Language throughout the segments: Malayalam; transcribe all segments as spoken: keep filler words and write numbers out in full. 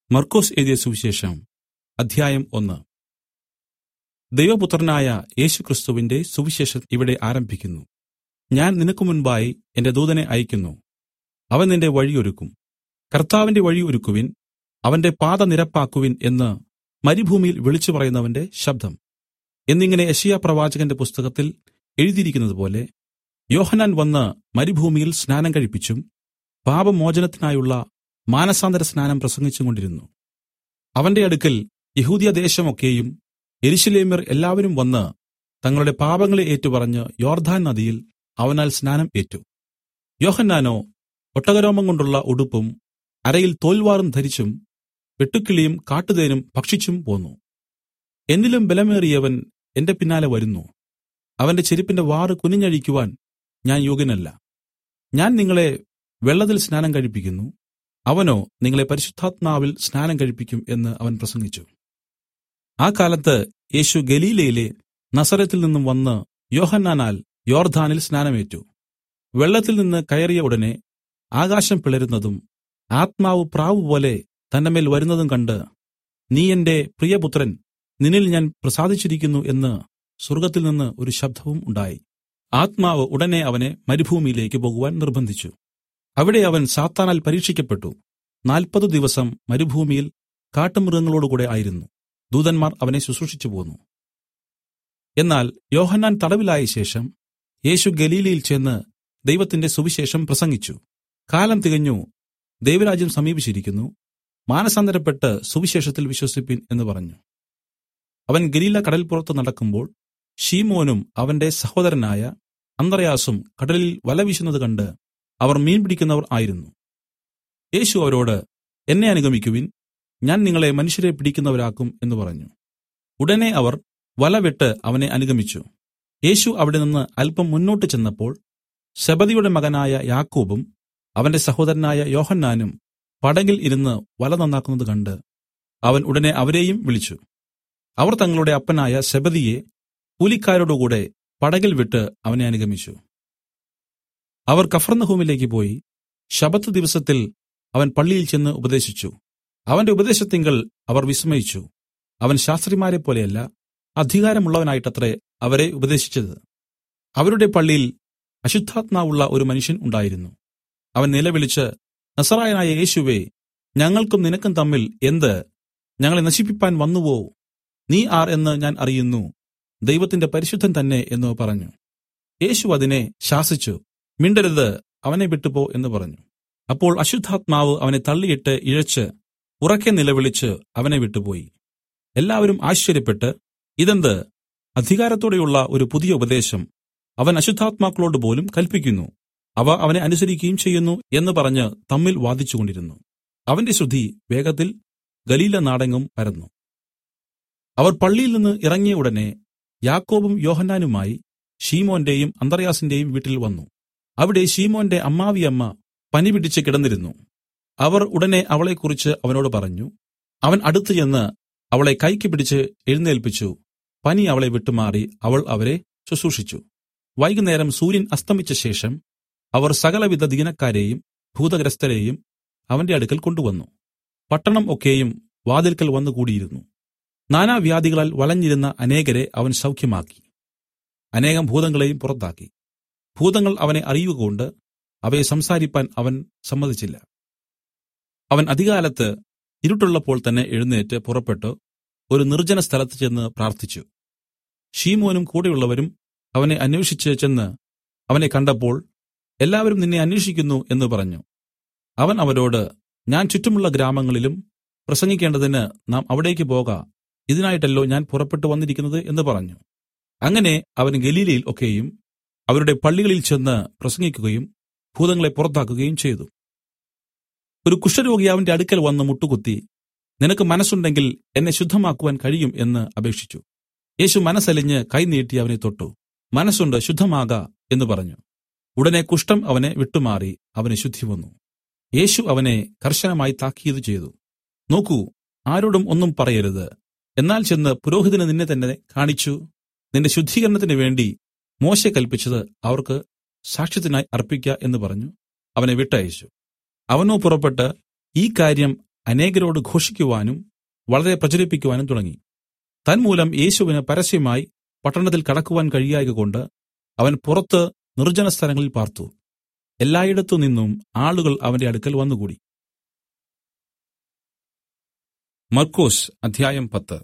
മർക്കൊസ് എഴുതിയ സുവിശേഷം അധ്യായം ഒന്ന്. ദൈവപുത്രനായ യേശുക്രിസ്തുവിന്റെ സുവിശേഷം ഇവിടെ ആരംഭിക്കുന്നു. ഞാൻ നിനക്ക് മുൻപായി എന്റെ ദൂതനെ അയക്കുന്നു. അവൻ നിന്റെ വഴിയൊരുക്കും. കർത്താവിന്റെ വഴി ഒരുക്കുവിൻ, അവന്റെ പാത നിരപ്പാക്കുവിൻ എന്ന് മരുഭൂമിയിൽ വിളിച്ചു പറയുന്നവന്റെ ശബ്ദം എന്നിങ്ങനെ യെശയ്യാപ്രവാചകന്റെ പുസ്തകത്തിൽ എഴുതിയിരിക്കുന്നതുപോലെ യോഹന്നാൻ വന്ന് മരുഭൂമിയിൽ സ്നാനം കഴിപ്പിച്ചും പാപമോചനത്തിനായുള്ള മാനസാന്തര സ്നാനം പ്രസംഗിച്ചും കൊണ്ടിരുന്നു. അവന്റെ അടുക്കൽ യെഹൂദ്യദേശമൊക്കെയും യെരൂശലേമ്യർ എല്ലാവരും വന്ന് തങ്ങളുടെ പാപങ്ങളെ ഏറ്റുപറഞ്ഞ് യോർദ്ദാൻ നദിയിൽ അവനാൽ സ്നാനം ഏറ്റു. യോഹന്നാനോ ഒട്ടകരോമം കൊണ്ടുള്ള ഉടുപ്പും അരയിൽ തോൽവാറും ധരിച്ചും വെട്ടുക്കിളിയും കാട്ടുതേനും ഭക്ഷിച്ചും പോന്നു. എന്നിലും ബലമേറിയവൻ എന്റെ പിന്നാലെ വരുന്നു. അവന്റെ ചെരിപ്പിന്റെ വാറ് കുനിഞ്ഞഴിക്കുവാൻ ഞാൻ യോഗ്യനല്ല. ഞാൻ നിങ്ങളെ വെള്ളത്തിൽ സ്നാനം കഴിപ്പിക്കുന്നു, അവനോ നിങ്ങളെ പരിശുദ്ധാത്മാവിൽ സ്നാനം കഴിപ്പിക്കും എന്ന് അവൻ പ്രസംഗിച്ചു. ആ കാലത്ത് യേശു ഗലീലയിലെ നസറെത്തിൽ നിന്നും വന്ന് യോഹന്നാനാൽ യോർദ്ദാനിൽ സ്നാനമേറ്റു. വെള്ളത്തിൽ നിന്ന് കയറിയ ഉടനെ ആകാശം പിളരുന്നതും ആത്മാവ് പ്രാവുപോലെ തന്റെമേൽ വരുന്നതും കണ്ട്, നീ എന്റെ പ്രിയപുത്രൻ, നിന്നിൽ ഞാൻ പ്രസാദിച്ചിരിക്കുന്നു എന്ന് സ്വർഗ്ഗത്തിൽ നിന്ന് ഒരു ശബ്ദവും ഉണ്ടായി. ആത്മാവ് ഉടനെ അവനെ മരുഭൂമിയിലേക്ക് പോകുവാൻ നിർബന്ധിച്ചു. അവിടെ അവൻ സാത്താനാൽ പരീക്ഷിക്കപ്പെട്ടു. നാൽപ്പത് ദിവസം മരുഭൂമിയിൽ കാട്ടുമൃഗങ്ങളോടുകൂടെ ആയിരുന്നു. ദൂതന്മാർ അവനെ ശുശ്രൂഷിച്ചു പോന്നു. എന്നാൽ യോഹന്നാൻ തടവിലായ ശേഷം യേശു ഗലീലയിൽ ചെന്ന് ദൈവത്തിന്റെ സുവിശേഷം പ്രസംഗിച്ചു. കാലം തികഞ്ഞു, ദൈവരാജ്യം സമീപിച്ചിരിക്കുന്നു, മാനസാന്തരപ്പെട്ട് സുവിശേഷത്തിൽ വിശ്വസിപ്പിൻ എന്ന് പറഞ്ഞു. അവൻ ഗലീല കടൽപ്പുറത്ത് നടക്കുമ്പോൾ ശീമോനും അവന്റെ സഹോദരനായ അന്ത്രയാസും കടലിൽ വല വീശുന്നത് കണ്ട് അവർ മീൻ പിടിക്കുന്നവർ ആയിരുന്നു. യേശു അവരോട്, എന്നെ അനുഗമിക്കുവിൻ, ഞാൻ നിങ്ങളെ മനുഷ്യരെ പിടിക്കുന്നവരാക്കും എന്ന് പറഞ്ഞു. ഉടനെ അവർ വല വിട്ട് അവനെ അനുഗമിച്ചു. യേശു അവിടെ നിന്ന് അല്പം മുന്നോട്ട് ചെന്നപ്പോൾ സെബദിയുടെ മകനായ യാക്കോബും അവന്റെ സഹോദരനായ യോഹന്നാനും പടകിൽ ഇരുന്ന് വല നന്നാക്കുന്നത് കണ്ട് അവൻ ഉടനെ അവരെയും വിളിച്ചു. അവർ തങ്ങളുടെ അപ്പനായ സെബദിയെ കൂലിക്കാരോടുകൂടെ പടകിൽ വിട്ട് അവനെ അനുഗമിച്ചു. അവർ കഫർന്നഹൂമിലേക്ക് പോയി. ശബ്ബത്ത് ദിവസത്തിൽ അവൻ പള്ളിയിൽ ചെന്ന് ഉപദേശിച്ചു. അവന്റെ ഉപദേശത്തിങ്കൽ അവർ വിസ്മയിച്ചു. അവൻ ശാസ്ത്രിമാരെ പോലെയല്ല, അധികാരമുള്ളവനായിട്ടത്രേ അവരെ ഉപദേശിച്ചത്. അവരുടെ പള്ളിയിൽ അശുദ്ധാത്മാവുള്ള ഒരു മനുഷ്യൻ ഉണ്ടായിരുന്നു. അവൻ നിലവിളിച്ച്, നസറായനായ യേശുവേ, ഞങ്ങൾക്കും നിനക്കും തമ്മിൽ എന്ത്? ഞങ്ങളെ നശിപ്പിപ്പാൻ വന്നുവോ? നീ ആർ എന്ന് ഞാൻ അറിയുന്നു, ദൈവത്തിന്റെ പരിശുദ്ധൻ തന്നെ എന്ന് പറഞ്ഞു. യേശു അതിനെ ശാസിച്ചു, മിണ്ടരുത്, അവനെ വിട്ടുപോ എന്ന് പറഞ്ഞു. അപ്പോൾ അശുദ്ധാത്മാവ് അവനെ തള്ളിയിട്ട് ഇഴച്ച് ഉറക്കെ നിലവിളിച്ച് അവനെ വിട്ടുപോയി. എല്ലാവരും ആശ്ചര്യപ്പെട്ട്, ഇതെന്ത്? അധികാരത്തോടെയുള്ള ഒരു പുതിയ ഉപദേശം! അവൻ അശുദ്ധാത്മാക്കളോട് പോലും കൽപ്പിക്കുന്നു, അവ അവനെ അനുസരിക്കുകയും ചെയ്യുന്നു എന്ന് പറഞ്ഞ് തമ്മിൽ വാദിച്ചുകൊണ്ടിരുന്നു. അവന്റെ ശ്രുതി വേഗത്തിൽ ഗലീല നാടെങ്ങും പരന്നു. അവർ പള്ളിയിൽ നിന്ന് ഇറങ്ങിയ ഉടനെ യാക്കോബും യോഹന്നാനുമായി ശീമോന്റെയും അന്ത്രയാസിന്റെയും വീട്ടിൽ വന്നു. അവിടെ ശീമോന്റെ അമ്മാവിയമ്മ പനി പിടിച്ച് കിടന്നിരുന്നു. അവർ ഉടനെ അവളെക്കുറിച്ച് അവനോട് പറഞ്ഞു. അവൻ അടുത്തു ചെന്ന് അവളെ കൈക്ക് പിടിച്ച് എഴുന്നേൽപ്പിച്ചു. പനി അവളെ വിട്ടുമാറി അവൾ അവരെ ശുശ്രൂഷിച്ചു. വൈകുന്നേരം സൂര്യൻ അസ്തമിച്ച ശേഷം അവർ സകലവിധ ദീനക്കാരെയും ഭൂതഗ്രസ്തരെയും അവന്റെ അടുക്കൽ കൊണ്ടുവന്നു. പട്ടണം ഒക്കെയും വാതിൽക്കൽ വന്നു കൂടിയിരുന്നു. നാനാവ്യാധികളാൽ വലഞ്ഞിരുന്ന അനേകരെ അവൻ സൗഖ്യമാക്കി. അനേകം ഭൂതങ്ങളെയും പുറത്താക്കി. ഭൂതങ്ങൾ അവനെ അറിയുകകൊണ്ട് അവയെ സംസാരിപ്പാൻ അവൻ സമ്മതിച്ചില്ല. അവൻ അതികാലത്ത് ഇരുട്ടുള്ളപ്പോൾ തന്നെ എഴുന്നേറ്റ് പുറപ്പെട്ടു ഒരു നിർജ്ജന സ്ഥലത്ത് ചെന്ന് പ്രാർത്ഥിച്ചു. ശീമോനും കൂടെയുള്ളവരും അവനെ അന്വേഷിച്ച് ചെന്ന് അവനെ കണ്ടപ്പോൾ, എല്ലാവരും നിന്നെ അന്വേഷിക്കുന്നു എന്ന് പറഞ്ഞു. അവൻ അവരോട്, ഞാൻ ചുറ്റുമുള്ള ഗ്രാമങ്ങളിലും പ്രസംഗിക്കേണ്ടതിന് നാം അവിടേക്ക് പോക, ഇതിനായിട്ടല്ലോ ഞാൻ പുറപ്പെട്ടു വന്നിരിക്കുന്നത് എന്ന് പറഞ്ഞു. അങ്ങനെ അവൻ ഗലീലയിൽ ഒക്കെയും അവരുടെ പള്ളികളിൽ ചെന്ന് പ്രസംഗിക്കുകയും ഭൂതങ്ങളെ പുറത്താക്കുകയും ചെയ്തു. ഒരു കുഷ്ഠരോഗി അവന്റെ അടുക്കൽ വന്ന് മുട്ടുകുത്തി, നിനക്ക് മനസ്സുണ്ടെങ്കിൽ എന്നെ ശുദ്ധമാക്കുവാൻ കഴിയും എന്ന് അപേക്ഷിച്ചു. യേശു മനസ്സലിഞ്ഞ് കൈ നീട്ടി അവനെ തൊട്ടു. മനസ്സുണ്ട്, ശുദ്ധമാക എന്ന് പറഞ്ഞു. ഉടനെ കുഷ്ഠം അവനെ വിട്ടുമാറി അവന് ശുദ്ധി വന്നു. യേശു അവനെ കർശനമായി താക്കീത് ചെയ്തു. നോക്കൂ, ആരോടും ഒന്നും പറയരുത്. എന്നാൽ ചെന്ന് പുരോഹിതന് നിന്നെ തന്നെ കാണിച്ചു നിന്റെ ശുദ്ധീകരണത്തിന് വേണ്ടി മോശെ കല്പിച്ചത് അവർക്ക് സാക്ഷ്യത്തിനായി അർപ്പിക്ക എന്ന് പറഞ്ഞു അവനെ വിട്ടയച്ചു. അവനോ പുറപ്പെട്ട് ഈ കാര്യം അനേകരോട് ഘോഷിക്കുവാനും വളരെ പ്രചരിപ്പിക്കുവാനും തുടങ്ങി. തന്മൂലം യേശുവിന് പരസ്യമായി പട്ടണത്തിൽ കടക്കുവാൻ കഴിയായ്കകൊണ്ട് അവൻ പുറത്ത് നിർജ്ജന സ്ഥലങ്ങളിൽ പാർത്തു. എല്ലായിടത്തു നിന്നും ആളുകൾ അവന്റെ അടുക്കൽ വന്നുകൂടി. മർക്കൊസ് അധ്യായം പത്ത്.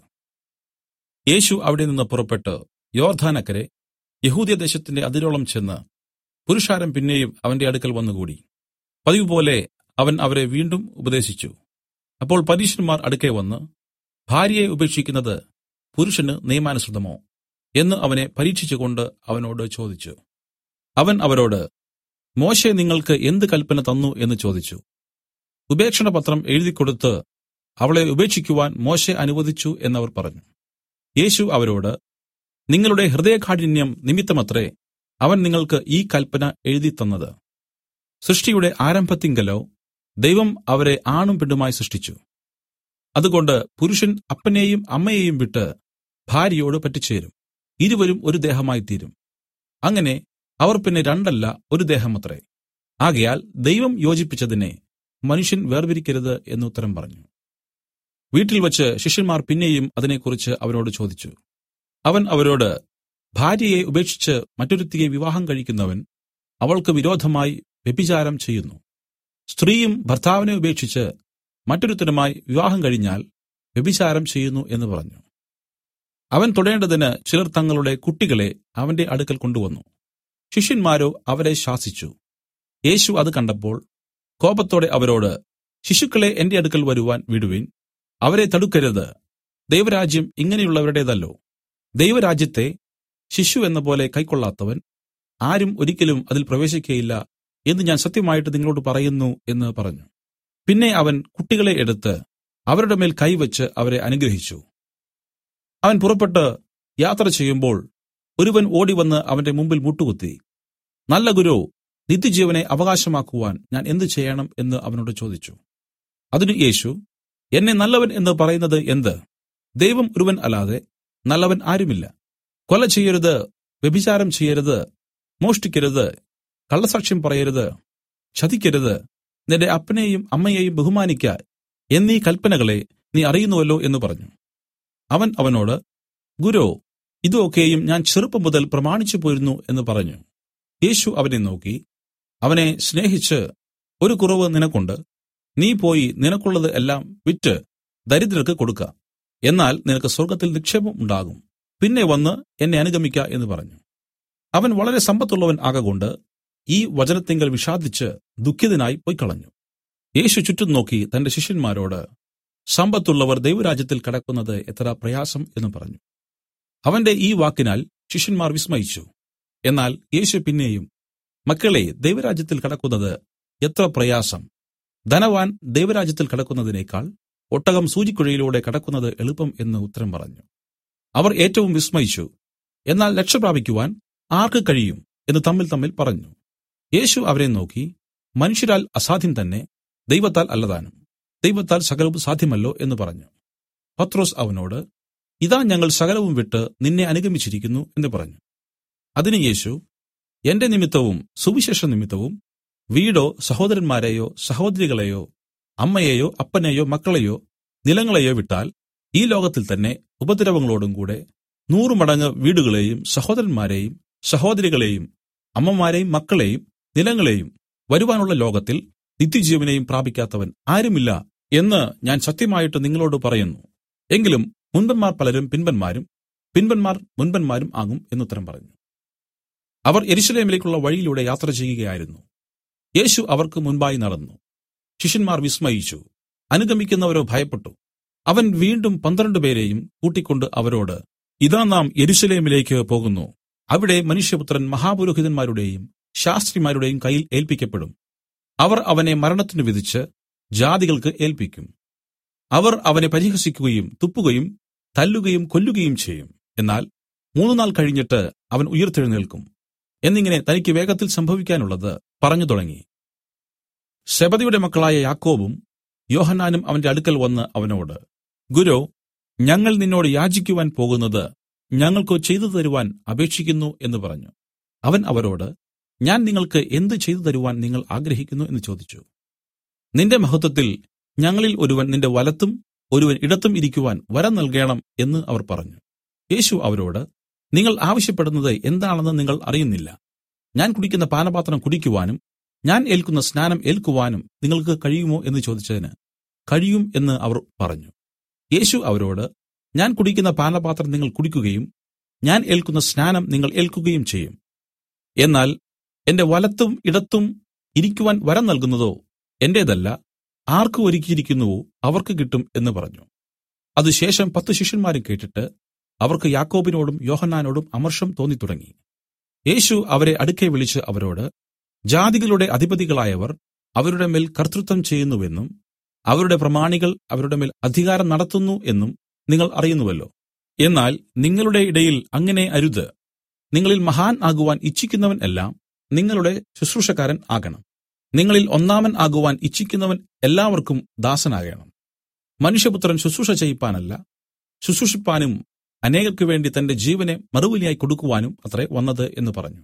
യേശു അവിടെ നിന്ന് പുറപ്പെട്ട് യോർദ്ദാനക്കരെ യെഹൂദ്യദേശത്തിന്റെ അതിരോളം ചെന്ന് പുരുഷാരം പിന്നെയും അവന്റെ അടുക്കൽ വന്നുകൂടി. പതിവ് പോലെ അവൻ അവരെ വീണ്ടും ഉപദേശിച്ചു. അപ്പോൾ പരീശന്മാർ അടുക്കെ വന്ന്, ഭാര്യയെ ഉപേക്ഷിക്കുന്നത് പുരുഷന് നിയമാനുസൃതമോ എന്ന് അവനെ പരീക്ഷിച്ചുകൊണ്ട് അവനോട് ചോദിച്ചു. അവൻ അവരോട്, മോശെ നിങ്ങൾക്ക് എന്ത് കല്പന തന്നു എന്ന് ചോദിച്ചു. ഉപേക്ഷണപത്രം എഴുതിക്കൊടുത്ത് അവളെ ഉപേക്ഷിക്കുവാൻ മോശെ അനുവദിച്ചു എന്നവർ പറഞ്ഞു. യേശു അവരോട്, നിങ്ങളുടെ ഹൃദയകാഠിന്യം നിമിത്തമത്രേ അവൻ നിങ്ങൾക്ക് ഈ കല്പന എഴുതിത്തന്നത്. സൃഷ്ടിയുടെ ആരംഭത്തിങ്കലോ ദൈവം അവരെ ആണും പെണ്ണുമായി സൃഷ്ടിച്ചു. അതുകൊണ്ട് പുരുഷൻ അപ്പനെയും അമ്മയെയും വിട്ട് ഭാര്യയോട് പറ്റിച്ചേരും, ഇരുവരും ഒരു ദേഹമായിത്തീരും. അങ്ങനെ അവർ പിന്നെ രണ്ടല്ല, ഒരു ദേഹമത്രേ. ആകയാൽ ദൈവം യോജിപ്പിച്ചതിനെ മനുഷ്യൻ വേർപിരിക്കരുത് എന്ന് ഉത്തരം പറഞ്ഞു. വീട്ടിൽ വച്ച് ശിഷ്യന്മാർ പിന്നെയും അതിനെക്കുറിച്ച് അവനോട് ചോദിച്ചു. അവൻ അവരോട്, ഭാര്യയെ ഉപേക്ഷിച്ച് മറ്റൊരുത്തിയെ വിവാഹം കഴിക്കുന്നവൻ അവൾക്ക് വിരോധമായി വ്യഭിചാരം ചെയ്യുന്നു. സ്ത്രീയും ഭർത്താവിനെ ഉപേക്ഷിച്ച് മറ്റൊരുത്തനുമായി വിവാഹം കഴിഞ്ഞാൽ വ്യഭിചാരം ചെയ്യുന്നു എന്ന് പറഞ്ഞു. അവൻ തൊടേണ്ടതിന് ചിലർ തങ്ങളുടെ കുട്ടികളെ അവന്റെ അടുക്കൽ കൊണ്ടുവന്നു. ശിഷ്യന്മാരോ അവരെ ശാസിച്ചു. യേശു അത് കണ്ടപ്പോൾ കോപത്തോടെ അവരോട്, ശിശുക്കളെ എന്റെ അടുക്കൽ വരുവാൻ വിടുവിൻ, അവരെ തടുക്കരുത്, ദൈവരാജ്യം ഇങ്ങനെയുള്ളവരുടേതല്ലോ. ദൈവരാജ്യത്തെ ശിശു എന്ന പോലെ കൈക്കൊള്ളാത്തവൻ ആരും ഒരിക്കലും അതിൽ പ്രവേശിക്കയില്ല എന്ന് ഞാൻ സത്യമായിട്ട് നിങ്ങളോട് പറയുന്നു എന്ന് പറഞ്ഞു. പിന്നെ അവൻ കുട്ടികളെ എടുത്ത് അവരുടെ മേൽ കൈവച്ച് അവരെ അനുഗ്രഹിച്ചു. അവൻ പുറപ്പെട്ട് യാത്ര ചെയ്യുമ്പോൾ ഒരുവൻ ഓടിവന്ന് അവന്റെ മുമ്പിൽ മുട്ടുകുത്തി, നല്ല ഗുരോ, നിത്യജീവനെ അവകാശമാക്കുവാൻ ഞാൻ എന്ത് ചെയ്യണം എന്ന് അവനോട് ചോദിച്ചു. അതിന് യേശു, എന്നെ നല്ലവൻ എന്ന് പറയുന്നത് എന്ത്? ദൈവം ഒരുവൻ അല്ലാതെ നല്ലവൻ ആരുമില്ല. കൊല ചെയ്യരുത്, വ്യഭിചാരം ചെയ്യരുത്, മോഷ്ടിക്കരുത്, കള്ളസാക്ഷ്യം പറയരുത്, ചതിക്കരുത്, നിന്റെ അപ്പനെയും അമ്മയെയും ബഹുമാനിക്ക എന്നീ കൽപ്പനകളെ നീ അറിയുന്നുവല്ലോ എന്ന് പറഞ്ഞു. അവൻ അവനോട്, ഗുരോ, ഇതൊക്കെയും ഞാൻ ചെറുപ്പം മുതൽ പ്രമാണിച്ചു പോരുന്നു എന്ന് പറഞ്ഞു. യേശു അവനെ നോക്കി അവനെ സ്നേഹിച്ച്, ഒരു കുറവ് നിനക്കുണ്ട്, നീ പോയി നിനക്കുള്ളത് എല്ലാം വിറ്റ് ദരിദ്രർക്ക് കൊടുക്ക, എന്നാൽ നിനക്ക് സ്വർഗ്ഗത്തിൽ നിക്ഷേപം ഉണ്ടാകും. പിന്നെ വന്ന് എന്നെ അനുഗമിക്ക എന്ന് പറഞ്ഞു. അവൻ വളരെ സമ്പത്തുള്ളവൻ ആകകൊണ്ട് ഈ വചനത്തിങ്കൽ വിഷാദിച്ച് ദുഃഖിതനായി പൊയ്ക്കളഞ്ഞു. യേശു ചുറ്റും നോക്കി തന്റെ ശിഷ്യന്മാരോട്, സമ്പത്തുള്ളവർ ദൈവരാജ്യത്തിൽ കടക്കുന്നത് എത്ര പ്രയാസം എന്ന് പറഞ്ഞു. അവന്റെ ഈ വാക്കിനാൽ ശിഷ്യന്മാർ വിസ്മയിച്ചു. എന്നാൽ യേശു പിന്നെയും, മക്കളെ, ദൈവരാജ്യത്തിൽ കടക്കുന്നത് എത്ര പ്രയാസം! ധനവാൻ ദൈവരാജ്യത്തിൽ കടക്കുന്നതിനേക്കാൾ ഒട്ടകം സൂചിക്കുഴയിലൂടെ കടക്കുന്നത് എളുപ്പം എന്ന് ഉത്തരം പറഞ്ഞു. അവർ ഏറ്റവും വിസ്മയിച്ചു. എന്നാൽ രക്ഷ പ്രാപിക്കുവാൻ ആർക്ക് കഴിയും എന്ന് തമ്മിൽ തമ്മിൽ പറഞ്ഞു. യേശു അവരെ നോക്കി, മനുഷ്യരാൽ അസാധ്യം തന്നെ, ദൈവത്താൽ അല്ലതാനും. ദൈവത്താൽ സകലവും സാധ്യമല്ലോ എന്ന് പറഞ്ഞു. പത്രോസ് അവനോട്, ഇതാ ഞങ്ങൾ സകലവും വിട്ട് നിന്നെ അനുഗമിച്ചിരിക്കുന്നു എന്ന് പറഞ്ഞു. അതിന് യേശു, എന്റെ നിമിത്തവും സുവിശേഷ നിമിത്തവും വീടോ സഹോദരന്മാരെയോ സഹോദരികളെയോ അമ്മയെയോ അപ്പനെയോ മക്കളെയോ നിലങ്ങളെയോ വിട്ടാൽ ഈ ലോകത്തിൽ തന്നെ ഉപദ്രവങ്ങളോടും കൂടെ നൂറു മടങ്ങ് വീടുകളെയും സഹോദരന്മാരെയും സഹോദരികളെയും അമ്മമാരെയും മക്കളെയും നിലങ്ങളെയും വരുവാനുള്ള ലോകത്തിൽ നിത്യജീവനെയും പ്രാപിക്കാത്തവൻ ആരുമില്ല എന്ന് ഞാൻ സത്യമായിട്ട് നിങ്ങളോട് പറയുന്നു. എങ്കിലും മുൻപന്മാർ പലരും പിൻപന്മാരും പിൻപന്മാർ മുൻപന്മാരും ആകും എന്നുത്തരം പറഞ്ഞു. അവർ യെരൂശലേമിലേക്കുള്ള വഴിയിലൂടെ യാത്ര ചെയ്യുകയായിരുന്നു. യേശു അവർക്ക് മുൻപായി നടന്നു. ശിഷ്യന്മാർ വിസ്മയിച്ചു, അനുഗമിക്കുന്നവരോ ഭയപ്പെട്ടു. അവൻ വീണ്ടും പന്ത്രണ്ട് പേരെയും കൂട്ടിക്കൊണ്ട് അവരോട്, ഇതാ നാം യെരൂശലേമിലേക്ക് പോകുന്നു. അവിടെ മനുഷ്യപുത്രൻ മഹാപുരോഹിതന്മാരുടെയും ശാസ്ത്രിമാരുടെയും കയ്യിൽ ഏൽപ്പിക്കപ്പെടും. അവർ അവനെ മരണത്തിന് വിധിച്ച് ജാതികൾക്ക് ഏൽപ്പിക്കും. അവർ അവനെ പരിഹസിക്കുകയും തുപ്പുകയും തല്ലുകയും കൊല്ലുകയും ചെയ്യും. എന്നാൽ മൂന്നു നാൾ കഴിഞ്ഞിട്ട് അവൻ ഉയിർത്തെഴുന്നേൽക്കും എന്നിങ്ങനെ തനിക്ക് വേഗത്തിൽ സംഭവിക്കാനുള്ളത് പറഞ്ഞു തുടങ്ങി. സെബദിയുടെ മക്കളായ യാക്കോബും യോഹന്നാനും അവന്റെ അടുക്കൽ വന്ന് അവനോട്, ഗുരോ, ഞങ്ങൾ നിന്നോട് യാചിക്കുവാൻ പോകുന്നത് ഞങ്ങൾക്ക് ചെയ്തു തരുവാൻ അപേക്ഷിക്കുന്നു എന്ന് പറഞ്ഞു. അവൻ അവരോട്, ഞാൻ നിങ്ങൾക്ക് എന്ത് ചെയ്തു തരുവാൻ നിങ്ങൾ ആഗ്രഹിക്കുന്നു എന്ന് ചോദിച്ചു. നിന്റെ മഹത്വത്തിൽ ഞങ്ങളിൽ ഒരുവൻ നിന്റെ വലത്തും ഒരുവൻ ഇടത്തും ഇരിക്കുവാൻ വരം നൽകേണം എന്ന് അവർ പറഞ്ഞു. യേശു അവരോട്, നിങ്ങൾ ആവശ്യപ്പെടുന്നത് എന്താണെന്ന് നിങ്ങൾ അറിയുന്നില്ല. ഞാൻ കുടിക്കുന്ന പാനപാത്രം കുടിക്കുവാനും ഞാൻ ഏൽക്കുന്ന സ്നാനം ഏൽക്കുവാനും നിങ്ങൾക്ക് കഴിയുമോ എന്ന് ചോദിച്ചതിന് കഴിയും എന്ന് അവർ പറഞ്ഞു. യേശു അവരോട്, ഞാൻ കുടിക്കുന്ന പാനപാത്രം നിങ്ങൾ കുടിക്കുകയും ഞാൻ ഏൽക്കുന്ന സ്നാനം നിങ്ങൾ ഏൽക്കുകയും ചെയ്യും. എന്നാൽ എന്റെ വലത്തും ഇടത്തും ഇരിക്കുവാൻ വരം നൽകുന്നതോ എന്റേതല്ല, ആർക്ക് ഒരുക്കിയിരിക്കുന്നുവോ അവർക്ക് കിട്ടും എന്ന് പറഞ്ഞു. അതുശേഷം പത്ത് ശിഷ്യന്മാരും കേട്ടിട്ട് അവർക്ക് യാക്കോബിനോടും യോഹന്നാനോടും അമർഷം തോന്നിത്തുടങ്ങി. യേശു അവരെ അടുക്കെ വിളിച്ച് അവരോട്, ജാതികളുടെ അധിപതികളായവർ അവരുടെ മേൽ കർത്തൃത്വം ചെയ്യുന്നുവെന്നും അവരുടെ പ്രമാണികൾ അവരുടെ മേൽ അധികാരം നടത്തുന്നു എന്നും നിങ്ങൾ അറിയുന്നുവല്ലോ. എന്നാൽ നിങ്ങളുടെ ഇടയിൽ അങ്ങനെ അരുത്. നിങ്ങളിൽ മഹാൻ ആകുവാൻ ഇച്ഛിക്കുന്നവൻ എല്ലാം നിങ്ങളുടെ ശുശ്രൂഷക്കാരൻ ആകണം. നിങ്ങളിൽ ഒന്നാമൻ ആകുവാൻ ഇച്ഛിക്കുന്നവൻ എല്ലാവർക്കും ദാസനാകണം. മനുഷ്യപുത്രൻ ശുശ്രൂഷ ചെയ്യിപ്പാനല്ല, ശുശ്രൂഷിപ്പാനും അനേകർക്ക് വേണ്ടി തന്റെ ജീവനെ മറുവിലയായി കൊടുക്കുവാനും അത്രേ വന്നത് എന്ന് പറഞ്ഞു.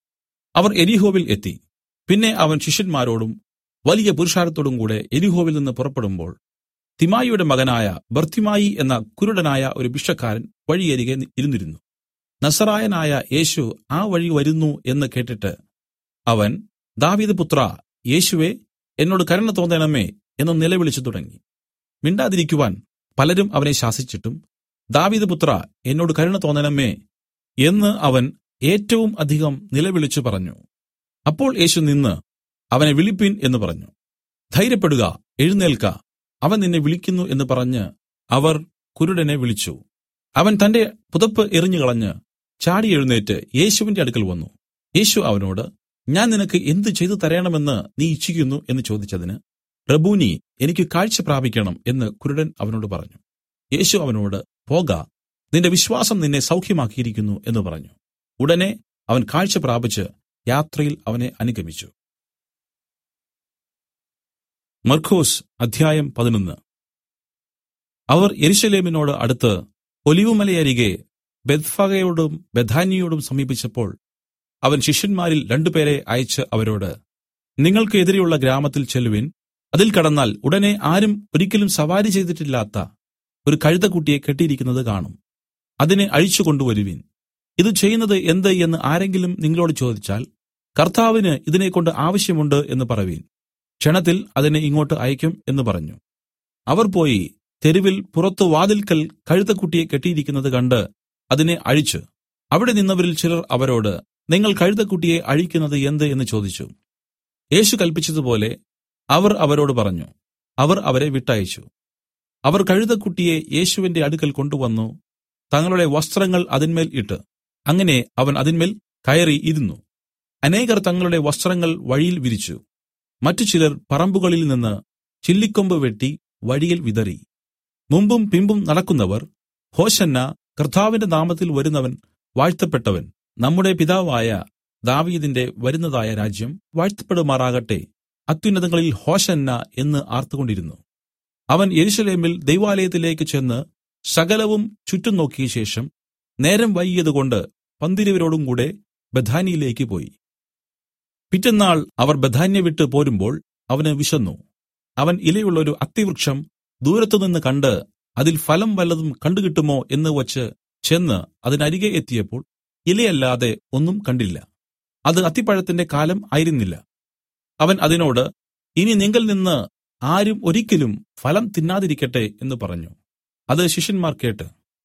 അവർ എരിഹോവിൽ എത്തി. പിന്നെ അവൻ ശിഷ്യന്മാരോടും വലിയ പുരുഷാരത്തോടും കൂടെ എരിഹോവിൽ നിന്ന് പുറപ്പെടുമ്പോൾ തിമായിയുടെ മകനായ ബർത്തിമായി എന്ന കുരുടനായ ഒരു ഭിക്ഷക്കാരൻ വഴിയരികെ ഇരുന്നിരുന്നു. നസറായനായ യേശു ആ വഴി വരുന്നു എന്ന് കേട്ടിട്ട് അവൻ, ദാവീദ് പുത്രാ യേശുവേ, എന്നോട് കരുണ തോന്നണമേ എന്ന് നിലവിളിച്ചു തുടങ്ങി. മിണ്ടാതിരിക്കുവാൻ പലരും അവനെ ശാസിച്ചിട്ടും ദാവീദ് പുത്രാ എന്നോട് കരുണ തോന്നണമേ എന്ന് അവൻ ഏറ്റവും അധികം നിലവിളിച്ചു പറഞ്ഞു. അപ്പോൾ യേശു നിന്ന് അവനെ വിളിപ്പിൻ എന്ന് പറഞ്ഞു. ധൈര്യപ്പെടുക, എഴുന്നേൽക്ക, അവൻ നിന്നെ വിളിക്കുന്നു എന്ന് പറഞ്ഞ് അവർ കുരുടനെ വിളിച്ചു. അവൻ തന്റെ പുതപ്പ് എറിഞ്ഞുകളഞ്ഞ് ചാടി എഴുന്നേറ്റ് യേശുവിന്റെ അടുക്കൽ വന്നു. യേശു അവനോട്, ഞാൻ നിനക്ക് എന്ത് ചെയ്തു തരേണമെന്ന് നീ ഇച്ഛിക്കുന്നു എന്ന് ചോദിച്ചതിന്, റബൂനി, എനിക്ക് കാഴ്ച പ്രാപിക്കണം എന്ന് കുരുടൻ അവനോട് പറഞ്ഞു. യേശു അവനോട്, പോക, നിന്റെ വിശ്വാസം നിന്നെ സൗഖ്യമാക്കിയിരിക്കുന്നു എന്ന് പറഞ്ഞു. ഉടനെ അവൻ കാഴ്ച പ്രാപിച്ച് യാത്രയിൽ അവനെ അനുഗമിച്ചു. മർക്കോസ് അധ്യായം പതിനൊന്ന്. അവർ യെരൂശലേമിനോട് അടുത്ത് ഒലിവുമലയരികെ ബേത്ഫഗയോടും ബേഥാന്യയോടും സമീപിച്ചപ്പോൾ അവൻ ശിഷ്യന്മാരിൽ രണ്ടുപേരെ അയച്ച് അവരോട്, നിങ്ങൾക്ക് എതിരെയുള്ള ഗ്രാമത്തിൽ ചെല്ലുവിൻ. അതിൽ കടന്നാൽ ഉടനെ ആരും ഒരിക്കലും സവാരി ചെയ്തിട്ടില്ലാത്ത ഒരു കഴുതക്കുട്ടിയെ കെട്ടിയിരിക്കുന്നത് കാണും. അതിനെ അഴിച്ചു കൊണ്ടുവരുവിൻ. ഇത് ചെയ്യുന്നത് എന്ത് എന്ന് ആരെങ്കിലും നിങ്ങളോട് ചോദിച്ചാൽ, കർത്താവിന് ഇതിനെക്കൊണ്ട് ആവശ്യമുണ്ട് എന്ന് പറവീൻ. ക്ഷണത്തിൽ അതിനെ ഇങ്ങോട്ട് അയക്കും എന്ന് പറഞ്ഞു. അവർ പോയി തെരുവിൽ പുറത്തു വാതിൽക്കൽ കഴുതക്കുട്ടിയെ കെട്ടിയിരിക്കുന്നത് കണ്ട് അതിനെ അഴിച്ചു. അവിടെ നിന്നവരിൽ ചിലർ അവരോട്, നിങ്ങൾ കഴുതക്കുട്ടിയെ അഴിക്കുന്നത് എന്ത് എന്ന് ചോദിച്ചു. യേശു കല്പിച്ചതുപോലെ അവർ അവരോട് പറഞ്ഞു. അവർ അവരെ വിട്ടയച്ചു. അവർ കഴുതക്കുട്ടിയെ യേശുവിന്റെ അടുക്കൽ കൊണ്ടുവന്നു തങ്ങളുടെ വസ്ത്രങ്ങൾ അതിന്മേൽ ഇട്ട്. അങ്ങനെ അവൻ അതിന്മേൽ കയറി ഇരുന്നു. അനേകർ തങ്ങളുടെ വസ്ത്രങ്ങൾ വഴിയിൽ വിരിച്ചു. മറ്റു ചിലർ പറമ്പുകളിൽ നിന്ന് ചില്ലിക്കൊമ്പ് വെട്ടി വഴിയിൽ വിതറി. മുമ്പും പിമ്പും നടക്കുന്നവർ, ഹോശന്ന, കർത്താവിന്റെ നാമത്തിൽ വരുന്നവൻ വാഴ്ത്തപ്പെട്ടവൻ, നമ്മുടെ പിതാവായ ദാവീദിന്റെ വരുന്നതായ രാജ്യം വാഴ്ത്തപ്പെടുമാറാകട്ടെ, അത്യുന്നതങ്ങളിൽ ഹോശന്ന എന്ന് ആർത്തുകൊണ്ടിരുന്നു. അവൻ യെരൂശലേമിൽ ദൈവാലയത്തിലേക്ക് ചെന്ന് സകലവും ചുറ്റും നോക്കിയ ശേഷം നേരം വൈകിയതുകൊണ്ട് പന്തിരുവരോടും കൂടെ ബഥാന്യയിലേക്ക് പോയി. പിറ്റെന്നാൾ അവർ ബഥാന്യ വിട്ട് പോരുമ്പോൾ അവന് വിശന്നു. അവൻ ഇലയുള്ളൊരു അത്തിവൃക്ഷം ദൂരത്തുനിന്ന് കണ്ട് അതിൽ ഫലം വല്ലതും കണ്ടുകിട്ടുമോ എന്ന് വച്ച് ചെന്ന് അതിനരികെ എത്തിയപ്പോൾ ഇലയല്ലാതെ ഒന്നും കണ്ടില്ല. അത് അത്തിപ്പഴത്തിന്റെ കാലം ആയിരുന്നില്ല. അവൻ അതിനോട്, ഇനി നിങ്കൽ നിന്ന് ആരും ഒരിക്കലും ഫലം തിന്നാതിരിക്കട്ടെ എന്ന് പറഞ്ഞു. അത് ശിഷ്യന്മാർ കേട്ട്.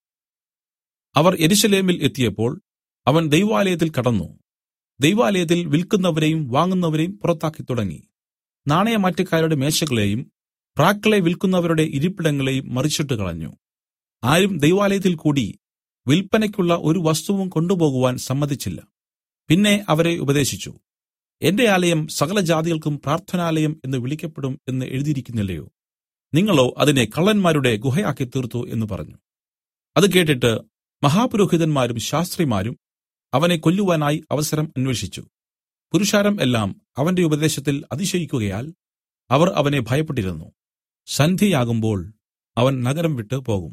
അവർ യെരൂശലേമിൽ എത്തിയപ്പോൾ അവൻ ദൈവാലയത്തിൽ കടന്നു. ദൈവാലയത്തിൽ വിൽക്കുന്നവരെയും വാങ്ങുന്നവരെയും പുറത്താക്കി തുടങ്ങി. നാണയമാറ്റക്കാരുടെ മേശകളെയും പ്രാക്കളെ വിൽക്കുന്നവരുടെ ഇരിപ്പിടങ്ങളെയും മറിച്ചിട്ട് കളഞ്ഞു. ആരും ദൈവാലയത്തിൽ കൂടി വിൽപ്പനയ്ക്കുള്ള ഒരു വസ്തുവും കൊണ്ടുപോകുവാൻ സമ്മതിച്ചില്ല. പിന്നെ അവരെ ഉപദേശിച്ചു. എന്റെ ആലയം സകല ജാതികൾക്കും പ്രാർത്ഥനാലയം എന്ന് വിളിക്കപ്പെടും എന്ന് എഴുതിയിരിക്കുന്നില്ലയോ? നിങ്ങളോ അതിനെ കള്ളന്മാരുടെ ഗുഹയാക്കി തീർത്തു എന്ന് പറഞ്ഞു. അത് കേട്ടിട്ട് മഹാപുരോഹിതന്മാരും ശാസ്ത്രിമാരും അവനെ കൊല്ലുവാനായി അവസരം അന്വേഷിച്ചു. പുരുഷാരം എല്ലാം അവന്റെ ഉപദേശത്തിൽ അതിശയിക്കുകയാൽ അവർ അവനെ ഭയപ്പെട്ടിരുന്നു. സന്ധ്യയാകുമ്പോൾ അവൻ നഗരം വിട്ട് പോകും.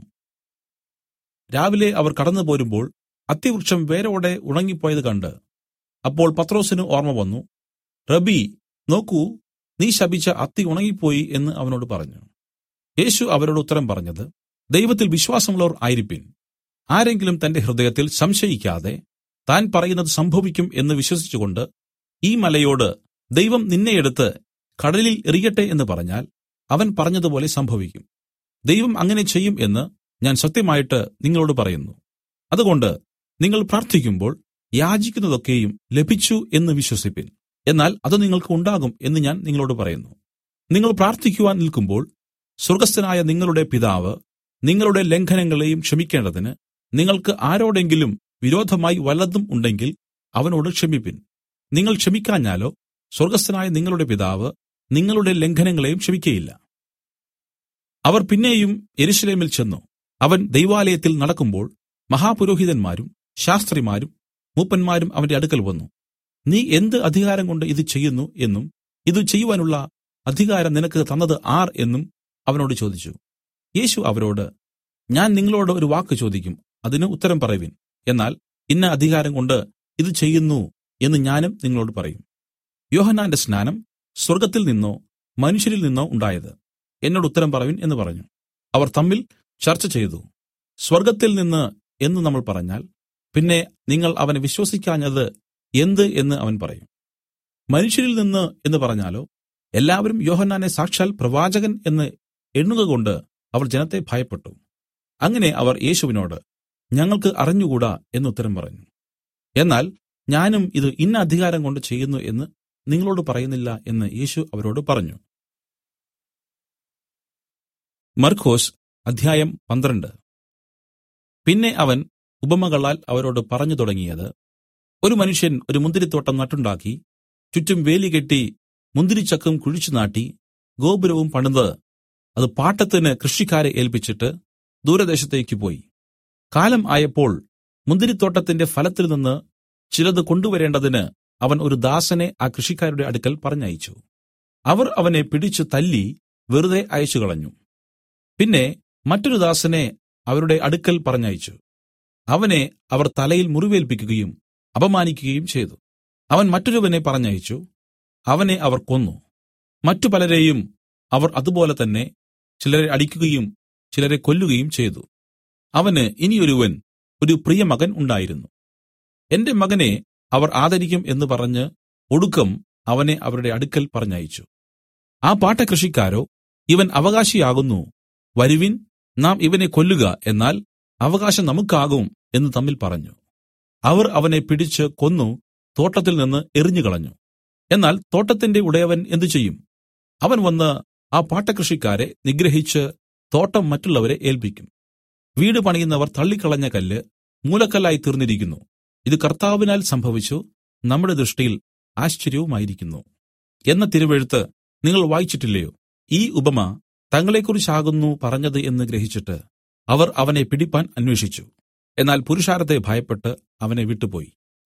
രാവിലെ അവർ കടന്നു പോരുമ്പോൾ അത്തിവൃക്ഷം വേരോടെ ഉണങ്ങിപ്പോയത് കണ്ട്. അപ്പോൾ പത്രോസിന് ഓർമ്മ വന്നു. റബ്ബീ, നോക്കൂ, നീ ശപിച്ച അത്തി ഉണങ്ങിപ്പോയി എന്ന് അവനോട് പറഞ്ഞു. യേശു അവരോട് ഉത്തരം പറഞ്ഞത്, ദൈവത്തിൽ വിശ്വാസമുള്ളവർ ആയിരിപ്പിൻ. ആരെങ്കിലും തന്റെ ഹൃദയത്തിൽ സംശയിക്കാതെ താൻ പറയുന്നത് സംഭവിക്കും എന്ന് വിശ്വസിച്ചുകൊണ്ട് ഈ മലയോട്, ദൈവം നിന്നെ എടുത്ത് കടലിൽ എറിയട്ടെ എന്ന് പറഞ്ഞാൽ അവൻ പറഞ്ഞതുപോലെ സംഭവിക്കും. ദൈവം അങ്ങനെ ചെയ്യും എന്ന് ഞാൻ സത്യമായിട്ട് നിങ്ങളോട് പറയുന്നു. അതുകൊണ്ട് നിങ്ങൾ പ്രാർത്ഥിക്കുമ്പോൾ യാചിക്കുന്നതൊക്കെയും ലഭിച്ചു എന്ന് വിശ്വസിപ്പിൻ. എന്നാൽ അത് നിങ്ങൾക്ക് ഉണ്ടാകും എന്ന് ഞാൻ നിങ്ങളോട് പറയുന്നു. നിങ്ങൾ പ്രാർത്ഥിക്കുവാൻ നിൽക്കുമ്പോൾ സ്വർഗ്ഗസ്ഥനായ നിങ്ങളുടെ പിതാവ് നിങ്ങളുടെ ലംഘനങ്ങളെയും ക്ഷമിക്കേണ്ടതിന് നിങ്ങൾക്ക് ആരോടെങ്കിലും വിരോധമായി വല്ലതും ഉണ്ടെങ്കിൽ അവനോട് ക്ഷമിപ്പിൻ. നിങ്ങൾ ക്ഷമിക്കാഞ്ഞാലോ സ്വർഗ്ഗസ്ഥനായ നിങ്ങളുടെ പിതാവ് നിങ്ങളുടെ ലംഘനങ്ങളെയും ക്ഷമിക്കയില്ല. അവർ പിന്നെയും യെരൂശലേമിൽ ചെന്നു. അവൻ ദൈവാലയത്തിൽ നടക്കുമ്പോൾ മഹാപുരോഹിതന്മാരും ശാസ്ത്രിമാരും മൂപ്പന്മാരും അവന്റെ അടുക്കൽ വന്നു. നീ എന്ത് അധികാരം കൊണ്ട് ഇത് ചെയ്യുന്നു എന്നും ഇത് ചെയ്യുവാനുള്ള അധികാരം നിനക്ക് തന്നത് ആർ എന്നും അവനോട് ചോദിച്ചു. യേശു അവരോട്, ഞാൻ നിങ്ങളോട് ഒരു വാക്ക് ചോദിക്കും, അതിന് ഉത്തരം പറയുവിൻ. എന്നാൽ ഇന്ന അധികാരം കൊണ്ട് ഇത് ചെയ്യുന്നു എന്ന് ഞാനും നിങ്ങളോട് പറയും. യോഹന്നാന്റെ സ്നാനം സ്വർഗ്ഗത്തിൽ നിന്നോ മനുഷ്യരിൽ നിന്നോ ഉണ്ടായത്? എന്നോട് ഉത്തരം പറവിൻ എന്ന് പറഞ്ഞു. അവർ തമ്മിൽ ചർച്ച ചെയ്തു. സ്വർഗ്ഗത്തിൽ നിന്ന് എന്ന് നമ്മൾ പറഞ്ഞാൽ പിന്നെ നിങ്ങൾ അവനെ വിശ്വസിക്കാഞ്ഞത് എന്ത് എന്ന് അവൻ പറയും. മനുഷ്യരിൽ നിന്ന് എന്ന് പറഞ്ഞാലോ? എല്ലാവരും യോഹന്നാനെ സാക്ഷാൽ പ്രവാചകൻ എന്ന് എണ്ണുകകൊണ്ട് അവർ ജനത്തെ ഭയപ്പെട്ടു. അങ്ങനെ അവർ യേശുവിനോട്, ഞങ്ങൾക്ക് അറിഞ്ഞുകൂടാ എന്ന് ഉത്തരം പറഞ്ഞു. എന്നാൽ ഞാനും ഇത് ഇന്ന അധികാരം കൊണ്ട് ചെയ്യുന്നു എന്ന് നിങ്ങളോട് പറയുന്നില്ല എന്ന് യേശു അവരോട് പറഞ്ഞു. മർക്കൊസ് അധ്യായം പന്ത്രണ്ട്. പിന്നെ അവൻ ഉപമകളാൽ അവരോട് പറഞ്ഞു തുടങ്ങിയത്, ഒരു മനുഷ്യൻ ഒരു മുന്തിരിത്തോട്ടം നട്ടുണ്ടാക്കി ചുറ്റും വേലി കെട്ടി മുന്തിരിച്ചക്കും കുഴിച്ചു നാട്ടി ഗോപുരവും പണിത് അത് പാട്ടത്തിന് കൃഷിക്കാരെ ഏൽപ്പിച്ചിട്ട് ദൂരദേശത്തേക്ക് പോയി. കാലം ആയപ്പോൾ മുന്തിരിത്തോട്ടത്തിന്റെ ഫലത്തിൽ നിന്ന് ചിലത് കൊണ്ടുവരേണ്ടതിന് അവൻ ഒരു ദാസനെ ആ കൃഷിക്കാരുടെ അടുക്കൽ പറഞ്ഞയച്ചു. അവർ അവനെ പിടിച്ചു തല്ലി വെറുതെ അയച്ചു കളഞ്ഞു. പിന്നെ മറ്റൊരു ദാസനെ അവരുടെ അടുക്കൽ പറഞ്ഞയച്ചു. അവനെ അവർ തലയിൽ മുറിവേൽപ്പിക്കുകയും അപമാനിക്കുകയും ചെയ്തു. അവൻ മറ്റൊരുവനെ പറഞ്ഞയച്ചു. അവനെ അവർ കൊന്നു. മറ്റു പലരെയും അവർ അതുപോലെ തന്നെ ചിലരെ അടിക്കുകയും ചിലരെ കൊല്ലുകയും ചെയ്തു. അവന് ഇനിയൊരുവൻ ഒരു പ്രിയമകൻ ഉണ്ടായിരുന്നു. എന്റെ മകനെ അവർ ആദരിക്കും എന്ന് പറഞ്ഞ് ഒടുക്കം അവനെ അവരുടെ അടുക്കൽ പറഞ്ഞയച്ചു. ആ പാട്ടകൃഷിക്കാരോ, ഇവൻ അവകാശിയാകുന്നു, വരുവിൻ, നാം ഇവനെ കൊല്ലുക, എന്നാൽ അവകാശം നമുക്കാകും എന്ന് തമ്മിൽ പറഞ്ഞു. അവർ അവനെ പിടിച്ച് കൊന്നു തോട്ടത്തിൽ നിന്ന് എറിഞ്ഞുകളഞ്ഞു. എന്നാൽ തോട്ടത്തിന്റെ ഉടയവൻ എന്തു ചെയ്യും? അവൻ വന്ന് ആ പാട്ടകൃഷിക്കാരെ നിഗ്രഹിച്ച് തോട്ടം മറ്റുള്ളവരെ ഏൽപ്പിക്കും. വീട് പണിയുന്നവർ തള്ളിക്കളഞ്ഞ കല്ല് മൂലക്കല്ലായി തീർന്നിരിക്കുന്നു. ഇത് കർത്താവിനാൽ സംഭവിച്ചു, നമ്മുടെ ദൃഷ്ടിയിൽ ആശ്ചര്യവുമായിരിക്കുന്നു എന്ന തിരുവെഴുത്ത് നിങ്ങൾ വായിച്ചിട്ടില്ലയോ? ഈ ഉപമ തങ്ങളെക്കുറിച്ചാകുന്നു പറഞ്ഞത് എന്ന് ഗ്രഹിച്ചിട്ട് അവർ അവനെ പിടിപ്പാൻ അന്വേഷിച്ചു. എന്നാൽ പുരുഷാരത്തെ ഭയപ്പെട്ട് അവനെ വിട്ടുപോയി.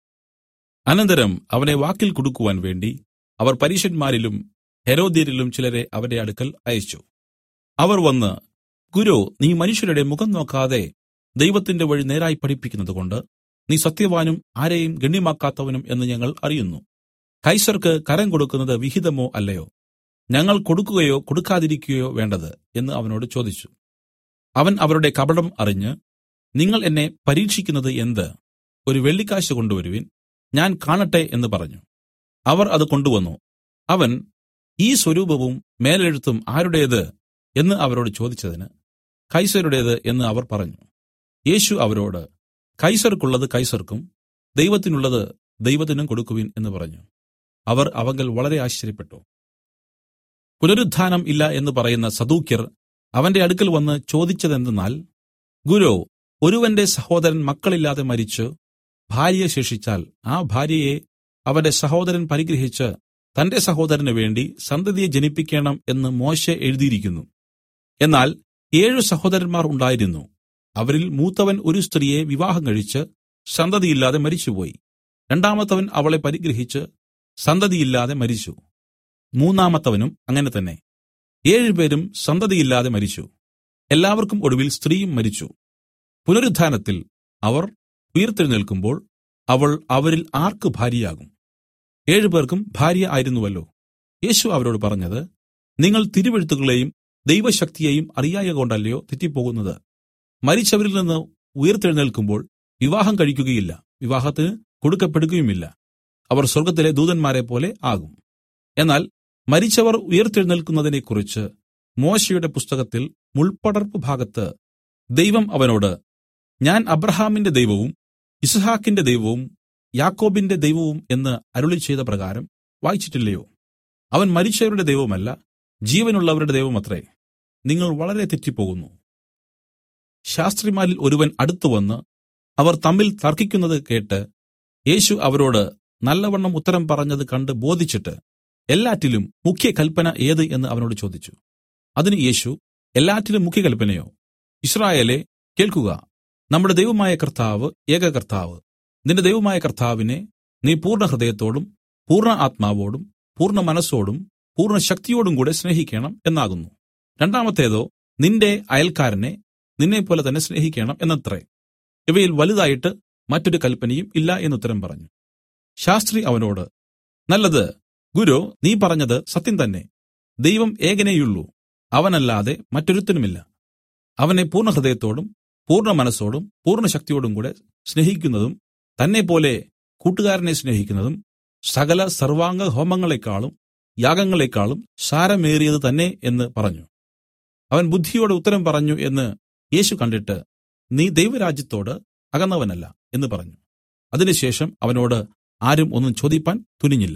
അനന്തരം അവനെ വാക്കിൽ കുടുക്കുവാൻ വേണ്ടി അവർ പരീശന്മാരിലും ഹെരോദ്യരിലും ചിലരെ അവന്റെ അടുക്കൽ അയച്ചു. അവർ വന്ന്, ഗുരു, നീ മനുഷ്യരുടെ മുഖം നോക്കാതെ ദൈവത്തിന്റെ വഴി നേരായി പഠിപ്പിക്കുന്നതുകൊണ്ട് നീ സത്യവാനും ആരെയും ഗണ്യമാക്കാത്തവനും എന്ന് ഞങ്ങൾ അറിയുന്നു. കൈസർക്ക് കരം കൊടുക്കുന്നത് വിഹിതമോ അല്ലയോ? ഞങ്ങൾ കൊടുക്കുകയോ കൊടുക്കാതിരിക്കുകയോ വേണ്ടത് എന്ന് അവനോട് ചോദിച്ചു. അവൻ അവരുടെ കപടം അറിഞ്ഞ്, നിങ്ങൾ എന്നെ പരീക്ഷിക്കുന്നത് എന്ത്? ഒരു വെള്ളിക്കാശ് കൊണ്ടുവരുവിൻ, ഞാൻ കാണട്ടെ എന്ന് പറഞ്ഞു. അവർ അത് കൊണ്ടുവന്നു. അവൻ, ഈ സ്വരൂപവും മേലെഴുത്തും ആരുടേത് എന്ന് അവരോട് ചോദിച്ചതിന്, കൈസരുടേത് എന്ന് അവർ പറഞ്ഞു. യേശു അവരോട്, കൈസർക്കുള്ളത് കൈസർക്കും ദൈവത്തിനുള്ളത് ദൈവത്തിനും കൊടുക്കുവിൻ എന്ന് പറഞ്ഞു. അവർ അവങ്കൽ വളരെ ആശ്ചര്യപ്പെട്ടു. പുനരുത്ഥാനം ഇല്ല എന്ന് പറയുന്ന സദൂക്യർ അവന്റെ അടുക്കൽ വന്ന് ചോദിച്ചതെന്തെന്നാൽ, ഗുരു, ഒരുവന്റെ സഹോദരൻ മക്കളില്ലാതെ മരിച്ചു ഭാര്യ ശേഷിച്ചാൽ ആ ഭാര്യയെ അവന്റെ സഹോദരൻ പരിഗ്രഹിച്ച് തന്റെ സഹോദരന് വേണ്ടി സന്തതിയെ ജനിപ്പിക്കണം എന്ന് മോശെ എഴുതിയിരിക്കുന്നു. എന്നാൽ ഏഴു സഹോദരന്മാർ ഉണ്ടായിരുന്നു. അവരിൽ മൂത്തവൻ ഒരു സ്ത്രീയെ വിവാഹം കഴിച്ച് സന്തതിയില്ലാതെ മരിച്ചുപോയി. രണ്ടാമത്തവൻ അവളെ പരിഗ്രഹിച്ച് സന്തതിയില്ലാതെ മരിച്ചു. മൂന്നാമത്തവനും അങ്ങനെ തന്നെ. ഏഴുപേരും സന്തതിയില്ലാതെ മരിച്ചു. എല്ലാവർക്കും ഒടുവിൽ സ്ത്രീയും മരിച്ചു. പുനരുത്ഥാനത്തിൽ അവർ ഉയിർത്തെഴുന്നേൽക്കുമ്പോൾ അവൾ അവരിൽ ആർക്ക് ഭാര്യയാകും? ഏഴുപേർക്കും ഭാര്യ ആയിരുന്നുവല്ലോ. യേശു അവരോട് പറഞ്ഞത്, നിങ്ങൾ തിരുവെഴുത്തുകളെയും ദൈവശക്തിയെയും അറിയായകൊണ്ടല്ലയോ തെറ്റിപ്പോകുന്നത്? മരിച്ചവരിൽ നിന്ന് ഉയിർത്തെഴുന്നേൽക്കുമ്പോൾ വിവാഹം കഴിക്കുകയില്ല, വിവാഹത്തിന് കൊടുക്കപ്പെടുകയുമില്ല. അവർ സ്വർഗ്ഗത്തിലെ ദൂതന്മാരെ പോലെ ആകും. എന്നാൽ മരിച്ചവർ ഉയിർത്തെഴുന്നേൽക്കുന്നതിനെക്കുറിച്ച് മോശെയുടെ പുസ്തകത്തിൽ മുൾപ്പടർപ്പ് ഭാഗത്ത് ദൈവം അവനോട്, ഞാൻ അബ്രാഹാമിന്റെ ദൈവവും യിസ്ഹാക്കിന്റെ ദൈവവും യാക്കോബിന്റെ ദൈവവും എന്ന് അരുളിച്ചെയ്ത പ്രകാരം വായിച്ചിട്ടില്ലയോ? അവൻ മരിച്ചവരുടെ ദൈവമല്ല, ജീവനുള്ളവരുടെ ദൈവമത്രേ. നിങ്ങൾ വളരെ തെറ്റിപ്പോകുന്നു. ശാസ്ത്രിമാരിൽ ഒരുവൻ അടുത്തുവന്ന് അവർ തമ്മിൽ തർക്കിക്കുന്നത് കേട്ട് യേശു അവരോട് നല്ലവണ്ണം ഉത്തരം പറഞ്ഞത് കണ്ട് ബോധിച്ചിട്ട്, എല്ലാറ്റിലും മുഖ്യ കല്പന ഏത് എന്ന് അവനോട് ചോദിച്ചു. അതിന് യേശു, എല്ലാറ്റിലും മുഖ്യ കല്പനയോ? യിസ്രായേലേ, കേൾക്കുക, നമ്മുടെ ദൈവമായ കർത്താവ് ഏക കർത്താവ്. നിന്റെ ദൈവമായ കർത്താവിനെ നീ പൂർണ്ണ ഹൃദയത്തോടും പൂർണ്ണ ആത്മാവോടും പൂർണ്ണ മനസ്സോടും പൂർണ്ണ ശക്തിയോടും കൂടെ സ്നേഹിക്കണം എന്നാകുന്നു. രണ്ടാമത്തേതോ, നിന്റെ അയൽക്കാരനെ നിന്നെപ്പോലെ തന്നെ സ്നേഹിക്കണം എന്നത്രേ. ഇവയിൽ വലുതായിട്ട് മറ്റൊരു കൽപ്പനയും ഇല്ല എന്നുത്തരം പറഞ്ഞു. ശാസ്ത്രി അവനോട്, നല്ലത് ഗുരു, നീ പറഞ്ഞത് സത്യം തന്നെ. ദൈവം ഏകനേയുള്ളൂ, അവനല്ലാതെ മറ്റൊരുത്തനുമില്ല. അവനെ പൂർണ്ണ ഹൃദയത്തോടും പൂർണ്ണ മനസ്സോടും പൂർണ്ണ ശക്തിയോടും കൂടെ സ്നേഹിക്കുന്നതും തന്നെപ്പോലെ കൂട്ടുകാരനെ സ്നേഹിക്കുന്നതും സകല സർവാംഗ ഹോമങ്ങളെക്കാളും യാഗങ്ങളെക്കാളും സാരമേറിയത് തന്നെ എന്ന് പറഞ്ഞു. അവൻ ബുദ്ധിയോടെ ഉത്തരം പറഞ്ഞു എന്ന് യേശു കണ്ടിട്ട്, നീ ദൈവരാജ്യത്തോട് അകന്നവനല്ല എന്ന് പറഞ്ഞു. അതിനുശേഷം അവനോട് ആരും ഒന്നും ചോദിപ്പാൻ തുനിഞ്ഞില്ല.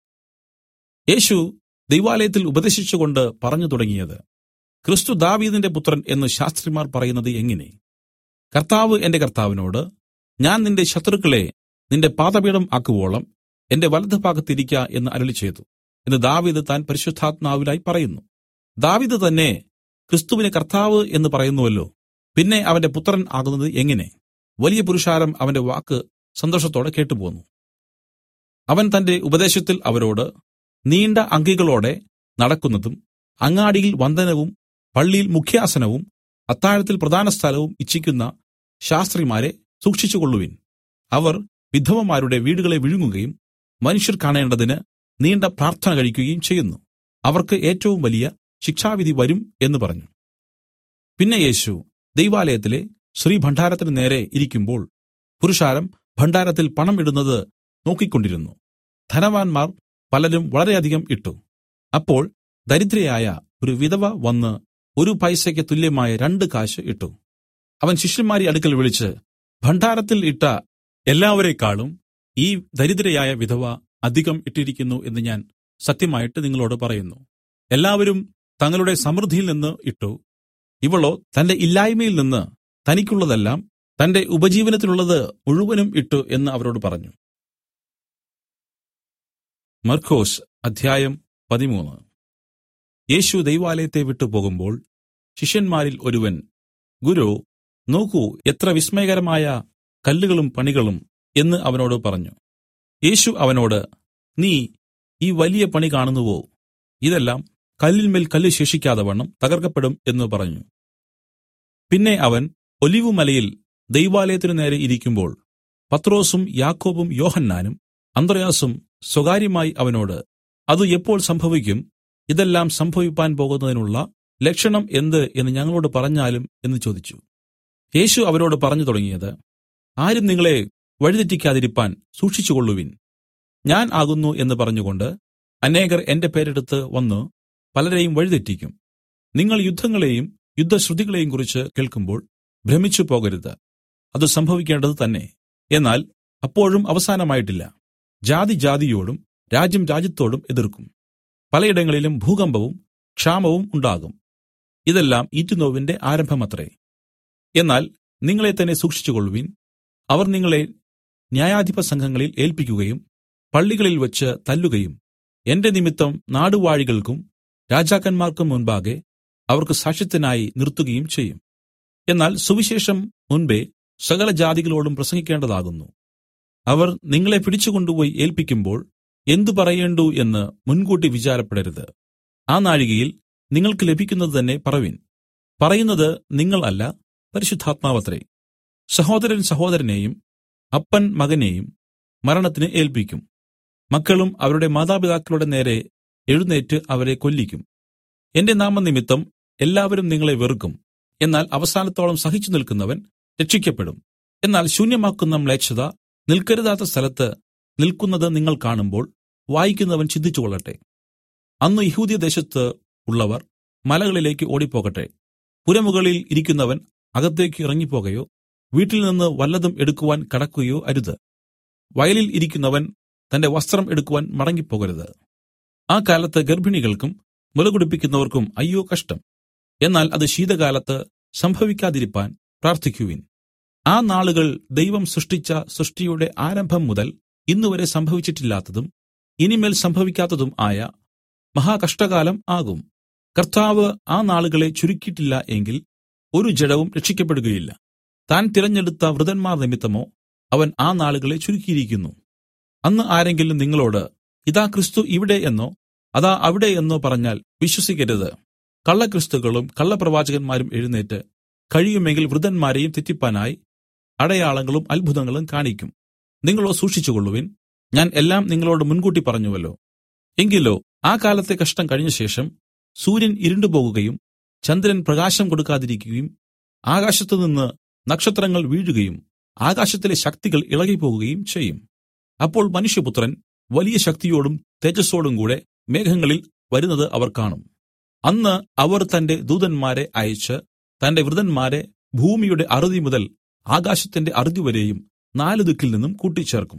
യേശു ദൈവാലയത്തിൽ ഉപദേശിച്ചുകൊണ്ട് പറഞ്ഞു തുടങ്ങിയത്, ക്രിസ്തു ദാവീദിന്റെ പുത്രൻ എന്ന് ശാസ്ത്രിമാർ പറയുന്നത് എങ്ങനെ? കർത്താവ് എന്റെ കർത്താവിനോട്, ഞാൻ നിന്റെ ശത്രുക്കളെ നിന്റെ പാദപീഠം ആക്കുവോളം എന്റെ വലത്തുഭാഗത്തിരിക്ക എന്ന് അരുളിച്ചെയ്തു എന്ന് ദാവീദ് താൻ പരിശുദ്ധാത്മാവിലായി പറയുന്നു. ദാവീദ് തന്നെ ക്രിസ്തുവിനെ കർത്താവ് എന്ന് പറയുന്നുവല്ലോ. പിന്നെ അവന്റെ പുത്രൻ ആകുന്നത് എങ്ങനെ? വലിയ പുരുഷാരം അവന്റെ വാക്ക് സന്തോഷത്തോടെ കേട്ടുപോന്നു. അവൻ തന്റെ ഉപദേശത്തിൽ അവരോട് നീണ്ട അങ്കികളോടെ നടക്കുന്നതും അങ്ങാടിയിൽ വന്ദനവും പള്ളിയിൽ മുഖ്യാസനവും അത്താഴത്തിൽ പ്രധാന സ്ഥലവും ഇച്ഛിക്കുന്ന ശാസ്ത്രിമാരെ സൂക്ഷിച്ചുകൊള്ളുവിൻ. അവർ വിധവമാരുടെ വീടുകളെ വിഴുങ്ങുകയും മനുഷ്യർ കാണേണ്ടതിന് നീണ്ട പ്രാർത്ഥന കഴിക്കുകയും ചെയ്യുന്നു. അവർക്ക് ഏറ്റവും വലിയ ശിക്ഷാവിധി വരും എന്ന് പറഞ്ഞു. പിന്നെ യേശു ദൈവാലയത്തിലെ ശ്രീഭണ്ഡാരത്തിന് നേരെ ഇരിക്കുമ്പോൾ പുരുഷാരം ഭണ്ഡാരത്തിൽ പണം ഇടുന്നത് നോക്കിക്കൊണ്ടിരുന്നു. ധനവാന്മാർ പലരും വളരെയധികം ഇട്ടു. അപ്പോൾ ദരിദ്രയായ ഒരു വിധവ വന്ന് ഒരു പൈസയ്ക്ക് തുല്യമായ രണ്ട് കാശ് ഇട്ടു. അവൻ ശിഷ്യന്മാരെ അടുക്കൽ വിളിച്ച്, ഭണ്ഡാരത്തിൽ ഇട്ട എല്ലാവരെക്കാളും ഈ ദരിദ്രയായ വിധവ അധികം ഇട്ടിരിക്കുന്നു എന്ന് ഞാൻ സത്യമായിട്ട് നിങ്ങളോട് പറയുന്നു. എല്ലാവരും തങ്ങളുടെ സമൃദ്ധിയിൽ നിന്ന് ഇട്ടു, ഇവളോ തന്റെ ഇല്ലായ്മയിൽ നിന്ന് തനിക്കുള്ളതെല്ലാം തന്റെ ഉപജീവനത്തിനുള്ളത് മുഴുവനും ഇട്ടു എന്ന് അവരോട് പറഞ്ഞു. മർക്കോസ് അധ്യായം പതിമൂന്ന്. യേശു ദൈവാലയത്തെ വിട്ടു പോകുമ്പോൾ ശിഷ്യന്മാരിൽ ഒരുവൻ, ഗുരു, നോക്കൂ, എത്ര വിസ്മയകരമായ കല്ലുകളും പണികളും എന്ന് അവനോട് പറഞ്ഞു. യേശു അവനോട്, നീ ഈ വലിയ പണി കാണുന്നുവോ? ഇതെല്ലാം കല്ലിന്മേൽ കല്ല് ശേഷിക്കാതെ വണ്ണം തകർക്കപ്പെടും എന്ന് പറഞ്ഞു. പിന്നെ അവൻ ഒലിവുമലയിൽ ദൈവാലയത്തിനു നേരെ ഇരിക്കുമ്പോൾ പത്രോസും യാക്കോബും യോഹന്നാനും അന്ത്രയാസും സ്വകാര്യമായി അവനോട്, അത് എപ്പോൾ സംഭവിക്കും? ഇതെല്ലാം സംഭവിപ്പാൻ പോകുന്നതിനുള്ള ലക്ഷണം എന്ത് എന്ന് ഞങ്ങളോട് പറഞ്ഞാലും എന്ന് ചോദിച്ചു. യേശു അവരോട് പറഞ്ഞു തുടങ്ങിയത്, ആരും നിങ്ങളെ വഴിതെറ്റിക്കാതിരിപ്പാൻ സൂക്ഷിച്ചുകൊള്ളുവിൻ. ഞാൻ ആകുന്നു എന്ന് പറഞ്ഞുകൊണ്ട് അനേകർ എന്റെ പേരെടുത്ത് വന്നു പലരെയും വഴിതെറ്റിക്കും. നിങ്ങൾ യുദ്ധങ്ങളെയും യുദ്ധശ്രുതികളെയും കുറിച്ച് കേൾക്കുമ്പോൾ ഭ്രമിച്ചു പോകരുത്. അത് സംഭവിക്കേണ്ടത് തന്നെ, എന്നാൽ അപ്പോഴും അവസാനമായിട്ടില്ല. ജാതി ജാതിയോടും രാജ്യം രാജ്യത്തോടും എതിർക്കും. പലയിടങ്ങളിലും ഭൂകമ്പവും ക്ഷാമവും ഉണ്ടാകും. ഇതെല്ലാം ഈറ്റുനോവിന്റെ ആരംഭമത്രേ. എന്നാൽ നിങ്ങളെ തന്നെ സൂക്ഷിച്ചുകൊള്ളുവിൻ. അവർ നിങ്ങളെ ന്യായാധിപ സംഘങ്ങളിൽ ഏൽപ്പിക്കുകയും പള്ളികളിൽ വച്ച് തല്ലുകയും എന്റെ നിമിത്തം നാടുവാഴികൾക്കും രാജാക്കന്മാർക്കും മുൻപാകെ അവർക്ക് സാക്ഷ്യത്തിനായി നിർത്തുകയും ചെയ്യും. എന്നാൽ സുവിശേഷം മുൻപേ സകല ജാതികളോടും പ്രസംഗിക്കേണ്ടതാകുന്നു. അവർ നിങ്ങളെ പിടിച്ചുകൊണ്ടുപോയി ഏൽപ്പിക്കുമ്പോൾ എന്തു പറയേണ്ടു എന്ന് മുൻകൂട്ടി വിചാരപ്പെടരുത്. ആ നാഴികയിൽ നിങ്ങൾക്ക് ലഭിക്കുന്നത് തന്നെ പറവിൻ. പറയുന്നത് നിങ്ങൾ അല്ല, പരിശുദ്ധാത്മാവത്രേ. സഹോദരൻ സഹോദരനെയും അപ്പൻ മകനെയും മരണത്തിന് ഏൽപ്പിക്കും. മക്കളും അവരുടെ മാതാപിതാക്കളുടെ നേരെ എഴുന്നേറ്റ് അവരെ കൊല്ലിക്കും. എന്റെ നാമനിമിത്തം എല്ലാവരും നിങ്ങളെ വെറുക്കും. എന്നാൽ അവസാനത്തോളം സഹിച്ചു നിൽക്കുന്നവൻ രക്ഷിക്കപ്പെടും. എന്നാൽ ശൂന്യമാക്കുന്ന മ്ലേച്ഛത നിൽക്കരുതാത്ത സ്ഥലത്ത് നിൽക്കുന്നത് നിങ്ങൾ കാണുമ്പോൾ വായിക്കുന്നവൻ ചിന്തിച്ചുകൊള്ളട്ടെ. അന്ന് യഹൂദ്യദേശത്ത് ഉള്ളവർ മലകളിലേക്ക് ഓടിപ്പോകട്ടെ. പുരമുകളിൽ ഇരിക്കുന്നവൻ അകത്തേക്ക് ഇറങ്ങിപ്പോകയോ വീട്ടിൽ നിന്ന് വല്ലതും എടുക്കുവാൻ കടക്കുകയോ അരുത്. വയലിൽ ഇരിക്കുന്നവൻ തന്റെ വസ്ത്രം എടുക്കുവാൻ മടങ്ങിപ്പോകരുത്. ആ കാലത്ത് ഗർഭിണികൾക്കും മുലകുടിപ്പിക്കുന്നവർക്കും അയ്യോ കഷ്ടം. എന്നാൽ അത് ശീതകാലത്ത് സംഭവിക്കാതിരിപ്പാൻ പ്രാർത്ഥിക്കുവിൻ. ആ നാളുകൾ ദൈവം സൃഷ്ടിച്ച സൃഷ്ടിയുടെ ആരംഭം മുതൽ ഇന്നുവരെ സംഭവിച്ചിട്ടില്ലാത്തതും ഇനിമേൽ സംഭവിക്കാത്തതും ആയ മഹാകഷ്ടകാലം ആകും. കർത്താവ് ആ നാളുകളെ ചുരുക്കിയിട്ടില്ല എങ്കിൽ ഒരു ജഡവും രക്ഷിക്കപ്പെടുകയില്ല. താൻ തിരഞ്ഞെടുത്ത വൃതന്മാർ നിമിത്തമോ അവൻ ആ നാളുകളെ ചുരുക്കിയിരിക്കുന്നു. അന്ന് ആരെങ്കിലും നിങ്ങളോട് ഇതാ ക്രിസ്തു ഇവിടെ എന്നോ അതാ അവിടെ എന്നോ പറഞ്ഞാൽ വിശ്വസിക്കരുത്. കള്ളക്രിസ്തുക്കളും കള്ളപ്രവാചകന്മാരും എഴുന്നേറ്റ് കഴിയുമെങ്കിൽ വൃതന്മാരെയും തെറ്റിപ്പാനായി അടയാളങ്ങളും അത്ഭുതങ്ങളും കാണിക്കും. നിങ്ങളോ സൂക്ഷിച്ചുകൊള്ളുവിൻ. ഞാൻ എല്ലാം നിങ്ങളോട് മുൻകൂട്ടി പറഞ്ഞുവല്ലോ. എങ്കിലോ ആ കാലത്തെ കഷ്ടം കഴിഞ്ഞ ശേഷം സൂര്യൻ ഇരുണ്ടുപോകുകയും ചന്ദ്രൻ പ്രകാശം കൊടുക്കാതിരിക്കുകയും ആകാശത്തുനിന്ന് നക്ഷത്രങ്ങൾ വീഴുകയും ആകാശത്തിലെ ശക്തികൾ ഇളകിപ്പോകുകയും ചെയ്യും. അപ്പോൾ മനുഷ്യപുത്രൻ വലിയ ശക്തിയോടും തേജസ്സോടും കൂടെ മേഘങ്ങളിൽ വരുന്നത് അവർ കാണും. അന്ന് അവർ തന്റെ ദൂതന്മാരെ അയച്ച് തന്റെ വൃതന്മാരെ ഭൂമിയുടെ അറുതി മുതൽ ആകാശത്തിന്റെ അറുതി വരെയും നാല് ദിക്കിൽ നിന്നും കൂട്ടിച്ചേർക്കും.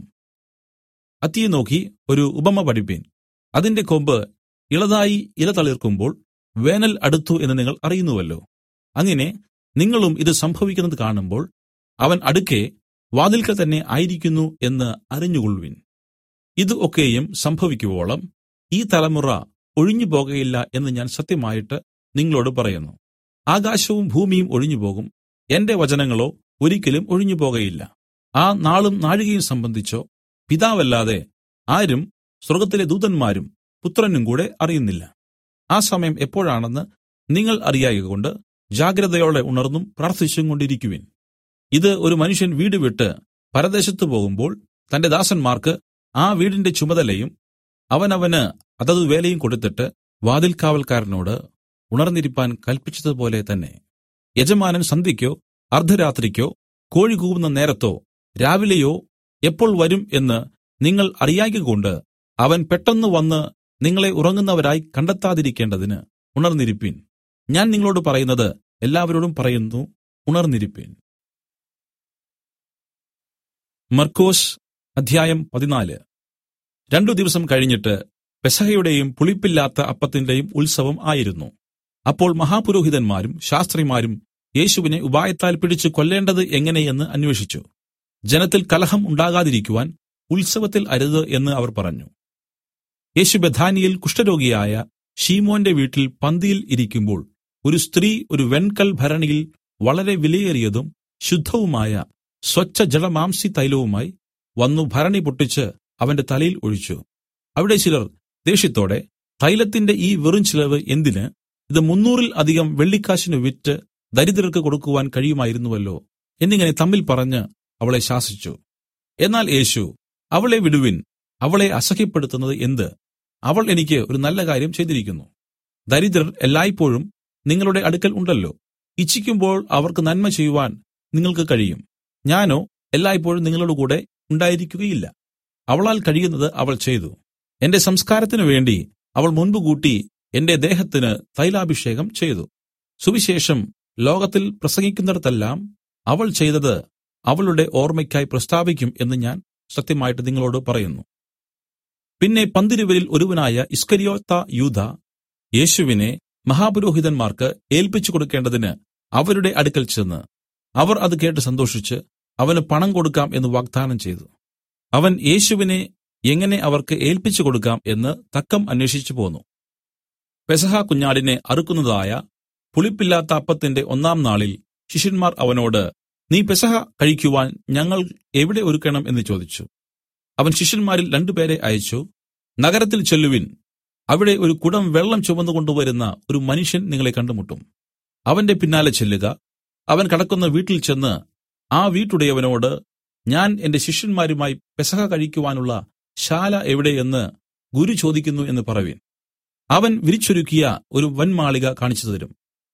അത്തിയെ നോക്കി ഒരു ഉപമ പഠിപ്പീൻ. അതിന്റെ കൊമ്പ് ഇളതായി ഇല തളിർക്കുമ്പോൾ വേനൽ അടുത്തു എന്ന് നിങ്ങൾ അറിയുന്നുവല്ലോ. അങ്ങനെ നിങ്ങളും ഇത് സംഭവിക്കുന്നത് കാണുമ്പോൾ അവൻ അടുക്കെ വാതിൽക്കൽ തന്നെ ആയിരിക്കുന്നു എന്ന് അറിഞ്ഞുകൊള്ളുവിൻ. ഇത് ഒക്കെയും സംഭവിക്കുവോളം ഈ തലമുറ ഒഴിഞ്ഞു പോകയില്ല എന്ന് ഞാൻ സത്യമായിട്ട് നിങ്ങളോട് പറയുന്നു. ആകാശവും ഭൂമിയും ഒഴിഞ്ഞുപോകും, എന്റെ വചനങ്ങളോ ഒരിക്കലും ഒഴിഞ്ഞു പോകയില്ല. ആ നാളും നാഴികയും സംബന്ധിച്ചോ പിതാവല്ലാതെ ആരും സ്വർഗ്ഗത്തിലെ ദൂതന്മാരും പുത്രനും കൂടെ അറിയുന്നില്ല. ആ സമയം എപ്പോഴാണെന്ന് നിങ്ങൾ അറിയായ്കകൊണ്ട് ജാഗ്രതയോടെ ഉണർന്നും പ്രാർത്ഥിച്ചും കൊണ്ടിരിക്കുവിൻ. ഇത് ഒരു മനുഷ്യൻ വീട് വിട്ട് പരദേശത്ത് പോകുമ്പോൾ തന്റെ ദാസന്മാർക്ക് ആ വീടിന്റെ ചുമതലയും അവനവന് അതത് വേലയും കൊടുത്തിട്ട് വാതിൽകാവൽക്കാരനോട് ഉണർന്നിരിപ്പാൻ കല്പിച്ചതുപോലെ തന്നെ. യജമാനൻ സന്ധ്യയ്ക്കോ അർദ്ധരാത്രിക്കോ കോഴി കൂവുന്ന നേരത്തോ രാവിലെയോ എപ്പോൾ വരും എന്ന് നിങ്ങൾ അറിയായ്കകൊണ്ട് അവൻ പെട്ടെന്ന് വന്ന് നിങ്ങളെ ഉറങ്ങുന്നവരായി കണ്ടെത്താതിരിക്കേണ്ടതിന് ഉണർന്നിരിപ്പിൻ. ഞാൻ നിങ്ങളോട് പറയുന്നത് എല്ലാവരോടും പറയുന്നു, ഉണർന്നിരിപ്പിൻ. മർക്കൊസ് അധ്യായം പതിനാല്. രണ്ടു ദിവസം കഴിഞ്ഞിട്ട് പെസഹയുടെയും പുളിപ്പില്ലാത്ത അപ്പത്തിന്റെയും ഉത്സവം ആയിരുന്നു. അപ്പോൾ മഹാപുരോഹിതന്മാരും ശാസ്ത്രിമാരും യേശുവിനെ ഉപായത്താൽ പിടിച്ച് കൊല്ലേണ്ടത് എങ്ങനെയെന്ന് അന്വേഷിച്ചു. ജനത്തിൽ കലഹം ഉണ്ടാകാതിരിക്കുവാൻ ഉത്സവത്തിൽ അരുത് എന്ന് അവർ പറഞ്ഞു. യേശു ബെഥാനിയിൽ കുഷ്ഠരോഗിയായ ശീമോന്റെ വീട്ടിൽ പന്തിയിൽ ഇരിക്കുമ്പോൾ ഒരു സ്ത്രീ ഒരു വെൺകൽ ഭരണിയിൽ വളരെ വിലയേറിയതും ശുദ്ധവുമായ സ്വച്ഛ ജഡമാംസി തൈലവുമായി വന്നു ഭരണി പൊട്ടിച്ച് അവന്റെ തലയിൽ ഒഴിച്ചു. അവിടെ ചിലർ ദേഷ്യത്തോടെ, തൈലത്തിന്റെ ഈ വെറും ചിലവ് എന്തിന്? ഇത് മുന്നൂറിൽ അധികം വെള്ളിക്കാശിന് വിറ്റ് ദരിദ്രർക്ക് കൊടുക്കുവാൻ കഴിയുമായിരുന്നുവല്ലോ എന്നിങ്ങനെ തമ്മിൽ പറഞ്ഞ് അവളെ ശാസിച്ചു. എന്നാൽ യേശു, അവളെ വിടുവിൻ, അവളെ അസഹ്യപ്പെടുത്തുന്നത് എന്ത്? അവൾ എനിക്ക് ഒരു നല്ല കാര്യം ചെയ്തിരിക്കുന്നു. ദരിദ്രർ എല്ലായ്പോഴും നിങ്ങളുടെ അടുക്കൽ ഉണ്ടല്ലോ. ഇച്ഛിക്കുമ്പോൾ അവർക്ക് നന്മ ചെയ്യുവാൻ നിങ്ങൾക്ക് കഴിയും. ഞാനോ എല്ലായ്പോഴും നിങ്ങളുടെ കൂടെ ഉണ്ടായിരിക്കുകയില്ല. അവളാൽ കഴിയുന്നത് അവൾ ചെയ്തു. എന്റെ സംസ്കാരത്തിനു വേണ്ടി അവൾ മുൻപ് കൂട്ടി എന്റെ ദേഹത്തിന് തൈലാഭിഷേകം ചെയ്തു. സുവിശേഷം ലോകത്തിൽ പ്രസംഗിക്കുന്നിടത്തെല്ലാം അവൾ ചെയ്തത് അവളുടെ ഓർമ്മയ്ക്കായി പ്രസ്താവിക്കും എന്ന് ഞാൻ സത്യമായിട്ട് നിങ്ങളോട് പറയുന്നു. പിന്നെ പന്തിരുവരിൽ ഒരുവനായ ഇസ്കര്യോത്ത യൂദാ യേശുവിനെ മഹാപുരോഹിതന്മാർക്ക് ഏൽപ്പിച്ചു കൊടുക്കേണ്ടതിന് അവരുടെ അടുക്കൽ ചെന്ന് അവർ അത് കേട്ട് സന്തോഷിച്ച് അവന് പണം കൊടുക്കാം എന്ന് വാഗ്ദാനം ചെയ്തു. അവൻ യേശുവിനെ എങ്ങനെ അവർക്ക് ഏൽപ്പിച്ചു കൊടുക്കാം എന്ന് തക്കം അന്വേഷിച്ചു പോന്നു. പെസഹ കുഞ്ഞാടിനെ അറുക്കുന്നതായ പുളിപ്പില്ലാത്ത അപ്പത്തിന്റെ ഒന്നാം നാളിൽ ശിഷ്യന്മാർ അവനോട്, നീ പെസഹ കഴിക്കുവാൻ ഞങ്ങൾ എവിടെ ഒരുക്കണം എന്ന് ചോദിച്ചു. അവൻ ശിഷ്യന്മാരിൽ രണ്ടുപേരെ അയച്ചു, നഗരത്തിൽ ചെല്ലുവിൻ, അവിടെ ഒരു കുടം വെള്ളം ചുമന്നു കൊണ്ടുവരുന്ന ഒരു മനുഷ്യൻ നിങ്ങളെ കണ്ടുമുട്ടും. അവന്റെ പിന്നാലെ ചെല്ലുക. അവൻ കടക്കുന്ന വീട്ടിൽ ചെന്ന് ആ വീട്ടുടയവനോട്, ഞാൻ എന്റെ ശിഷ്യന്മാരുമായി പെസഹ കഴിക്കുവാനുള്ള ശാല എവിടെയെന്ന് ഗുരു ചോദിക്കുന്നു എന്ന് പറവിൻ. അവൻ വിരിച്ചൊരുക്കിയ ഒരു വൻമാളിക കാണിച്ചു തരും.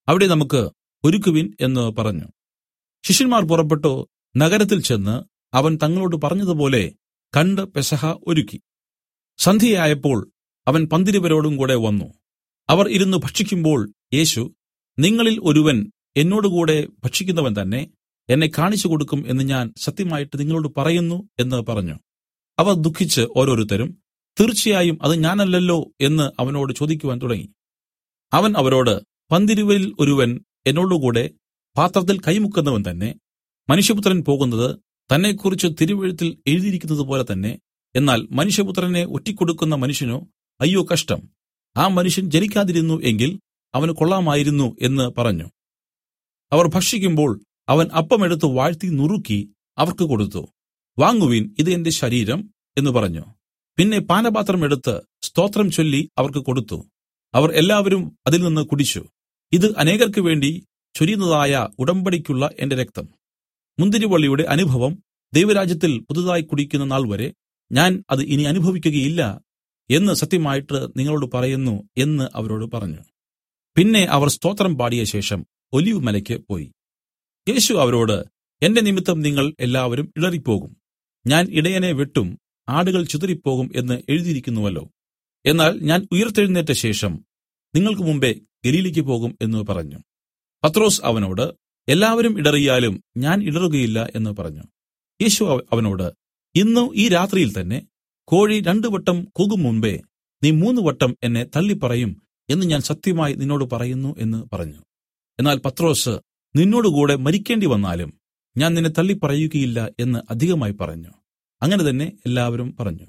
അവിടെ നമുക്ക് ഒരുക്കുവിൻ എന്ന് പറഞ്ഞു. ശിഷ്യന്മാർ പുറപ്പെട്ടു നഗരത്തിൽ ചെന്ന് അവൻ തങ്ങളോട് പറഞ്ഞതുപോലെ കണ്ട് പെസഹ ഒരുക്കി. സന്ധ്യയായപ്പോൾ അവൻ പന്തിരുവരോടും കൂടെ വന്നു. അവർ ഇരുന്നു ഭക്ഷിക്കുമ്പോൾ യേശു, നിങ്ങളിൽ ഒരുവൻ എന്നോടുകൂടെ ഭക്ഷിക്കുന്നവൻ തന്നെ എന്നെ കാണിച്ചു കൊടുക്കും എന്ന് ഞാൻ സത്യമായിട്ട് നിങ്ങളോട് പറയുന്നു എന്ന് പറഞ്ഞു. അവർ ദുഃഖിച്ച് ഓരോരുത്തരും, തീർച്ചയായും അത് ഞാനല്ലല്ലോ എന്ന് അവനോട് ചോദിക്കുവാൻ തുടങ്ങി. അവൻ അവരോട്, പന്തിരുവരിൽ ഒരുവൻ എന്നോടുകൂടെ പാത്രത്തിൽ കൈമുക്കുന്നവൻ തന്നെ. മനുഷ്യപുത്രൻ പോകുന്നത് തന്നെക്കുറിച്ച് തിരുവെഴുത്തിൽ എഴുതിയിരിക്കുന്നത് പോലെ തന്നെ. എന്നാൽ മനുഷ്യപുത്രനെ ഒറ്റിക്കൊടുക്കുന്ന മനുഷ്യനോ അയ്യോ കഷ്ടം! ആ മനുഷ്യൻ ജനിക്കാതിരുന്നു എങ്കിൽ അവന് കൊള്ളാമായിരുന്നു എന്ന് പറഞ്ഞു. അവർ ഭക്ഷിക്കുമ്പോൾ അവൻ അപ്പമെടുത്ത് വാഴ്ത്തി നുറുക്കി അവർക്ക് കൊടുത്തു. വാങ്ങുവിൻ, ഇത് എന്റെ ശരീരം എന്ന് പറഞ്ഞു. പിന്നെ പാനപാത്രം എടുത്ത് സ്തോത്രം ചൊല്ലി അവർക്ക് കൊടുത്തു. അവർ എല്ലാവരും അതിൽ നിന്ന് കുടിച്ചു. ഇത് അനേകർക്ക് വേണ്ടി ചൊരിയുന്നതായ ഉടമ്പടിക്കുള്ള എന്റെ രക്തം. മുന്തിരിവള്ളിയുടെ അനുഭവം ദൈവരാജ്യത്തിൽ പുതുതായി കുടിക്കുന്ന നാൾ വരെ ഞാൻ അത് ഇനി അനുഭവിക്കുകയില്ല എന്ന് സത്യമായിട്ട് നിങ്ങളോട് പറയുന്നു എന്ന് അവരോട് പറഞ്ഞു. പിന്നെ അവർ സ്തോത്രം പാടിയ ശേഷം ഒലിവ് മലയ്ക്ക് പോയി. യേശു അവരോട്, എന്റെ നിമിത്തം നിങ്ങൾ എല്ലാവരും ഇടറിപ്പോകും. ഞാൻ ഇടയനെ വെട്ടും, ആടുകൾ ചിതറിപ്പോകും എന്ന് എഴുതിയിരിക്കുന്നുവല്ലോ. എന്നാൽ ഞാൻ ഉയിർത്തെഴുന്നേറ്റ ശേഷം നിങ്ങൾക്ക് മുമ്പേ ഗലീലയ്ക്ക് പോകും എന്ന് പറഞ്ഞു. പത്രോസ് അവനോട്, എല്ലാവരും ഇടറിയാലും ഞാൻ ഇടറുകയില്ല എന്ന് പറഞ്ഞു. യേശു അവനോട്, ഇന്നു ഈ രാത്രിയിൽ തന്നെ കോഴി രണ്ടു വട്ടം കൂകും മുമ്പേ നീ മൂന്ന് വട്ടം എന്നെ തള്ളിപ്പറയും എന്ന് ഞാൻ സത്യമായി നിന്നോട് പറയുന്നു എന്ന് പറഞ്ഞു. എന്നാൽ പത്രോസ്, നിന്നോടുകൂടെ മരിക്കേണ്ടി വന്നാലും ഞാൻ നിന്നെ തള്ളിപ്പറയുകയില്ല എന്ന് അധികമായി പറഞ്ഞു. അങ്ങനെ തന്നെ എല്ലാവരും പറഞ്ഞു.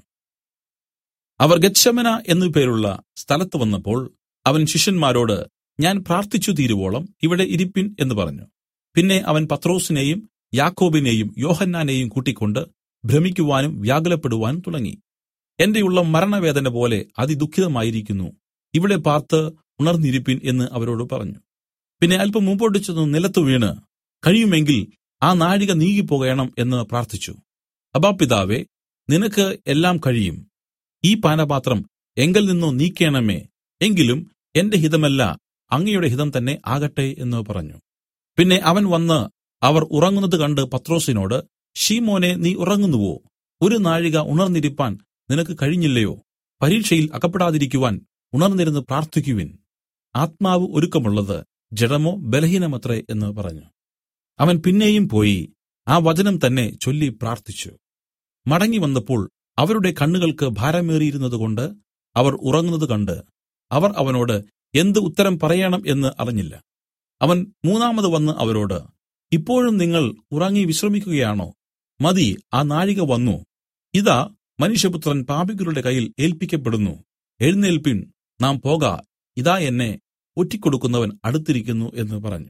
അവർ ഗത്ശമന എന്നു പേരുള്ള സ്ഥലത്ത് വന്നപ്പോൾ അവൻ ശിഷ്യന്മാരോട്, ഞാൻ പ്രാർത്ഥിച്ചു തീരുവോളം ഇവിടെ ഇരിപ്പിൻ എന്ന് പറഞ്ഞു. പിന്നെ അവൻ പത്രോസിനെയും യാക്കോബിനെയും യോഹന്നാനെയും കൂട്ടിക്കൊണ്ട് ഭ്രമിക്കുവാനും വ്യാകുലപ്പെടുവാനും തുടങ്ങി. എന്റെ ഉള്ളം മരണവേദന പോലെ അതിദുഃഖിതമായിരിക്കുന്നു, ഇവിടെ പാർത്ത് ഉണർന്നിരിപ്പിൻ എന്ന് അവരോട് പറഞ്ഞു. പിന്നെ അല്പം മുമ്പോട്ട് ചെന്ന് നിലത്തു വീണ്, കഴിയുമെങ്കിൽ ആ നാഴിക നീങ്ങിപ്പോകണം എന്ന് പ്രാർത്ഥിച്ചു. അബ്ബാ പിതാവേ, നിനക്ക് എല്ലാം കഴിയും. ഈ പാനപാത്രം എങ്കൽ നിന്നോ നീക്കേണമേ. എങ്കിലും എന്റെ ഹിതമല്ല, അങ്ങയുടെ ഹിതം തന്നെ ആകട്ടെ എന്ന് പറഞ്ഞു. പിന്നെ അവൻ വന്ന് അവർ ഉറങ്ങുന്നത് കണ്ട് പത്രോസിനോട്, ശീമോനെ, നീ ഉറങ്ങുന്നുവോ? ഒരു നാഴിക ഉണർന്നിരിപ്പാൻ നിനക്ക് കഴിഞ്ഞില്ലയോ? പരീക്ഷയിൽ അകപ്പെടാതിരിക്കുവാൻ ഉണർന്നിരുന്ന് പ്രാർത്ഥിക്കുവിൻ. ആത്മാവ് ഒരുക്കമുള്ളത്, ജഡമോ ബലഹീനമത്രേ എന്ന് പറഞ്ഞു. അവൻ പിന്നെയും പോയി ആ വചനം തന്നെ ചൊല്ലി പ്രാർത്ഥിച്ചു. മടങ്ങി വന്നപ്പോൾ അവരുടെ കണ്ണുകൾക്ക് ഭാരമേറിയിരുന്നതുകൊണ്ട് അവർ ഉറങ്ങുന്നത് കണ്ട് അവർ അവനോട് എന്ത് ഉത്തരം പറയണം എന്ന് അറിഞ്ഞില്ല. അവൻ മൂന്നാമത് വന്ന് അവരോട്, ഇപ്പോഴും നിങ്ങൾ ഉറങ്ങി വിശ്രമിക്കുകയാണോ? മതി, ആ നാഴിക വന്നു. ഇതാ മനുഷ്യപുത്രൻ പാപികളുടെ കയ്യിൽ ഏൽപ്പിക്കപ്പെടുന്നു. എഴുന്നേൽപ്പിൻ, നാം പോക. ഇതാ എന്നെ ഒറ്റിക്കൊടുക്കുന്നവൻ അടുത്തിരിക്കുന്നു എന്ന് പറഞ്ഞു.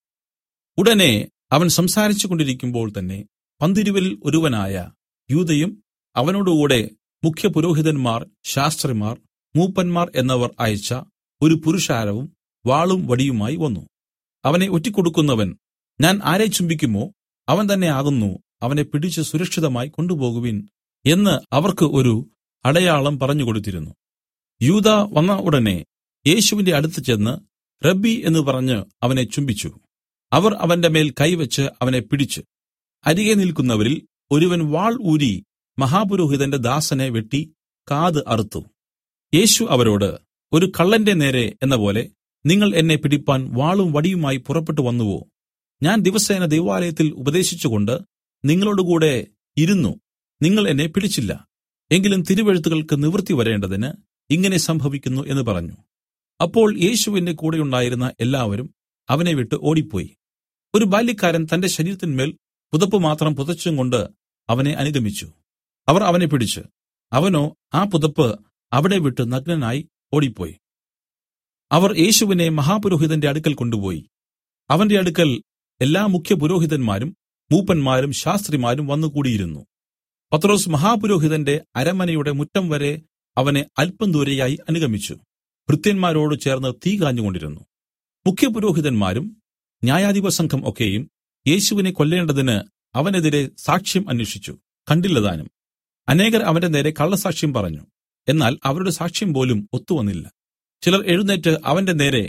ഉടനെ അവൻ സംസാരിച്ചു കൊണ്ടിരിക്കുമ്പോൾ തന്നെ പന്തിരുവരിൽ ഒരുവനായ യൂദയും അവനോടുകൂടെ മുഖ്യപുരോഹിതന്മാർ, ശാസ്ത്രിമാർ, മൂപ്പന്മാർ എന്നവർ അയച്ച ഒരു പുരുഷാരവും വാളും വടിയുമായി വന്നു. അവനെ ഒറ്റിക്കൊടുക്കുന്നവൻ ഞാൻ ആരെ ചുംബിക്കുമോ അവൻ തന്നെ ആകുന്നു, അവനെ പിടിച്ച് സുരക്ഷിതമായി കൊണ്ടുപോകുവിൻ എന്ന് അവർക്ക് ഒരു അടയാളം പറഞ്ഞുകൊടുത്തിരുന്നു. യൂദാ വന്ന ഉടനെ യേശുവിന്റെ അടുത്ത് ചെന്ന് റബ്ബി എന്ന് പറഞ്ഞ് അവനെ ചുംബിച്ചു. അവർ അവന്റെ മേൽ കൈവച്ച് അവനെ പിടിച്ച്. അരികെ നിൽക്കുന്നവരിൽ ഒരുവൻ വാൾ ഊരി മഹാപുരോഹിതന്റെ ദാസനെ വെട്ടി കാത് അറുത്തു. യേശു അവരോട്, ഒരു കള്ളന്റെ നേരെ എന്ന പോലെ നിങ്ങൾ എന്നെ പിടിപ്പാൻ വാളും വടിയുമായി പുറപ്പെട്ടു വന്നുവോ? ഞാൻ ദിവസേന ദൈവാലയത്തിൽ ഉപദേശിച്ചുകൊണ്ട് നിങ്ങളോടുകൂടെ ഇരുന്നു, നിങ്ങൾ എന്നെ പിടിച്ചില്ല. എങ്കിലും തിരുവെഴുത്തുകൾക്ക് നിവൃത്തി വരേണ്ടതിന് ഇങ്ങനെ സംഭവിക്കുന്നു എന്ന് പറഞ്ഞു. അപ്പോൾ യേശുവിന്റെ കൂടെയുണ്ടായിരുന്ന എല്ലാവരും അവനെ വിട്ട് ഓടിപ്പോയി. ഒരു ബാല്യക്കാരൻ തന്റെ ശരീരത്തിന്മേൽ പുതപ്പ് മാത്രം പുതച്ചും കൊണ്ട് അവനെ അനുഗമിച്ചു. അവർ അവനെ പിടിച്ച്. അവനോ ആ പുതപ്പ് അവിടെ വിട്ട് നഗ്നനായി ഓടിപ്പോയി. അവർ യേശുവിനെ മഹാപുരോഹിതന്റെ അടുക്കൽ കൊണ്ടുപോയി. അവന്റെ അടുക്കൽ എല്ലാ മുഖ്യപുരോഹിതന്മാരും മൂപ്പന്മാരും ശാസ്ത്രിമാരും വന്നുകൂടിയിരുന്നു. പത്രോസ് മഹാപുരോഹിതന്റെ അരമനയുടെ മുറ്റം വരെ അവനെ അല്പം ദൂരെയായി അനുഗമിച്ചു. ഭൃത്യന്മാരോട് ചേർന്ന് തീ കാഞ്ഞുകൊണ്ടിരുന്നു. മുഖ്യപുരോഹിതന്മാരും ന്യായാധിപസംഘം ഒക്കെയും യേശുവിനെ കൊല്ലേണ്ടതിന് അവനെതിരെ സാക്ഷ്യം അന്വേഷിച്ചു, കണ്ടില്ലതാനും. അനേകർ അവന്റെ നേരെ കള്ളസാക്ഷ്യം പറഞ്ഞു. എന്നാൽ അവരുടെ സാക്ഷ്യം പോലും ഒത്തുവന്നില്ല. ചിലർ എഴുന്നേറ്റ് അവന്റെ നേരെ,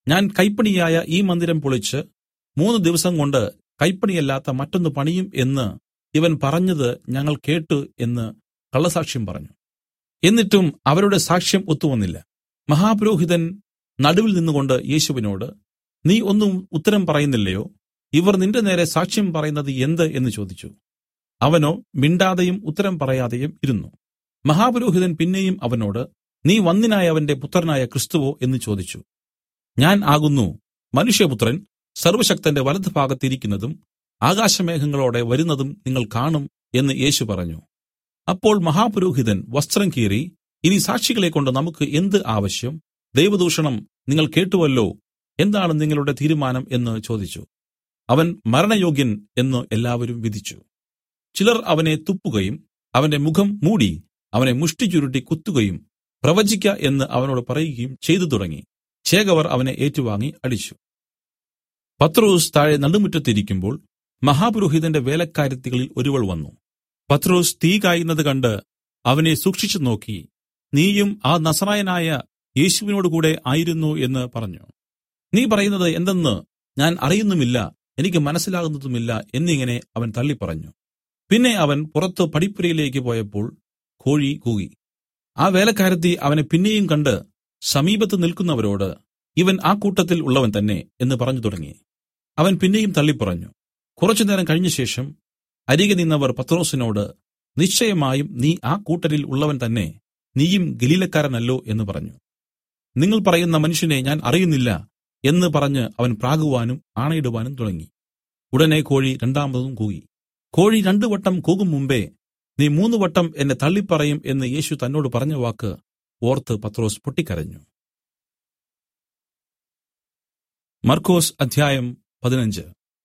ഞാൻ കൈപ്പണിയായ ഈ മന്ദിരം പൊളിച്ച് മൂന്ന് ദിവസം കൊണ്ട് കൈപ്പണിയല്ലാത്ത മറ്റൊന്ന് പണിയും എന്ന് ഇവൻ പറഞ്ഞത് ഞങ്ങൾ കേട്ട് എന്ന് കള്ളസാക്ഷ്യം പറഞ്ഞു. എന്നിട്ടും അവരുടെ സാക്ഷ്യം ഒത്തുവന്നില്ല. മഹാപുരോഹിതൻ നടുവിൽ നിന്നുകൊണ്ട് യേശുവിനോട്, നീ ഒന്നും ഉത്തരം പറയുന്നില്ലയോ? ഇവർ നിന്റെ നേരെ സാക്ഷ്യം പറയുന്നത് എന്ത് എന്ന് ചോദിച്ചു. അവനോ മിണ്ടാതെയും ഉത്തരം പറയാതെയും ഇരുന്നു. മഹാപുരോഹിതൻ പിന്നെയും അവനോട്, നീ വന്ദ്യനായവന്റെ പുത്രനായ ക്രിസ്തുവോ എന്ന് ചോദിച്ചു. ഞാൻ ആകുന്നു. മനുഷ്യപുത്രൻ സർവ്വശക്തന്റെ വലത്തുഭാഗത്തിരിക്കുന്നതും ആകാശമേഘങ്ങളോടെ വരുന്നതും നിങ്ങൾ കാണും എന്ന് യേശു പറഞ്ഞു. അപ്പോൾ മഹാപുരോഹിതൻ വസ്ത്രം കീറി, ഇനി സാക്ഷികളെ കൊണ്ട് നമുക്ക് എന്ത് ആവശ്യം? ദൈവദൂഷണം നിങ്ങൾ കേട്ടുവല്ലോ, എന്താണ് നിങ്ങളുടെ തീരുമാനം എന്ന് ചോദിച്ചു. അവൻ മരണയോഗ്യൻ എന്ന് എല്ലാവരും വിധിച്ചു. ചിലർ അവനെ തുപ്പുകയും അവന്റെ മുഖം മൂടി അവനെ മുഷ്ടി ചുരുട്ടി കുത്തുകയും പ്രവചിക്ക എന്ന് അവനോട് പറയുകയും ചെയ്തു തുടങ്ങി. ചേകവർ അവനെ ഏറ്റുവാങ്ങി അടിച്ചു. പത്രോസ് താഴെ നടുമുറ്റത്തിരിക്കുമ്പോൾ മഹാപുരോഹിതന്റെ വേലക്കാരത്തികളിൽ ഒരുവൾ വന്നു. പത്രോസ് തീ കായുന്നത് കണ്ട് അവനെ സൂക്ഷിച്ചു നോക്കി, നീയും ആ നസറായനായ യേശുവിനോടുകൂടെ ആയിരുന്നു എന്ന് പറഞ്ഞു. നീ പറയുന്നത് എന്തെന്ന് ഞാൻ അറിയുന്നുമില്ല, എനിക്ക് മനസ്സിലാകുന്നതുമില്ല എന്നിങ്ങനെ അവൻ തള്ളിപ്പറഞ്ഞു. പിന്നെ അവൻ പുറത്തു പടിപ്പുരയിലേക്ക് പോയപ്പോൾ കോഴി കൂകി. ആ വേലക്കാരത്തി അവനെ പിന്നെയും കണ്ട് സമീപത്ത് നിൽക്കുന്നവരോട്, ഇവൻ ആ കൂട്ടത്തിൽ ഉള്ളവൻ തന്നെ എന്ന് പറഞ്ഞു തുടങ്ങി. അവൻ പിന്നെയും തള്ളിപ്പറഞ്ഞു. കുറച്ചുനേരം കഴിഞ്ഞ ശേഷം അരികെ നിന്നവർ പത്രോസിനോട്, നിശ്ചയമായും നീ ആ കൂട്ടരിൽ ഉള്ളവൻ തന്നെ, നീയും ഗലീലക്കാരനല്ലോ എന്ന് പറഞ്ഞു. നിങ്ങൾ പറയുന്ന മനുഷ്യനെ ഞാൻ അറിയുന്നില്ല എന്ന് പറഞ്ഞ് അവൻ പ്രാകുവാനും ആണയിടുവാനും തുടങ്ങി. ഉടനെ കോഴി രണ്ടാമതും കൂകി. കോഴി രണ്ടു വട്ടം കൂകും മുമ്പേ നീ മൂന്ന് വട്ടം എന്നെ തള്ളിപ്പറയും എന്ന് യേശു തന്നോട് പറഞ്ഞ വാക്ക് ഓർത്ത് പത്രോസ് പൊട്ടിക്കരഞ്ഞു. മർക്കൊസ് അധ്യായം പതിനഞ്ച്.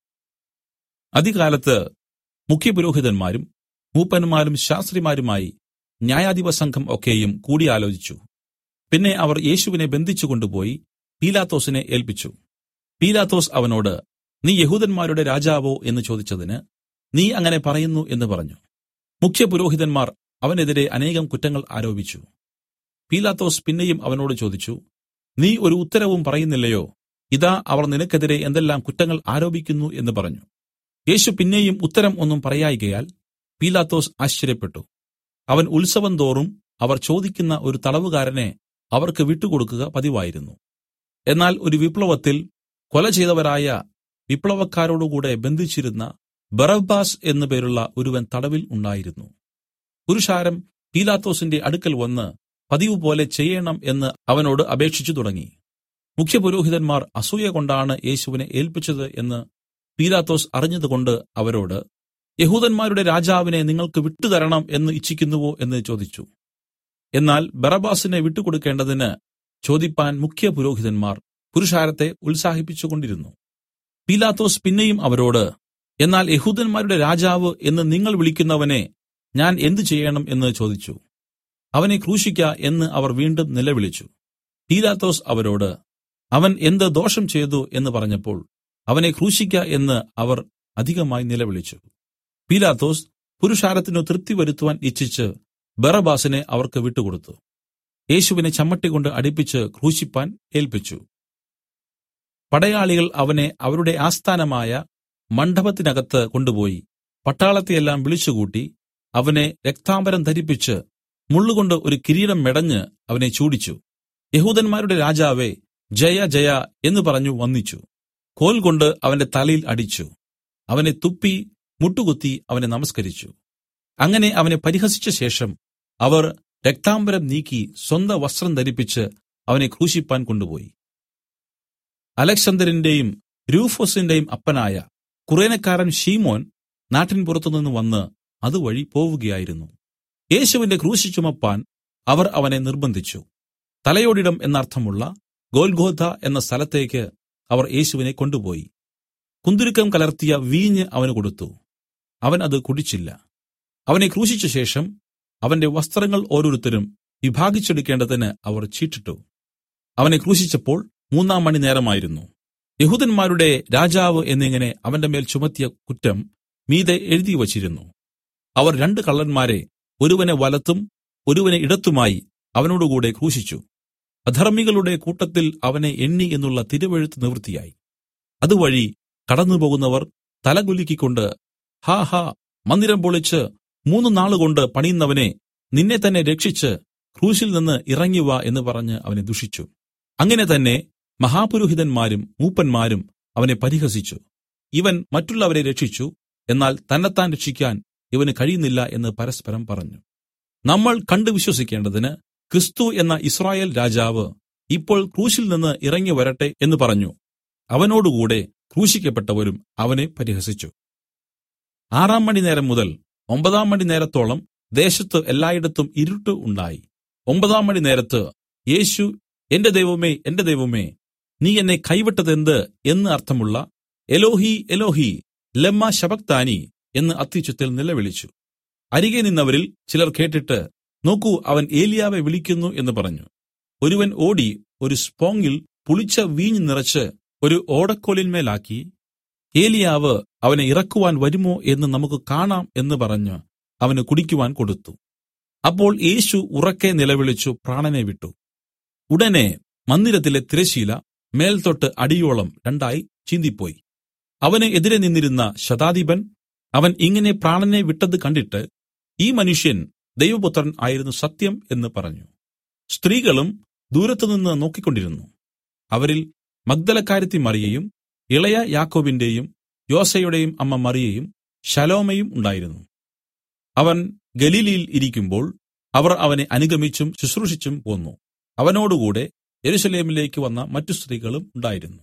അതികാലത്ത് മുഖ്യപുരോഹിതന്മാരും മൂപ്പന്മാരും ശാസ്ത്രിമാരുമായി ന്യായാധിപ സംഘം ഒക്കെയും കൂടിയാലോചിച്ചു. പിന്നെ അവർ യേശുവിനെ ബന്ധിച്ചു കൊണ്ടുപോയി പീലാത്തോസിനെ ഏൽപ്പിച്ചു. പീലാത്തോസ് അവനോട്, നീ യഹൂദന്മാരുടെ രാജാവോ എന്ന് ചോദിച്ചതിന്, നീ അങ്ങനെ പറയുന്നു എന്ന് പറഞ്ഞു. മുഖ്യപുരോഹിതന്മാർ അവനെതിരെ അനേകം കുറ്റങ്ങൾ ആരോപിച്ചു. പീലാത്തോസ് പിന്നെയും അവനോട് ചോദിച്ചു, നീ ഒരു ഉത്തരവും പറയുന്നില്ലയോ? ഇതാ അവർ നിനക്കെതിരെ എന്തെല്ലാം കുറ്റങ്ങൾ ആരോപിക്കുന്നു എന്ന് പറഞ്ഞു. യേശു പിന്നെയും ഉത്തരം ഒന്നും പറയായ്കയാൽ പീലാത്തോസ് ആശ്ചര്യപ്പെട്ടു. അവൻ ഉത്സവം തോറും അവർ ചോദിക്കുന്ന ഒരു തടവുകാരനെ അവർക്ക് വിട്ടുകൊടുക്കുക പതിവായിരുന്നു. എന്നാൽ ഒരു വിപ്ലവത്തിൽ കൊല ചെയ്തവരായ വിപ്ലവക്കാരോടുകൂടെ ബന്ധിച്ചിരുന്ന ബറബ്ബാസ് എന്നു പേരുള്ള ഒരുവൻ തടവിൽ ഉണ്ടായിരുന്നു. പുരുഷാരം പീലാത്തോസിന്റെ അടുക്കൽ വന്ന് പതിവ് പോലെ ചെയ്യണം എന്ന് അവനോട് അപേക്ഷിച്ചു തുടങ്ങി. മുഖ്യപുരോഹിതന്മാർ അസൂയ കൊണ്ടാണ് യേശുവിനെ ഏൽപ്പിച്ചത് എന്ന് പീലാത്തോസ് അറിഞ്ഞതുകൊണ്ട് അവരോട്, യഹൂദന്മാരുടെ രാജാവിനെ നിങ്ങൾക്ക് വിട്ടുതരണം എന്ന് ഇച്ഛിക്കുന്നുവോ എന്ന് ചോദിച്ചു. എന്നാൽ ബറബ്ബാസിനെ വിട്ടുകൊടുക്കേണ്ടതിന് ചോദിപ്പാൻ മുഖ്യപുരോഹിതന്മാർ പുരുഷാരത്തെ ഉത്സാഹിപ്പിച്ചുകൊണ്ടിരുന്നു. പീലാത്തോസ് പിന്നെയും അവരോട്, എന്നാൽ യഹൂദന്മാരുടെ രാജാവ് എന്ന് നിങ്ങൾ വിളിക്കുന്നവനെ ഞാൻ എന്ത് ചെയ്യണം എന്ന് ചോദിച്ചു. അവനെ ക്രൂശിക്ക എന്ന് അവർ വീണ്ടും നിലവിളിച്ചു. പീലാത്തോസ് അവരോട്, അവൻ എന്ത് ദോഷം ചെയ്തു എന്ന് പറഞ്ഞപ്പോൾ അവനെ ക്രൂശിക്ക എന്ന് അവർ അധികമായി നിലവിളിച്ചു. പീലാത്തോസ് പുരുഷാരത്തിനു തൃപ്തി വരുത്തുവാൻ ഇച്ഛിച്ച് ബറബ്ബാസിനെ അവർക്ക് വിട്ടുകൊടുത്തു. യേശുവിനെ ചമ്മട്ടികൊണ്ട് അടിപ്പിച്ച് ക്രൂശിപ്പാൻ ഏൽപ്പിച്ചു. പടയാളികൾ അവനെ അവരുടെ ആസ്ഥാനമായ മണ്ഡപത്തിനകത്ത് കൊണ്ടുപോയി പട്ടാളത്തെയെല്ലാം വിളിച്ചുകൂട്ടി അവനെ രക്താംബരം ധരിപ്പിച്ച് മുള്ളുകൊണ്ട് ഒരു കിരീടം മെടഞ്ഞ് അവനെ ചൂടിച്ചു. യഹൂദന്മാരുടെ രാജാവേ, ജയ ജയ എന്ന് പറഞ്ഞു വന്ദിച്ചു. കോൽ കൊണ്ട് അവന്റെ തലയിൽ അടിച്ചു. അവനെ തുപ്പി മുട്ടുകുത്തി അവനെ നമസ്കരിച്ചു. അങ്ങനെ അവനെ പരിഹസിച്ച ശേഷം അവർ രക്താംബരം നീക്കി സ്വന്തം വസ്ത്രം ധരിപ്പിച്ച് അവനെ ക്രൂശിപ്പാൻ കൊണ്ടുപോയി. അലക്സന്തരിന്റെയും രൂഫോസിന്റെയും അപ്പനായ കുറേനക്കാരൻ ശീമോൻ നാട്ടിൻ പുറത്തുനിന്ന് വന്ന് അതുവഴി പോവുകയായിരുന്നു. യേശുവിന്റെ ക്രൂശ് ചുമപ്പാൻ അവർ അവനെ നിർബന്ധിച്ചു. തലയോടിടം എന്നർത്ഥമുള്ള ഗോൽഗോഥ എന്ന സ്ഥലത്തേക്ക് അവർ യേശുവിനെ കൊണ്ടുപോയി. കുന്തുരുക്കം കലർത്തിയ വീഞ്ഞ് അവന് കൊടുത്തു. അവൻ അത് കുടിച്ചില്ല. അവനെ ക്രൂശിച്ച ശേഷം അവന്റെ വസ്ത്രങ്ങൾ ഓരോരുത്തരും വിഭാഗിച്ചെടുക്കേണ്ടതിന് അവർ ചീട്ടിട്ടു. അവനെ ക്രൂശിച്ചപ്പോൾ മൂന്നാം മണി നേരമായിരുന്നു. യഹൂദന്മാരുടെ രാജാവ് എന്നിങ്ങനെ അവന്റെ മേൽ ചുമത്തിയ കുറ്റം മീതെ എഴുതി വച്ചിരുന്നു. അവർ രണ്ട് കള്ളന്മാരെ ഒരുവനെ വലത്തും ഒരുവനെ ഇടത്തുമായി അവനോടുകൂടെ ക്രൂശിച്ചു. അധർമ്മികളുടെ കൂട്ടത്തിൽ അവനെ എണ്ണി എന്നുള്ള തിരുവെഴുത്ത് നിവൃത്തിയായി. അതുവഴി കടന്നുപോകുന്നവർ തലകുലുക്കിക്കൊണ്ട്, ഹാ ഹാ, മന്ദിരം പൊളിച്ച് മൂന്ന് നാളുകൊണ്ട് പണിയുന്നവനെ, നിന്നെ തന്നെ രക്ഷിച്ച് ക്രൂശിൽ നിന്ന് ഇറങ്ങിവ എന്ന് പറഞ്ഞ് അവനെ ദുഷിച്ചു. അങ്ങനെ തന്നെ മഹാപുരോഹിതന്മാരും മൂപ്പന്മാരും അവനെ പരിഹസിച്ചു. ഇവൻ മറ്റുള്ളവരെ രക്ഷിച്ചു, എന്നാൽ തന്നെത്താൻ രക്ഷിക്കാൻ ഇവന് കഴിയുന്നില്ല എന്ന് പരസ്പരം പറഞ്ഞു. നമ്മൾ കണ്ടു വിശ്വസിക്കേണ്ടതിന് ക്രിസ്തു എന്ന ഇസ്രായേൽ രാജാവ് ഇപ്പോൾ ക്രൂശിൽ നിന്ന് ഇറങ്ങി വരട്ടെ എന്ന് പറഞ്ഞു. അവനോടുകൂടെ ക്രൂശിക്കപ്പെട്ടവരും അവനെ പരിഹസിച്ചു. ആറാം മണി നേരം മുതൽ ഒമ്പതാം മണി നേരത്തോളം ദേശത്ത് എല്ലായിടത്തും ഇരുട്ട് ഉണ്ടായി. ഒമ്പതാം മണി നേരത്ത് യേശു, എന്റെ ദൈവമേ, എന്റെ ദൈവമേ, നീ എന്നെ കൈവിട്ടതെന്ത് എന്ന് അർത്ഥമുള്ള എലോഹി എലോഹി ലമ്മ ശബക്താനി എന്ന് അത്യുച്ചത്തിൽ നിലവിളിച്ചു. അരികെ നിന്നവരിൽ ചിലർ കേട്ടിട്ട്, നോക്കൂ, അവൻ ഏലിയാവെ വിളിക്കുന്നു എന്ന് പറഞ്ഞു. ഒരുവൻ ഓടി ഒരു സ്പോങ്ങിൽ പുളിച്ച വീഞ്ഞ് നിറച്ച് ഒരു ഓടക്കോലിന്മേലാക്കി, ഏലിയാവ് അവനെ ഇറക്കുവാൻ വരുമോ എന്ന് നമുക്ക് കാണാം എന്ന് പറഞ്ഞ് അവന് കുടിക്കുവാൻ കൊടുത്തു. അപ്പോൾ യേശു ഉറക്കെ നിലവിളിച്ചു പ്രാണനെ വിട്ടു. ഉടനെ മന്ദിരത്തിലെ തിരശ്ശീല മേൽതൊട്ട് അടിയോളം രണ്ടായി ചീന്തിപ്പോയി. അവന് എതിരെ നിന്നിരുന്ന ശതാധിപൻ അവൻ ഇങ്ങനെ പ്രാണനെ വിട്ടത് കണ്ടിട്ട്, ഈ മനുഷ്യൻ ദൈവപുത്രൻ ആയിരുന്നു സത്യം എന്ന് പറഞ്ഞു. സ്ത്രീകളും ദൂരത്തുനിന്ന് നോക്കിക്കൊണ്ടിരുന്നു. അവരിൽ മഗ്ദലക്കാരത്തി മറിയയും ഇളയ യാക്കോബിന്റെയും യോസയുടെയും അമ്മ മറിയയും ശലോമയും ഉണ്ടായിരുന്നു. അവൻ ഗലീലയിൽ ഇരിക്കുമ്പോൾ അവർ അവനെ അനുഗമിച്ചും ശുശ്രൂഷിച്ചും പോന്നു. അവനോടുകൂടെ യെരൂശലേമിലേക്ക് വന്ന മറ്റു സ്ത്രീകളും ഉണ്ടായിരുന്നു.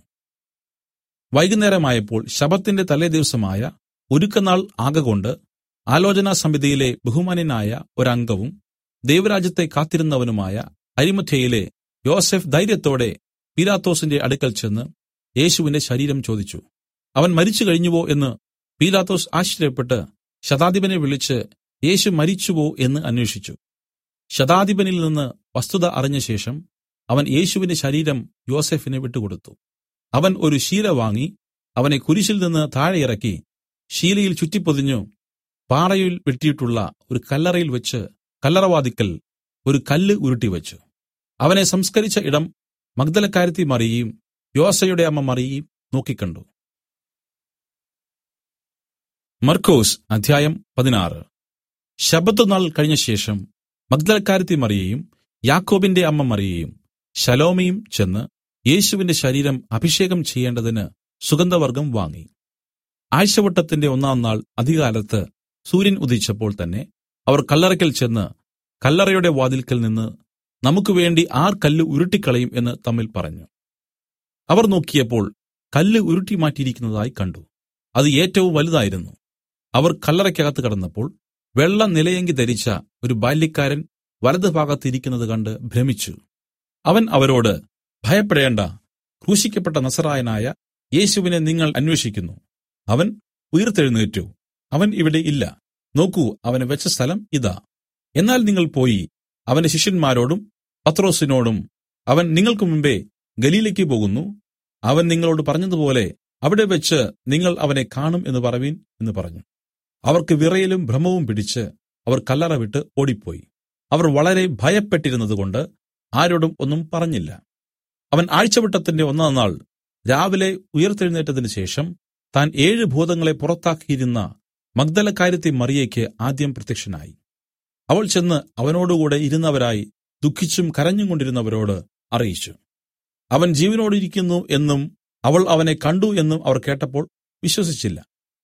വൈകുന്നേരമായപ്പോൾ ശബ്ബത്തിന്റെ തലേദിവസമായ ഒരുക്കനാൾ ആകകൊണ്ട് ആലോചനാ സമിതിയിലെ ബഹുമാന്യനായ ഒരംഗവും ദൈവരാജ്യത്തെ കാത്തിരുന്നവനുമായ അരിമഥ്യയിലെ യോസഫ് ധൈര്യത്തോടെ പീലാത്തോസിന്റെ അടുക്കൽ ചെന്ന് യേശുവിന്റെ ശരീരം ചോദിച്ചു. അവൻ മരിച്ചു കഴിഞ്ഞുവോ എന്ന് പീലാത്തോസ് ആശ്ചര്യപ്പെട്ട് ശതാധിപനെ വിളിച്ച്, യേശു മരിച്ചുവോ എന്ന് അന്വേഷിച്ചു. ശതാധിപനിൽ നിന്ന് വസ്തുത അറിഞ്ഞ ശേഷം അവൻ യേശുവിന്റെ ശരീരം യോസെഫിന് വിട്ടുകൊടുത്തു. അവൻ ഒരു ശീല വാങ്ങി അവനെ കുരിശിൽ നിന്ന് താഴെ ഇറക്കി ശീലയിൽ ചുറ്റിപ്പൊതിഞ്ഞു പാറയിൽ വെട്ടിയിട്ടുള്ള ഒരു കല്ലറയിൽ വെച്ച് കല്ലറവാതിക്കൽ ഒരു കല്ല് ഉരുട്ടിവെച്ചു. അവനെ സംസ്കരിച്ച ഇടം മഗ്ദലക്കാരത്തി മറിയയും യോസയുടെ അമ്മ മറിയയും നോക്കിക്കണ്ടു. മർക്കൊസ് അധ്യായം പതിനാറ്. ശബ്ബത്ത് നാൾ കഴിഞ്ഞ ശേഷം മഗ്ദലക്കാരത്തി മറിയയും യാക്കോബിന്റെ അമ്മ മറിയയും ശലോമയും ചെന്ന് യേശുവിന്റെ ശരീരം അഭിഷേകം ചെയ്യേണ്ടതിന് സുഗന്ധവർഗ്ഗം വാങ്ങി. ആഴ്ചവട്ടത്തിന്റെ ഒന്നാം നാൾ അധികാലത്ത് സൂര്യൻ ഉദിച്ചപ്പോൾ തന്നെ അവർ കല്ലറയ്ക്കൽ ചെന്ന് കല്ലറയുടെ വാതിൽക്കൽ നിന്ന്, നമുക്ക് വേണ്ടി ആർ കല്ല് ഉരുട്ടിക്കളയും എന്ന് തമ്മിൽ പറഞ്ഞു. അവർ നോക്കിയപ്പോൾ കല്ല് ഉരുട്ടി മാറ്റിയിരിക്കുന്നതായി കണ്ടു. അത് ഏറ്റവും വലുതായിരുന്നു. അവർ കല്ലറയ്ക്കകത്ത് കടന്നപ്പോൾ വെള്ള നിലയങ്കി ധരിച്ച ഒരു ബാല്യക്കാരൻ വലതുഭാഗത്ത് ഇരിക്കുന്നത് കണ്ട് ഭ്രമിച്ചു. അവൻ അവരോട്, ഭയപ്പെടേണ്ട, ക്രൂശിക്കപ്പെട്ട നസറായനായ യേശുവിനെ നിങ്ങൾ അന്വേഷിക്കുന്നു. അവൻ ഉയിർത്തെഴുന്നേറ്റു. അവൻ ഇവിടെ ഇല്ല. നോക്കൂ, അവനെ വെച്ച സ്ഥലം ഇതാ. എന്നാൽ നിങ്ങൾ പോയി അവന്റെ ശിഷ്യന്മാരോടും പത്രോസിനോടും, അവൻ നിങ്ങൾക്ക് മുമ്പേ ഗലീലയ്ക്ക് പോകുന്നു, അവൻ നിങ്ങളോട് പറഞ്ഞതുപോലെ അവിടെ വെച്ച് നിങ്ങൾ അവനെ കാണും എന്ന് പറവീൻ എന്ന് പറഞ്ഞു. അവർക്ക് വിറയലും ഭ്രമവും പിടിച്ച് അവർ കല്ലറ വിട്ട് ഓടിപ്പോയി. അവർ വളരെ ഭയപ്പെട്ടിരുന്നതുകൊണ്ട് ആരോടും ഒന്നും പറഞ്ഞില്ല. അവൻ ആഴ്ചവട്ടത്തിന്റെ ഒന്നാം നാൾ രാവിലെ ഉയിർത്തെഴുന്നേറ്റതിന് ശേഷം താൻ ഏഴ് ഭൂതങ്ങളെ പുറത്താക്കിയിരുന്ന മഗ്ദലക്കാരത്തി മറിയയ്ക്ക് ആദ്യം പ്രത്യക്ഷനായി. അവൾ ചെന്ന് അവനോടുകൂടെ ഇരുന്നവരായി ദുഃഖിച്ചും കരഞ്ഞും കൊണ്ടിരുന്നവരോട് അറിയിച്ചു. അവൻ ജീവനോടിരിക്കുന്നു എന്നും അവൾ അവനെ കണ്ടു എന്നും അവർ കേട്ടപ്പോൾ വിശ്വസിച്ചില്ല.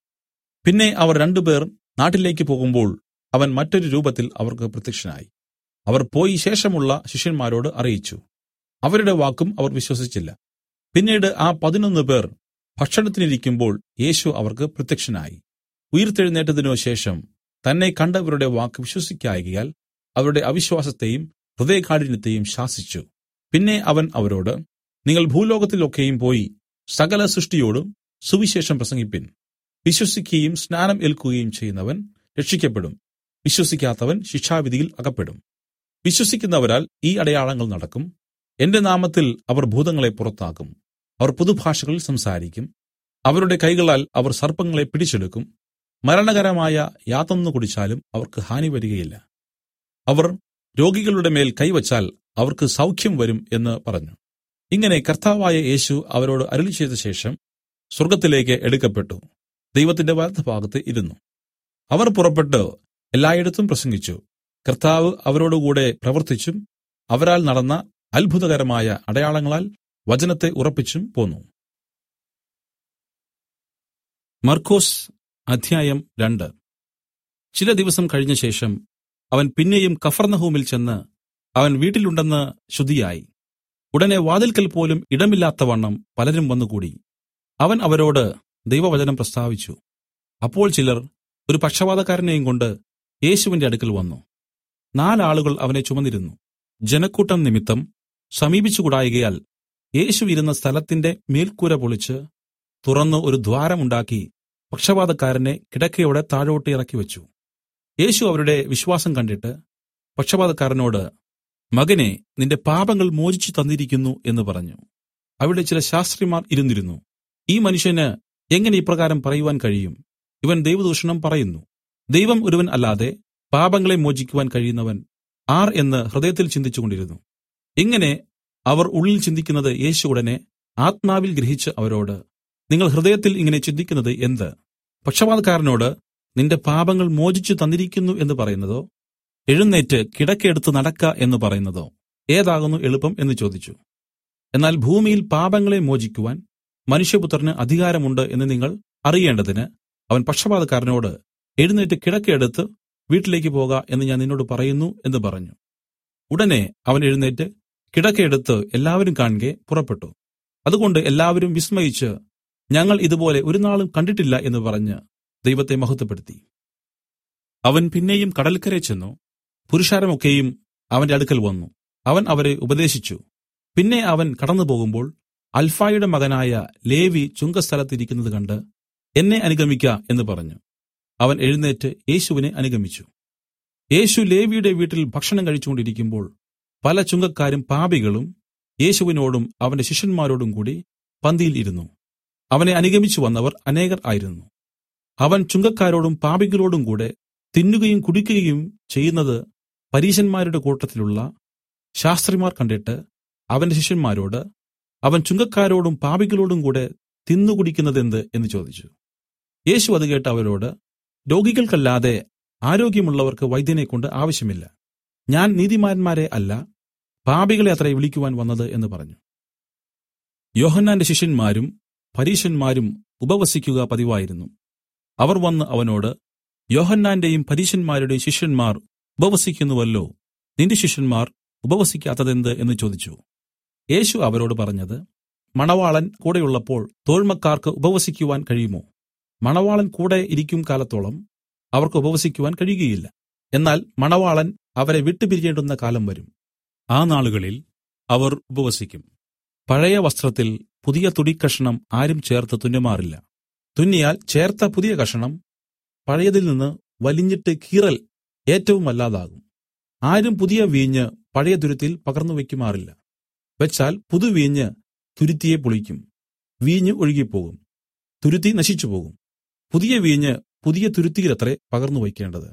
പിന്നെ അവർ രണ്ടുപേർ നാട്ടിലേക്ക് പോകുമ്പോൾ അവൻ മറ്റൊരു രൂപത്തിൽ അവർക്ക് പ്രത്യക്ഷനായി. അവർ പോയി ശേഷമുള്ള ശിഷ്യന്മാരോട് അറിയിച്ചു. അവരുടെ വാക്കും അവർ വിശ്വസിച്ചില്ല. പിന്നീട് ആ പതിനൊന്ന് പേർ ഭക്ഷണത്തിനിരിക്കുമ്പോൾ യേശു അവർക്ക് പ്രത്യക്ഷനായി. ഉയിർത്തെഴുന്നേറ്റതിനു ശേഷം തന്നെ കണ്ടവരുടെ വാക്ക് വിശ്വസിക്കായ്കയാൽ അവരുടെ അവിശ്വാസത്തെയും ഹൃദയകാഠിന്യത്തെയും ശാസിച്ചു. പിന്നെ അവൻ അവരോട്, നിങ്ങൾ ഭൂലോകത്തിലൊക്കെയും പോയി സകല സൃഷ്ടിയോടും സുവിശേഷം പ്രസംഗിപ്പിൻ. വിശ്വസിക്കുകയും സ്നാനം ഏൽക്കുകയും ചെയ്യുന്നവൻ രക്ഷിക്കപ്പെടും, വിശ്വസിക്കാത്തവൻ ശിക്ഷാവിധിയിൽ അകപ്പെടും. വിശ്വസിക്കുന്നവരാൽ ഈ അടയാളങ്ങൾ നടക്കും. എന്റെ നാമത്തിൽ അവർ ഭൂതങ്ങളെ പുറത്താക്കും, അവർ പുതുഭാഷകളിൽ സംസാരിക്കും, അവരുടെ കൈകളാൽ അവർ സർപ്പങ്ങളെ പിടിച്ചെടുക്കും, മരണകരമായ യാതൊന്നു കുടിച്ചാലും അവർക്ക് ഹാനി വരികയില്ല. അവർ രോഗികളുടെ മേൽ കൈവച്ചാൽ അവർക്ക് സൗഖ്യം വരും എന്ന് പറഞ്ഞു. ഇങ്ങനെ കർത്താവായ യേശു അവരോട് അരുളിച്ചെയ്ത ശേഷം സ്വർഗ്ഗത്തിലേക്ക് എടുക്കപ്പെട്ടു, ദൈവത്തിന്റെ വലത്തുഭാഗത്ത് ഇരുന്നു. അവർ പുറപ്പെട്ടു എല്ലായിടത്തും പ്രസംഗിച്ചു. കർത്താവ് അവരോടുകൂടെ പ്രവർത്തിച്ചും അവരാൽ നടന്ന അത്ഭുതകരമായ അടയാളങ്ങളാൽ വചനത്തെ ഉറപ്പിച്ചും പോന്നു. മർക്കൊസ് അധ്യായം രണ്ട്. ചില ദിവസം കഴിഞ്ഞ ശേഷം അവൻ പിന്നെയും കഫർന്നഹൂമിൽ ചെന്ന് അവൻ വീട്ടിലുണ്ടെന്ന് ശ്രുതിയായി. ഉടനെ വാതിൽക്കൽ പോലും ഇടമില്ലാത്തവണ്ണം പലരും വന്നുകൂടി. അവൻ അവരോട് ദൈവവചനം പ്രസ്താവിച്ചു. അപ്പോൾ ചിലർ ഒരു പക്ഷവാതക്കാരനെയും കൊണ്ട് യേശുവിന്റെ അടുക്കൽ വന്നു. നാലാളുകൾ അവനെ ചുമന്നിരുന്നു. ജനക്കൂട്ടം നിമിത്തം സമീപിച്ചുകൂടായികയാൽ യേശു ഇരുന്ന സ്ഥലത്തിന്റെ മേൽക്കൂര പൊളിച്ച് തുറന്നു ഒരു ദ്വാരമുണ്ടാക്കി പക്ഷവാതക്കാരനെ കിടക്കയോടെ താഴോട്ട് ഇറക്കി വെച്ചു. യേശു അവരുടെ വിശ്വാസം കണ്ടിട്ട് പക്ഷവാതക്കാരനോട്, മകനെ, നിന്റെ പാപങ്ങൾ മോചിച്ചു തന്നിരിക്കുന്നു എന്ന് പറഞ്ഞു. അവിടെ ചില ശാസ്ത്രിമാർ ഇരുന്നിരുന്നു. ഈ മനുഷ്യന് എങ്ങനെ ഇപ്രകാരം പറയുവാൻ കഴിയും? ഇവൻ ദൈവദൂഷണം പറയുന്നു. ദൈവം ഒരുവൻ അല്ലാതെ പാപങ്ങളെ മോചിക്കുവാൻ കഴിയുന്നവൻ ആർ എന്ന് ഹൃദയത്തിൽ ചിന്തിച്ചുകൊണ്ടിരുന്നു. ഇങ്ങനെ അവർ ഉള്ളിൽ ചിന്തിക്കുന്നത് യേശു ഉടനെ ആത്മാവിൽ ഗ്രഹിച്ച് അവരോട്, നിങ്ങൾ ഹൃദയത്തിൽ ഇങ്ങനെ ചിന്തിക്കുന്നത് എന്ത്? പക്ഷവാതക്കാരനോട് നിന്റെ പാപങ്ങൾ മോചിച്ചു തന്നിരിക്കുന്നു എന്ന് പറയുന്നതോ എഴുന്നേറ്റ് കിടക്കയെടുത്ത് നടക്ക എന്ന് പറയുന്നതോ ഏതാകുന്നു എളുപ്പം എന്ന് ചോദിച്ചു. എന്നാൽ ഭൂമിയിൽ പാപങ്ങളെ മോചിക്കുവാൻ മനുഷ്യപുത്രന് അധികാരമുണ്ട് എന്ന് നിങ്ങൾ അറിയേണ്ടതിന് അവൻ പക്ഷവാതക്കാരനോട്, എഴുന്നേറ്റ് കിടക്കയെടുത്ത് വീട്ടിലേക്ക് പോക എന്ന് ഞാൻ നിന്നോട് പറയുന്നു എന്ന് പറഞ്ഞു. ഉടനെ അവൻ എഴുന്നേറ്റ് കിടക്കയെടുത്ത് എല്ലാവരും കാണുകെ പുറപ്പെട്ടു. അതുകൊണ്ട് എല്ലാവരും വിസ്മയിച്ച്, ഞങ്ങൾ ഇതുപോലെ ഒരു നാളും കണ്ടിട്ടില്ല എന്ന് പറഞ്ഞ് ദൈവത്തെ മഹത്വപ്പെടുത്തി. അവൻ പിന്നെയും കടൽക്കരെ ചെന്നു. പുരുഷാരമൊക്കെയും അവന്റെ അടുക്കൽ വന്നു. അവൻ അവരെ ഉപദേശിച്ചു. പിന്നെ അവൻ കടന്നു പോകുമ്പോൾ അൽഫായുടെ മകനായ ലേവി ചുങ്കസ്ഥലത്തിരിക്കുന്നത് കണ്ട്, എന്നെ അനുഗമിക്ക എന്ന് പറഞ്ഞു. അവൻ എഴുന്നേറ്റ് യേശുവിനെ അനുഗമിച്ചു. യേശു ലേവിയുടെ വീട്ടിൽ ഭക്ഷണം കഴിച്ചുകൊണ്ടിരിക്കുമ്പോൾ പല ചുങ്കക്കാരും പാപികളും യേശുവിനോടും അവന്റെ ശിഷ്യന്മാരോടും കൂടി പന്തിയിൽ ഇരുന്നു. അവനെ അനുഗമിച്ചു വന്നവർ അനേകർ ആയിരുന്നു. അവൻ ചുങ്കക്കാരോടും പാപികളോടും കൂടെ തിന്നുകയും കുടിക്കുകയും ചെയ്യുന്നത് പരീശന്മാരുടെ കൂട്ടത്തിലുള്ള ശാസ്ത്രിമാർ കണ്ടിട്ട് അവന്റെ ശിഷ്യന്മാരോട്, അവൻ ചുങ്കക്കാരോടും പാപികളോടും കൂടെ തിന്നുകുടിക്കുന്നതെന്ത് എന്ന് ചോദിച്ചു. യേശു അത് കേട്ട് അവരോട്, രോഗികൾക്കല്ലാതെ ആരോഗ്യമുള്ളവർക്ക് വൈദ്യനെക്കൊണ്ട് ആവശ്യമില്ല. ഞാൻ നീതിമാന്മാരെ അല്ല, പാപികളെ അത്രേ വിളിക്കുവാൻ വന്നത് എന്ന് പറഞ്ഞു. യോഹന്നാന്റെ ശിഷ്യന്മാരും പരീശന്മാരും ഉപവസിക്കുക പതിവായിരുന്നു. അവർ വന്ന് അവനോട്, യോഹന്നാന്റെയും പരീശന്മാരുടെയും ശിഷ്യന്മാർ ഉപവസിക്കുന്നുവല്ലോ, നിന്റെ ശിഷ്യന്മാർ ഉപവസിക്കാത്തതെന്ത് എന്ന് ചോദിച്ചു. യേശു അവരോട് പറഞ്ഞത്, മണവാളൻ കൂടെയുള്ളപ്പോൾ തോഴ്മക്കാർക്ക് ഉപവസിക്കുവാൻ കഴിയുമോ? മണവാളൻ കൂടെ ഇരിക്കും കാലത്തോളം അവർക്ക് ഉപവസിക്കുവാൻ കഴിയുകയില്ല. എന്നാൽ മണവാളൻ അവരെ വിട്ടുപിരിയേണ്ടുന്ന കാലം വരും. ആ നാളുകളിൽ അവർ ഉപവസിക്കും. പഴയ വസ്ത്രത്തിൽ പുതിയ തുണിക്കഷണം ആരും ചേർത്ത് തുന്നുമാറില്ല. തുന്നിയാൽ ചേർത്ത പുതിയ കഷണം പഴയതിൽ നിന്ന് വലിഞ്ഞിട്ട് കീറൽ ഏറ്റവും വല്ലാതാകും. ആരും പുതിയ വീഞ്ഞ് പഴയ തുരുത്തിയിൽ പകർന്നു വയ്ക്കുമാറില്ല. വെച്ചാൽ പുതുവീഞ്ഞ് തുരുത്തിയെ പൊളിക്കും, വീഞ്ഞ് ഒഴുകിപ്പോകും, തുരുത്തി നശിച്ചുപോകും. പുതിയ വീഞ്ഞ് പുതിയ തുരുത്തിയിലത്രേ പകർന്നു വയ്ക്കേണ്ടത്.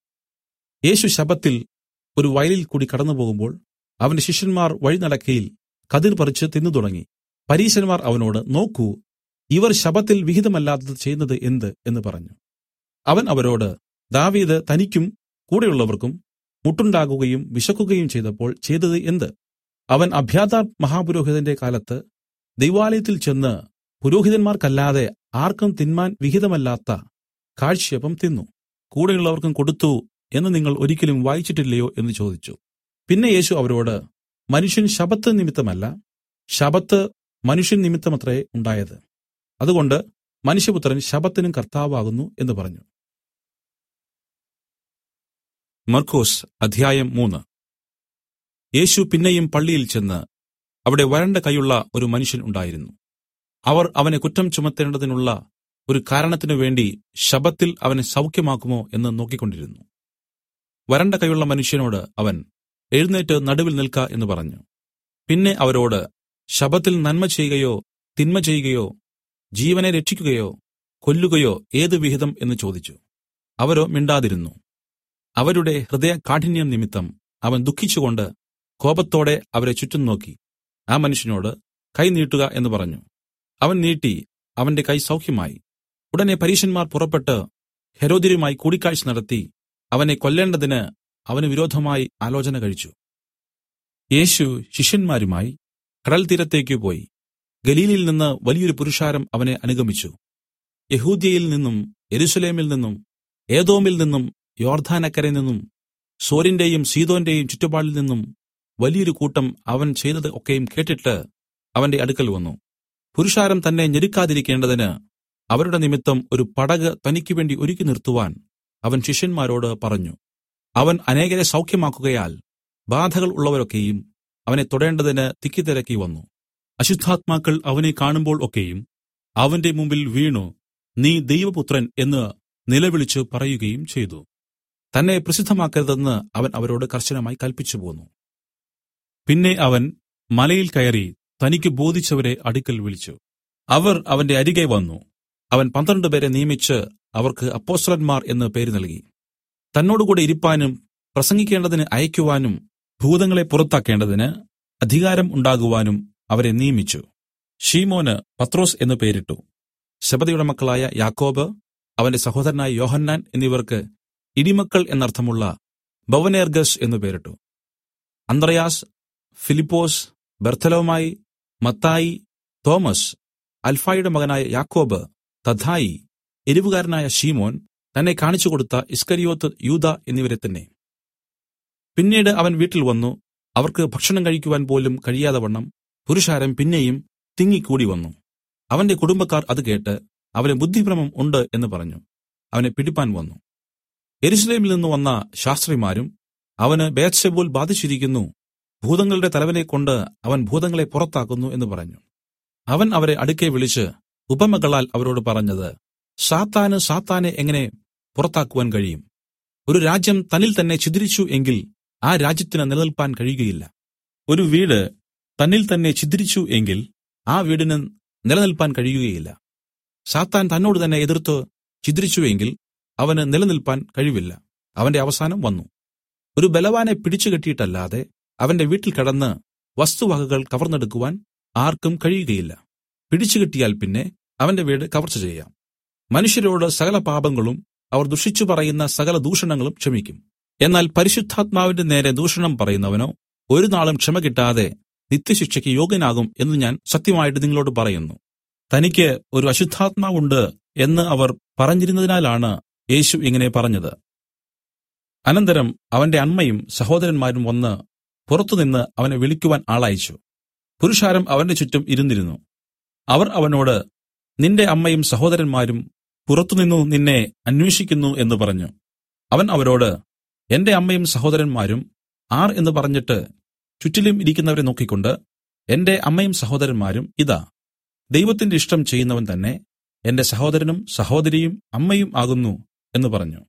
യേശു ശബ്ബത്തിൽ ഒരു വയലിൽ കൂടി കടന്നു പോകുമ്പോൾ അവന്റെ ശിഷ്യന്മാർ വഴി നടക്കയിൽ കതിർ പറിച്ച് തിന്നു തുടങ്ങി. പരീശന്മാർ അവനോട്, നോക്കൂ, ഇവർ ശബ്ബത്തിൽ വിഹിതമല്ലാത്തത് ചെയ്യുന്നത് എന്ത് എന്ന് പറഞ്ഞു. അവൻ അവരോട്, ദാവീദ് തനിക്കും കൂടെയുള്ളവർക്കും മുട്ടുണ്ടാകുകയും വിശക്കുകയും ചെയ്തപ്പോൾ ചെയ്തത് എന്ത്? അവൻ അബ്യാഥാർ മഹാപുരോഹിതന്റെ കാലത്ത് ദൈവാലയത്തിൽ ചെന്ന് പുരോഹിതന്മാർക്കല്ലാതെ ആർക്കും തിന്മാൻ വിഹിതമല്ലാത്ത കാഴ്ചയപ്പം തിന്നു, കൂടെയുള്ളവർക്കും കൊടുത്തു എന്ന് നിങ്ങൾ ഒരിക്കലും വായിച്ചിട്ടില്ലയോ എന്ന് ചോദിച്ചു. പിന്നെ യേശു അവരോട്, മനുഷ്യൻ ശബ്ബത്ത് നിമിത്തമല്ല, ശബ്ബത്ത് മനുഷ്യൻ നിമിത്തമത്രേ ഉണ്ടായത്. അതുകൊണ്ട് മനുഷ്യപുത്രൻ ശബ്ബത്തിനും കർത്താവാകുന്നു എന്ന് പറഞ്ഞു. മർക്കൊസ് അധ്യായം മൂന്ന്. യേശു പിന്നെയും പള്ളിയിൽ ചെന്ന് അവിടെ വരണ്ട കൈയുള്ള ഒരു മനുഷ്യൻ ഉണ്ടായിരുന്നു. അവർ അവനെ കുറ്റം ചുമത്തേണ്ടതിനുള്ള ഒരു കാരണത്തിനു വേണ്ടി ശബ്ബത്തിൽ അവനെ സൗഖ്യമാക്കുമോ എന്ന് നോക്കിക്കൊണ്ടിരുന്നു. വരണ്ട കൈയുള്ള മനുഷ്യനോട് അവൻ, എഴുന്നേറ്റ് നടുവിൽ നിൽക്ക എന്ന് പറഞ്ഞു. പിന്നെ അവരോട്, ശബ്ബത്തിൽ നന്മ ചെയ്യുകയോ തിന്മ ചെയ്യുകയോ ജീവനെ രക്ഷിക്കുകയോ കൊല്ലുകയോ ഏത് വിഹിതം എന്ന് ചോദിച്ചു. അവരോ മിണ്ടാതിരുന്നു. അവരുടെ ഹൃദയ കാഠിന്യം നിമിത്തം അവൻ ദുഃഖിച്ചുകൊണ്ട് കോപത്തോടെ അവരെ ചുറ്റും നോക്കി ആ മനുഷ്യനോട് കൈ നീട്ടുക എന്ന് പറഞ്ഞു. അവൻ നീട്ടി, അവന്റെ കൈ സൗഖ്യമായി. ഉടനെ പരീശന്മാർ പുറപ്പെട്ട് ഹെരോദ്യരുമായി കൂടിക്കാഴ്ച നടത്തി അവനെ കൊല്ലേണ്ടതിന് അവന് വിരോധമായി ആലോചന കഴിച്ചു. യേശു ശിഷ്യന്മാരുമായി കടൽ തീരത്തേക്ക് പോയി. ഗലീലയിൽ നിന്ന് വലിയൊരു പുരുഷാരം അവനെ അനുഗമിച്ചു. യെഹൂദ്യയിൽ നിന്നും യെരൂശലേമിൽ നിന്നും ഏദോമിൽ നിന്നും യോർദ്ദാനക്കരയിൽ നിന്നും സോരിന്റെയും സീദോന്റെയും ചുറ്റുപാടിൽ നിന്നും വലിയൊരു കൂട്ടം അവൻ ചെയ്തത് ഒക്കെയും കേട്ടിട്ട് അവന്റെ അടുക്കൽ വന്നു. പുരുഷാരം തന്നെ ഞെരുക്കാതിരിക്കേണ്ടതിന് അവരുടെ നിമിത്തം ഒരു പടക് തനിക്ക് വേണ്ടി ഒരുക്കി നിർത്തുവാൻ അവൻ ശിഷ്യന്മാരോട് പറഞ്ഞു. അവൻ അനേകരെ സൗഖ്യമാക്കുകയാൽ ബാധകൾ ഉള്ളവരൊക്കെയും അവനെ തൊടേണ്ടതിന് തിക്കിത്തിരക്കി വന്നു. അശുദ്ധാത്മാക്കൾ അവനെ കാണുമ്പോൾ ഒക്കെയും അവന്റെ മുമ്പിൽ വീണു, നീ ദൈവപുത്രൻ എന്ന് നിലവിളിച്ചു പറയുകയും ചെയ്തു. തന്നെ പ്രസിദ്ധമാക്കരുതെന്ന് അവൻ അവരോട് കർശനമായി കൽപ്പിച്ചു പോന്നു. പിന്നെ അവൻ മലയിൽ കയറി തനിക്ക് ബോധിച്ചവരെ അടുക്കൽ വിളിച്ചു. അവർ അവന്റെ അരികെ വന്നു. അവൻ പന്ത്രണ്ട് പേരെ നിയമിച്ച് അവർക്ക് അപ്പൊസ്തലന്മാർ എന്ന് പേര് നൽകി. തന്നോടുകൂടെ ഇരിപ്പാനും പ്രസംഗിക്കേണ്ടതിന് അയക്കുവാനും ഭൂതങ്ങളെ പുറത്താക്കേണ്ടതിന് അധികാരം ഉണ്ടാകുവാനും അവരെ നിയമിച്ചു. ശീമോന് പത്രോസ് എന്ന് പേരിട്ടു. സെബെദിയുടെ മക്കളായ യാക്കോബ്, അവന്റെ സഹോദരനായ യോഹന്നാൻ എന്നിവർക്ക് ഇടിമക്കൾ എന്നർത്ഥമുള്ള ബവനേർഗസ് എന്നു പേരിട്ടു. അന്ത്രയാസ്, ഫിലിപ്പോസ്, ബർത്തലോമായി, മത്തായി, തോമസ്, അൽഫായുടെ മകനായ യാക്കോബ്, തദ്ദായി, എരിവുകാരനായ ശീമോൻ, തന്നെ കാണിച്ചു കൊടുത്ത ഇസ്കരിയോത്ത് യൂദാ എന്നിവരെ തന്നെ. പിന്നീട് അവൻ വീട്ടിൽ വന്നു. അവർക്ക് ഭക്ഷണം കഴിക്കുവാൻ പോലും കഴിയാതെ വണ്ണം പുരുഷാരം പിന്നെയും തിങ്ങിക്കൂടി വന്നു. അവന്റെ കുടുംബക്കാർ അത് കേട്ട് അവന് ബുദ്ധിഭ്രമം ഉണ്ട് എന്ന് പറഞ്ഞു അവനെ പിടിപ്പാൻ വന്നു. യെരൂശലേമിൽ നിന്ന് വന്ന ശാസ്ത്രിമാരും അവന് ബേത്ത്ശെബൂൽ ബാധിച്ചിരിക്കുന്നു, ഭൂതങ്ങളുടെ തലവനെ കൊണ്ട് അവൻ ഭൂതങ്ങളെ പുറത്താക്കുന്നു എന്ന് പറഞ്ഞു. അവൻ അവരെ അടുക്കെ വിളിച്ച് ഉപമകളാൽ അവരോട് പറഞ്ഞത്, സാത്താന് സാത്താനെ എങ്ങനെ പുറത്താക്കുവാൻ കഴിയും? ഒരു രാജ്യം തന്നിൽ തന്നെ ഛിദ്രിച്ചു എങ്കിൽ ആ രാജ്യത്തിന് നിലനിൽപ്പാൻ കഴിയുകയില്ല. ഒരു വീട് തന്നിൽ തന്നെ ഛിദ്രിച്ചു എങ്കിൽ ആ വീടിന് നിലനിൽപ്പാൻ കഴിയുകയില്ല. സാത്താൻ തന്നോട് തന്നെ എതിർത്ത് ഛിദ്രിച്ചു എങ്കിൽ അവന് നിലനിൽപ്പാൻ കഴിവില്ല. അവന്റെ അവസാനം വന്നു. ഒരു ബലവാനെ പിടിച്ചുകെട്ടിയിട്ടല്ലാതെ അവന്റെ വീട്ടിൽ കടന്ന് വസ്തുവകകൾ കവർന്നെടുക്കുവാൻ ആർക്കും കഴിയുകയില്ല. പിടിച്ചുകെട്ടിയാൽ പിന്നെ അവന്റെ വീട് കവർച്ച ചെയ്യാം. മനുഷ്യരോട് സകല പാപങ്ങളും അവർ ദുഷിച്ചു പറയുന്ന സകല ദൂഷണങ്ങളും ക്ഷമിക്കും. എന്നാൽ പരിശുദ്ധാത്മാവിന്റെ നേരെ ദൂഷണം പറയുന്നവനോ ഒരു നാളും ക്ഷമ കിട്ടാതെ നിത്യശിക്ഷയ്ക്ക് യോഗ്യനാകും എന്ന് ഞാൻ സത്യമായിട്ട് നിങ്ങളോട് പറയുന്നു. തനിക്ക് ഒരു അശുദ്ധാത്മാവുണ്ട് എന്ന് അവർ പറഞ്ഞിരുന്നതിനാലാണ് യേശു ഇങ്ങനെ പറഞ്ഞത്. അനന്തരം അവന്റെ അമ്മയും സഹോദരന്മാരും വന്ന് പുറത്തുനിന്ന് അവനെ വിളിക്കുവാൻ ആളയച്ചു. പുരുഷാരം അവന്റെ ചുറ്റും ഇരുന്നിരുന്നു. അവർ അവനോട്, നിന്റെ അമ്മയും സഹോദരന്മാരും പുറത്തുനിന്നു നിന്നെ അന്വേഷിക്കുന്നു എന്ന് പറഞ്ഞു. അവൻ അവരോട്, എന്റെ അമ്മയും സഹോദരന്മാരും ആർ എന്ന് പറഞ്ഞിട്ട് ചുറ്റിലും ഇരിക്കുന്നവരെ നോക്കിക്കൊണ്ട്, എന്റെ അമ്മയും സഹോദരന്മാരും ഇതാ, ദൈവത്തിന്റെ ഇഷ്ടം ചെയ്യുന്നവൻ തന്നെ എന്റെ സഹോദരനും സഹോദരിയും അമ്മയും ആകുന്നു എന്ന് പറഞ്ഞു.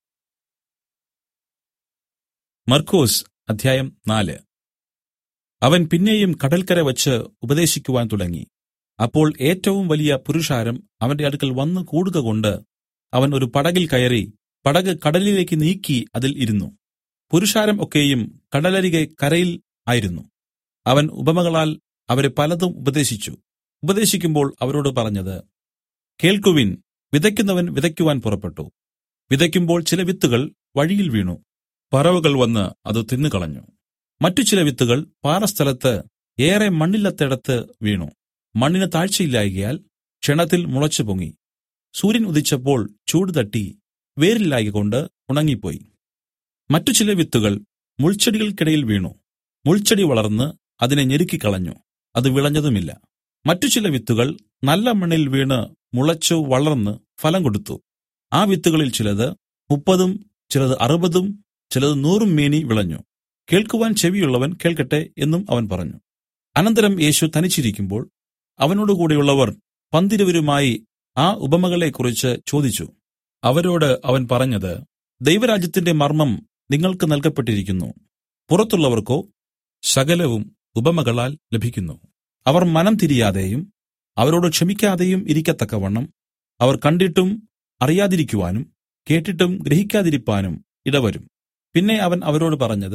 മർക്കോസ് അധ്യായം നാല്. അവൻ പിന്നെയും കടൽക്കര വച്ച് ഉപദേശിക്കുവാൻ തുടങ്ങി. അപ്പോൾ ഏറ്റവും വലിയ പുരുഷാരം അവന്റെ അടുക്കൽ വന്നു കൂടുക കൊണ്ട് അവൻ ഒരു പടകിൽ കയറി പടക് കടലിലേക്ക് നീക്കി അതിൽ ഇരുന്നു. പുരുഷാരം ഒക്കെയും കടലരികെ കരയിൽ ആയിരുന്നു. അവൻ ഉപമകളാൽ അവരെ പലതും ഉപദേശിച്ചു. ഉപദേശിക്കുമ്പോൾ അവരോട് പറഞ്ഞത്, കേൾക്കുവിൻ, വിതയ്ക്കുന്നവൻ വിതയ്ക്കുവാൻ പുറപ്പെട്ടു. വിതയ്ക്കുമ്പോൾ ചില വിത്തുകൾ വഴിയിൽ വീണു. പറവകൾ വന്ന് അത് തിന്നുകളഞ്ഞു. മറ്റു ചില വിത്തുകൾ പാറസ്ഥലത്ത് ഏറെ മണ്ണില്ലത്തിടത്ത് വീണു. മണ്ണിന് താഴ്ചയില്ലായ്കയാൽ ക്ഷണത്തിൽ മുളച്ചു പൊങ്ങി. സൂര്യൻ ഉദിച്ചപ്പോൾ ചൂട് തട്ടി വേരില്ലായ്കൊണ്ട് ഉണങ്ങിപ്പോയി. മറ്റു ചില വിത്തുകൾ മുൾച്ചെടികൾക്കിടയിൽ വീണു. മുൾച്ചെടി വളർന്ന് അതിനെ ഞെരുക്കിക്കളഞ്ഞു, അത് വിളഞ്ഞതുമില്ല. മറ്റു ചില വിത്തുകൾ നല്ല മണ്ണിൽ വീണ് മുളച്ചു വളർന്ന് ഫലം കൊടുത്തു. ആ വിത്തുകളിൽ ചിലത് മുപ്പതും ചിലത് അറുപതും ചിലത് നൂറും മേനി വിളഞ്ഞു. കേൾക്കുവാൻ ചെവിയുള്ളവൻ കേൾക്കട്ടെ എന്നും അവൻ പറഞ്ഞു. അനന്തരം യേശു തനിച്ചിരിക്കുമ്പോൾ അവനോടുകൂടെയുള്ളവർ പന്തിരുവരുമായി ആ ഉപമകളെക്കുറിച്ച് ചോദിച്ചു. അവരോട് അവൻ പറഞ്ഞത്, ദൈവരാജ്യത്തിന്റെ മർമ്മം നിങ്ങൾക്ക് നൽകപ്പെട്ടിരിക്കുന്നു, പുറത്തുള്ളവർക്കോ സകലവും ഉപമകളാൽ ലഭിക്കുന്നു. അവർ മനം തിരിയാതെയും അവരോട് ക്ഷമിക്കാതെയും ഇരിക്കത്തക്കവണ്ണം അവർ കണ്ടിട്ടും അറിയാതിരിക്കുവാനും കേട്ടിട്ടും ഗ്രഹിക്കാതിരിപ്പാനും ഇടവരും. പിന്നെ അവൻ അവരോട് പറഞ്ഞത്,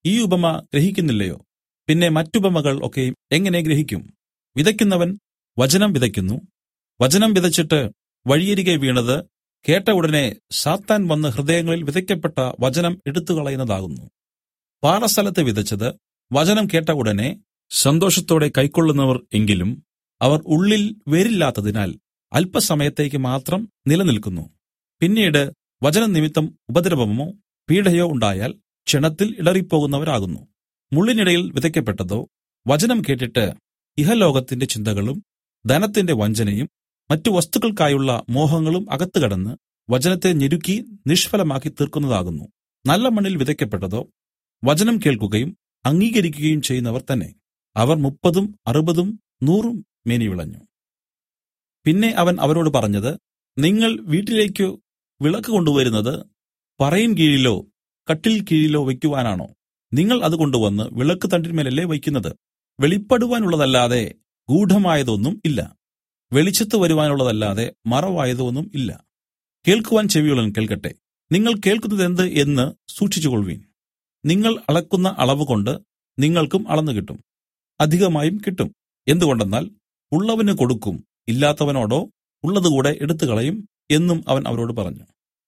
ഈ ഉപമ ഗ്രഹിക്കുന്നില്ലയോ? പിന്നെ മറ്റുപമകൾ ഒക്കെയും എങ്ങനെ ഗ്രഹിക്കും? വിതയ്ക്കുന്നവൻ വചനം വിതയ്ക്കുന്നു. വചനം വിതച്ചിട്ട് വഴിയരികെ വീണത് കേട്ട ഉടനെ സാത്താൻ വന്ന് ഹൃദയങ്ങളിൽ വിതയ്ക്കപ്പെട്ട വചനം എടുത്തുകളയുന്നതാകുന്നു. പാറസ്ഥലത്ത് വിതച്ചത് വചനം കേട്ട ഉടനെ സന്തോഷത്തോടെ കൈക്കൊള്ളുന്നവർ എങ്കിലും അവർ ഉള്ളിൽ വേരില്ലാത്തതിനാൽ അല്പസമയത്തേക്ക് മാത്രം നിലനിൽക്കുന്നു. പിന്നീട് വചനം നിമിത്തം ഉപദ്രവമോ പീഡയോ ഉണ്ടായാൽ ക്ഷണത്തിൽ ഇടറിപ്പോകുന്നവരാകുന്നു. മുള്ളിനിടയിൽ വിതയ്ക്കപ്പെട്ടതോ വചനം കേട്ടിട്ട് ഇഹലോകത്തിന്റെ ചിന്തകളും ധനത്തിന്റെ വഞ്ചനയും മറ്റു വസ്തുക്കൾക്കായുള്ള മോഹങ്ങളും അകത്ത് കടന്ന് വചനത്തെ ഞെരുക്കി നിഷ്ഫലമാക്കി തീർക്കുന്നതാകുന്നു. നല്ല മണ്ണിൽ വിതയ്ക്കപ്പെട്ടതോ വചനം കേൾക്കുകയും അംഗീകരിക്കുകയും ചെയ്യുന്നവർ തന്നെ. അവർ മുപ്പതും അറുപതും നൂറും മേനി വിളഞ്ഞു. പിന്നെ അവൻ അവരോട് പറഞ്ഞത്, നിങ്ങൾ വീട്ടിലേക്ക് വിളക്ക് കൊണ്ടുവരുന്നത് പറയിൻ കീഴിലോ കട്ടിൽ കീഴിലോ വയ്ക്കുവാനാണോ? നിങ്ങൾ അത് കൊണ്ടുവന്ന് വിളക്ക് തണ്ടിന്മേലല്ലേ വയ്ക്കുന്നത്? വെളിപ്പെടുവാനുള്ളതല്ലാതെ ഗൂഢമായതൊന്നും ഇല്ല, വെളിച്ചത്ത് വരുവാനുള്ളതല്ലാതെ മറവായതൊന്നും ഇല്ല. കേൾക്കുവാൻ ചെവിയുള്ളവൻ കേൾക്കട്ടെ. നിങ്ങൾ കേൾക്കുന്നതെന്ത് എന്ന് സൂക്ഷിച്ചുകൊള്ളുവിൻ. നിങ്ങൾ അളക്കുന്ന അളവ് കൊണ്ട് നിങ്ങൾക്കും അളന്നു കിട്ടും, അധികമായും കിട്ടും. എന്തുകൊണ്ടെന്നാൽ ഉള്ളവന് കൊടുക്കും, ഇല്ലാത്തവനോടോ ഉള്ളതുകൂടെ എടുത്തുകളയും എന്നും അവൻ അവരോട് പറഞ്ഞു.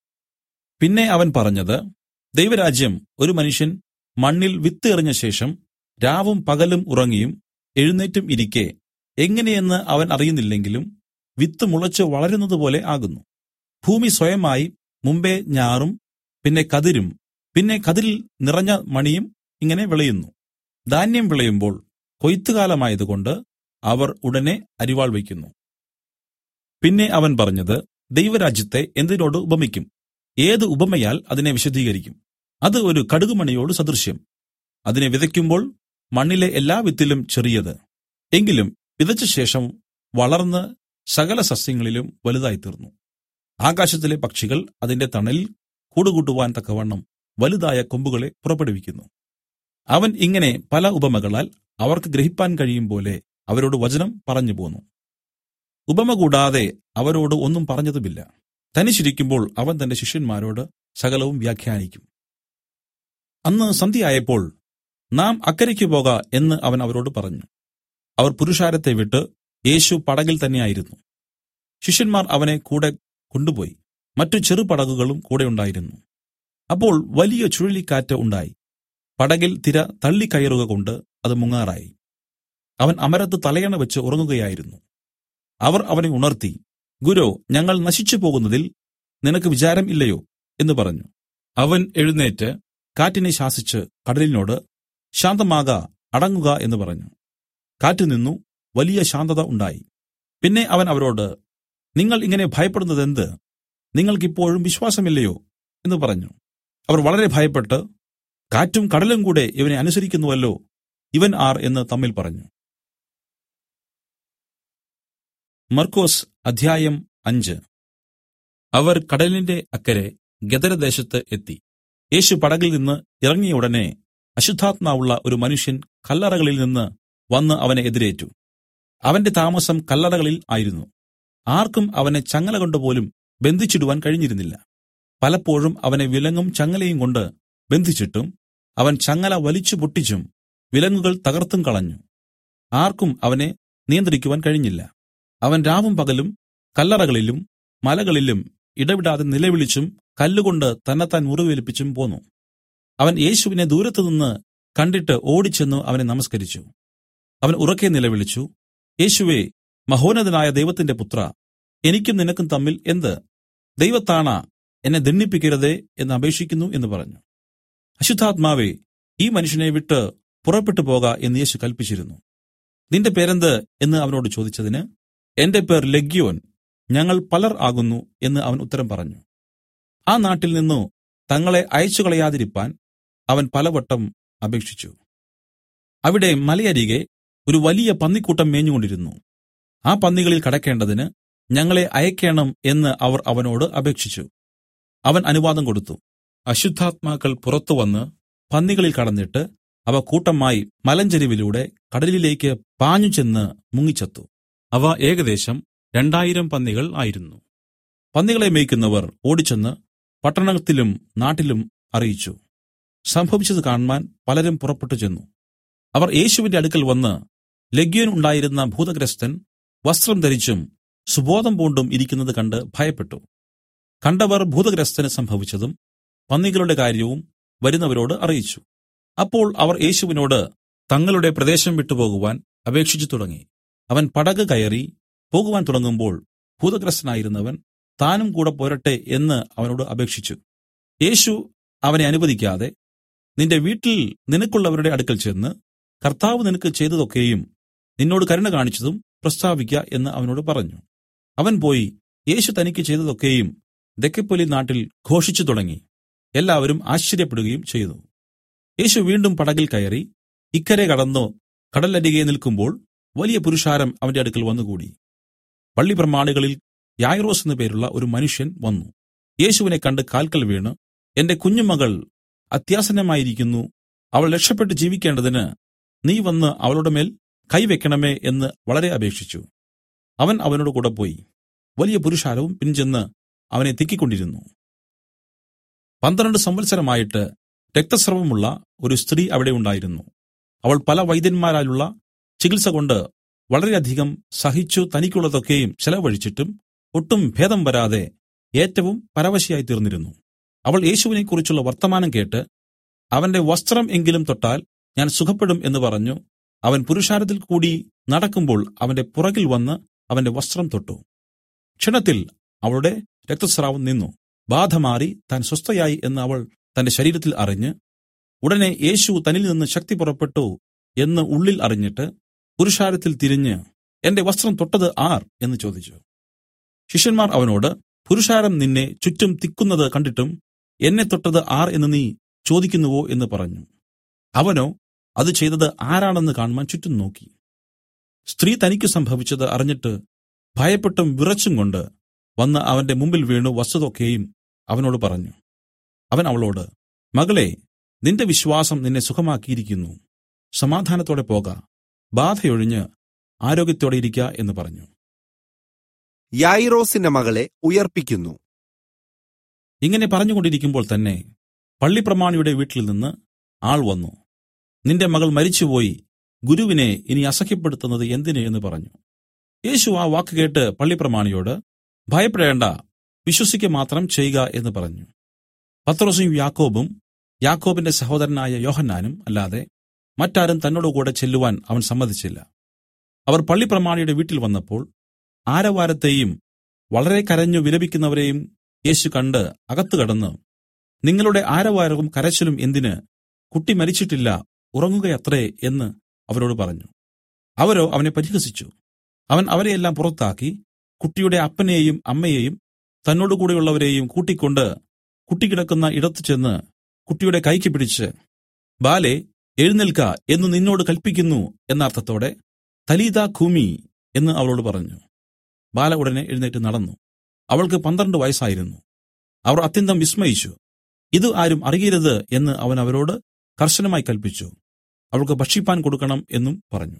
പിന്നെ അവൻ പറഞ്ഞത്, ദൈവരാജ്യം ഒരു മനുഷ്യൻ മണ്ണിൽ വിത്ത് എറിഞ്ഞ ശേഷം രാവും പകലും ഉറങ്ങിയും എഴുന്നേറ്റും ഇരിക്കെ എങ്ങനെയെന്ന് അവൻ അറിയുന്നില്ലെങ്കിലും വിത്ത് മുളച്ചു വളരുന്നതുപോലെ ആകുന്നു. ഭൂമി സ്വയമായി മുമ്പേ ഞാറും പിന്നെ കതിരും പിന്നെ കതിരിൽ നിറഞ്ഞ മണിയും ഇങ്ങനെ വിളയുന്നു. ധാന്യം വിളയുമ്പോൾ കൊയ്ത്തുകാലമായതുകൊണ്ട് അവർ ഉടനെ അരിവാൾ വയ്ക്കുന്നു. പിന്നെ അവൻ പറഞ്ഞത്, ദൈവരാജ്യത്തെ എന്തിനോട് ഉപമിക്കും? ഏത് ഉപമയാൽ അതിനെ വിശദീകരിക്കും? അത് ഒരു കടുകുമണിയോട് സദൃശ്യം. അതിനെ വിതയ്ക്കുമ്പോൾ മണ്ണിലെ എല്ലാ വിത്തിലും ചെറിയത്, എങ്കിലും വിതച്ച ശേഷം വളർന്ന് സകല സസ്യങ്ങളിലും വലുതായിത്തീർന്നു. ആകാശത്തിലെ പക്ഷികൾ അതിന്റെ തണലിൽ കൂടുകൂട്ടുവാൻ തക്കവണ്ണം വലുതായ കൊമ്പുകളെ പുറപ്പെടുവിക്കുന്നു. അവൻ ഇങ്ങനെ പല ഉപമകളാൽ അവർക്ക് ഗ്രഹിപ്പാൻ കഴിയും പോലെ അവരോട് വചനം പറഞ്ഞു പോന്നു. ഉപമ കൂടാതെ അവരോട് ഒന്നും പറഞ്ഞതുമില്ല. തനിച്ചിരിക്കുമ്പോൾ അവൻ തന്റെ ശിഷ്യന്മാരോട് സകലവും വ്യാഖ്യാനിക്കും. അന്ന് സന്ധ്യയായപ്പോൾ നാം അക്കരയ്ക്ക് പോക എന്ന് അവൻ അവരോട് പറഞ്ഞു. അവർ പുരുഷാരത്തെ വിട്ട് യേശു പടകിൽ തന്നെയായിരുന്നു. ശിഷ്യന്മാർ അവനെ കൂടെ കൊണ്ടുപോയി. മറ്റു ചെറുപടകുകളും കൂടെ ഉണ്ടായിരുന്നു. അപ്പോൾ വലിയ ചുഴലിക്കാറ്റ് ഉണ്ടായി. പടകിൽ തിര തള്ളിക്കയറുക കൊണ്ട് അത് മുങ്ങാറായി. അവൻ അമരത്ത് തലയണ വെച്ച് ഉറങ്ങുകയായിരുന്നു. അവർ അവനെ ഉണർത്തി, ഗുരോ, ഞങ്ങൾ നശിച്ചു പോകുന്നതിൽ നിനക്ക് വിചാരം ഇല്ലയോ എന്ന് പറഞ്ഞു. അവൻ എഴുന്നേറ്റ് കാറ്റിനെ ശാസിച്ച് കടലിനോട്, ശാന്തമാക, അടങ്ങുക എന്ന് പറഞ്ഞു. കാറ്റ് നിന്നു, വലിയ ശാന്തത ഉണ്ടായി. പിന്നെ അവൻ അവരോട്, നിങ്ങൾ ഇങ്ങനെ ഭയപ്പെടുന്നതെന്ത്? നിങ്ങൾക്കിപ്പോഴും വിശ്വാസമില്ലയോ എന്ന് പറഞ്ഞു. അവർ വളരെ ഭയപ്പെട്ട്, കാറ്റും കടലും കൂടെ ഇവനെ അനുസരിക്കുന്നുവല്ലോ, ഇവൻ ആർ എന്ന് തമ്മിൽ പറഞ്ഞു. മർക്കൊസ് അധ്യായം അഞ്ച്. അവർ കടലിന്റെ അക്കരെ ഗദരദേശത്ത് എത്തി. യേശു പടകിൽ നിന്ന് ഇറങ്ങിയ ഉടനെ അശുദ്ധാത്മാവുള്ള ഒരു മനുഷ്യൻ കല്ലറകളിൽ നിന്ന് വന്ന് അവനെ എതിരേറ്റു. അവന്റെ താമസം കല്ലറകളിൽ ആയിരുന്നു. ആർക്കും അവനെ ചങ്ങല കൊണ്ടുപോലും ബന്ധിച്ചിടുവാൻ കഴിഞ്ഞിരുന്നില്ല. പലപ്പോഴും അവനെ വിലങ്ങും ചങ്ങലയും കൊണ്ട് ബന്ധിച്ചിട്ടും അവൻ ചങ്ങല വലിച്ചു പൊട്ടിച്ചും വിലങ്ങുകൾ തകർത്തും കളഞ്ഞു. ആർക്കും അവനെ നിയന്ത്രിക്കുവാൻ കഴിഞ്ഞില്ല. അവൻ രാവും പകലും കല്ലറകളിലും മലകളിലും ഇടവിടാതെ നിലവിളിച്ചും കല്ലുകൊണ്ട് തന്നെത്താൻ മുറിവേൽപ്പിച്ചും പോന്നു. അവൻ യേശുവിനെ ദൂരത്തുനിന്ന് കണ്ടിട്ട് ഓടിച്ചെന്നു അവനെ നമസ്കരിച്ചു. അവൻ ഉറക്കെ നിലവിളിച്ചു, യേശുവേ, മഹോന്നതനായ ദൈവത്തിന്റെ പുത്ര, എനിക്കും നിനക്കും തമ്മിൽ എന്ത്? ദൈവത്താണ, എന്നെ ദണ്ഡിപ്പിക്കരുതേ എന്ന് അപേക്ഷിക്കുന്നു എന്ന് പറഞ്ഞു. അശുദ്ധാത്മാവേ, ഈ മനുഷ്യനെ വിട്ട് പുറപ്പെട്ടു പോക എന്ന് യേശു കൽപ്പിച്ചിരുന്നു. നിന്റെ പേരെന്ത് എന്ന് അവനോട് ചോദിച്ചതിന്, എന്റെ പേർ ലെഗ്യോൻ, ഞങ്ങൾ പലർ ആകുന്നു എന്ന് അവൻ ഉത്തരം പറഞ്ഞു. ആ നാട്ടിൽ നിന്നു തങ്ങളെ അയച്ചുകളയാതിരിപ്പാൻ അവൻ പലവട്ടം അപേക്ഷിച്ചു. അവിടെ മലയരികെ ഒരു വലിയ പന്നിക്കൂട്ടം മേഞ്ഞുകൊണ്ടിരുന്നു. ആ പന്നികളിൽ കടക്കേണ്ടതിന് ഞങ്ങളെ അയക്കേണം എന്ന് അവർ അവനോട് അപേക്ഷിച്ചു. അവൻ അനുവാദം കൊടുത്തു. അശുദ്ധാത്മാക്കൾ പുറത്തു വന്ന് പന്നികളിൽ കടന്നിട്ട് അവ കൂട്ടമായി മലഞ്ചെരിവിലൂടെ കടലിലേക്ക് പാഞ്ഞു ചെന്ന് മുങ്ങിച്ചത്തു. അവ ഏകദേശം രണ്ടായിരം പന്നികൾ ആയിരുന്നു. പന്നികളെ മേയ്ക്കുന്നവർ ഓടിച്ചെന്ന് പട്ടണത്തിലും നാട്ടിലും അറിയിച്ചു. സംഭവിച്ചത് കാണ്മാൻ പലരും പുറപ്പെട്ടു ചെന്നു. അവർ യേശുവിന്റെ അടുക്കൽ വന്ന് ലെഗ്യോൻ ഉണ്ടായിരുന്ന ഭൂതഗ്രസ്തൻ വസ്ത്രം ധരിച്ചും സുബോധം പൂണ്ടും ഇരിക്കുന്നത് കണ്ട് ഭയപ്പെട്ടു. കണ്ടവർ ഭൂതഗ്രസ്തന് സംഭവിച്ചതും പന്നികളുടെ കാര്യവും വരുന്നവരോട് അറിയിച്ചു. അപ്പോൾ അവർ യേശുവിനോട് തങ്ങളുടെ പ്രദേശം വിട്ടുപോകുവാൻ അപേക്ഷിച്ചു തുടങ്ങി. അവൻ പടക് കയറി പോകുവാൻ തുടങ്ങുമ്പോൾ ഭൂതഗ്രസ്തനായിരുന്നവൻ താനും കൂടെ പോരട്ടെ എന്ന് അവനോട് അപേക്ഷിച്ചു. യേശു അവനെ അനുവദിക്കാതെ, നിന്റെ വീട്ടിൽ നിനക്കുള്ളവരുടെ അടുക്കൽ ചെന്ന് കർത്താവ് നിനക്ക് ചെയ്തതൊക്കെയും നിന്നോട് കരുണ കാണിച്ചതും പ്രസ്താവിക്ക എന്ന് അവനോട് പറഞ്ഞു. അവൻ പോയി യേശു തനിക്ക് ചെയ്തതൊക്കെയും ദെക്കപ്പൊലി നാട്ടിൽ ഘോഷിച്ചു തുടങ്ങി. എല്ലാവരും ആശ്ചര്യപ്പെടുകയും ചെയ്തു. യേശു വീണ്ടും പടകിൽ കയറി ഇക്കരെ കടന്നു കടലരികെ നിൽക്കുമ്പോൾ വലിയ പുരുഷാരം അവന്റെ അടുക്കൽ വന്നുകൂടി. പള്ളിപ്രമാണികളിൽ യായിറോസ് എന്നു പേരുള്ള ഒരു മനുഷ്യൻ വന്നു. യേശുവിനെ കണ്ട് കാൽക്കൽ വീണ്, എന്റെ കുഞ്ഞുമകൾ അത്യാസന്നമായിരിക്കുന്നു, അവൾ രക്ഷപ്പെട്ട് ജീവിക്കേണ്ടതിന് നീ വന്ന് അവളുടെ മേൽ കൈവെക്കണമേ എന്ന് വളരെ അപേക്ഷിച്ചു. അവൻ അവനോട് കൂടെ പോയി. വലിയ പുരുഷാരവും പിൻചെന്ന് അവനെ തിക്കിക്കൊണ്ടിരുന്നു. പന്ത്രണ്ട് സംവത്സരമായിട്ട് രക്തസ്രവമുള്ള ഒരു സ്ത്രീ അവിടെ ഉണ്ടായിരുന്നു. അവൾ പല വൈദ്യന്മാരാലുള്ള ചികിത്സ കൊണ്ട് വളരെയധികം സഹിച്ചു തനിക്കുള്ളതൊക്കെയും ചെലവഴിച്ചിട്ടും ഒട്ടും ഭേദം വരാതെ ഏറ്റവും പരവശയായി തീർന്നിരുന്നു. അവൾ യേശുവിനെക്കുറിച്ചുള്ള വർത്തമാനം കേട്ട്, അവന്റെ വസ്ത്രം എങ്കിലും തൊട്ടാൽ ഞാൻ സുഖപ്പെടും എന്ന് പറഞ്ഞു. അവൻ പുരുഷാരത്തിൽ കൂടി നടക്കുമ്പോൾ അവന്റെ പുറകിൽ വന്ന് അവന്റെ വസ്ത്രം തൊട്ടു. ക്ഷണത്തിൽ അവളുടെ രക്തസ്രാവം നിന്നു. ബാധ മാറി താൻ സ്വസ്ഥയായി എന്ന് അവൾ തന്റെ ശരീരത്തിൽ അറിഞ്ഞ്, ഉടനെ യേശു തന്നിൽ നിന്ന് ശക്തി പുറപ്പെട്ടു എന്ന് ഉള്ളിൽ അറിഞ്ഞിട്ട് പുരുഷാരത്തിൽ തിരിഞ്ഞ്, എന്റെ വസ്ത്രം തൊട്ടത് ആർ എന്ന് ചോദിച്ചു. ശിഷ്യന്മാർ അവനോട്, പുരുഷാരം നിന്നെ ചുറ്റും തിക്കുന്നത് കണ്ടിട്ടും എന്നെ തൊട്ടത് ആർ എന്ന് നീ ചോദിക്കുന്നുവോ എന്ന് പറഞ്ഞു. അവനോ അത് ചെയ്തത് ആരാണെന്ന് കാണുവാൻ ചുറ്റും നോക്കി. സ്ത്രീ തനിക്ക് സംഭവിച്ചത് അറിഞ്ഞിട്ട് ഭയപ്പെട്ടും വിറച്ചും കൊണ്ട് വന്ന് അവന്റെ മുമ്പിൽ വീണു വസ്തുതൊക്കെയും അവനോട് പറഞ്ഞു. അവൻ അവളോട്, മകളെ, നിന്റെ വിശ്വാസം നിന്നെ സുഖമാക്കിയിരിക്കുന്നു, സമാധാനത്തോടെ പോക, ബാധയൊഴിഞ്ഞ് ആരോഗ്യത്തോടെ ഇരിക്ക എന്ന് പറഞ്ഞു. യായിറോസിന്റെ മകളെ ഉയർപ്പിക്കുന്നു. ഇങ്ങനെ പറഞ്ഞുകൊണ്ടിരിക്കുമ്പോൾ തന്നെ പള്ളിപ്രമാണിയുടെ വീട്ടിൽ നിന്ന് ആൾ വന്നു. നിന്റെ മകൾ മരിച്ചുപോയി, ഗുരുവിനെ ഇനി അസഹ്യപ്പെടുത്തുന്നത് എന്തിന് എന്ന് പറഞ്ഞു. യേശു ആ വാക്ക് കേട്ട് പള്ളിപ്രമാണിയോട്, ഭയപ്പെടേണ്ട, വിശ്വസിക്കുക മാത്രം ചെയ്യുക എന്ന് പറഞ്ഞു. പത്രോസും യാക്കോബും യാക്കോബിന്റെ സഹോദരനായ യോഹന്നാനും അല്ലാതെ മറ്റാരും തന്നോടുകൂടെ ചെല്ലുവാൻ അവൻ സമ്മതിച്ചില്ല. അവർ പള്ളിപ്രമാണിയുടെ വീട്ടിൽ വന്നപ്പോൾ ആരവാരത്തെയും വളരെ കരഞ്ഞു വിലപിക്കുന്നവരെയും യേശു കണ്ട് അകത്ത് കടന്ന്, നിങ്ങളുടെ ആരവാരവും കരച്ചിലും എന്തിന്? കുട്ടി മരിച്ചിട്ടില്ല, ഉറങ്ങുകയത്രേ എന്ന് അവരോട് പറഞ്ഞു. അവരോ അവനെ പരിഹസിച്ചു. അവൻ അവരെയെല്ലാം പുറത്താക്കി കുട്ടിയുടെ അപ്പനെയും അമ്മയെയും തന്നോടുകൂടെയുള്ളവരെയും കൂട്ടിക്കൊണ്ട് കുട്ടി കിടക്കുന്ന ഇടത്ത് ചെന്ന് കുട്ടിയുടെ കൈക്ക് പിടിച്ച്, ബാലേ, എഴുന്നേൽക്ക എന്ന് നിന്നോട് കൽപ്പിക്കുന്നു എന്ന അർത്ഥത്തോടെ തലീതാ കൂമി എന്ന് അവളോട് പറഞ്ഞു. ബാല ഉടനെ എഴുന്നേറ്റ് നടന്നു. അവൾക്ക് പന്ത്രണ്ട് വയസ്സായിരുന്നു. അവർ അത്യന്തം വിസ്മയിച്ചു. ഇത് ആരും അറിയരുത് എന്ന് അവൻ അവരോട് കർശനമായി കൽപ്പിച്ചു. അവൾക്ക് ഭക്ഷിപ്പാൻ കൊടുക്കണം എന്നും പറഞ്ഞു.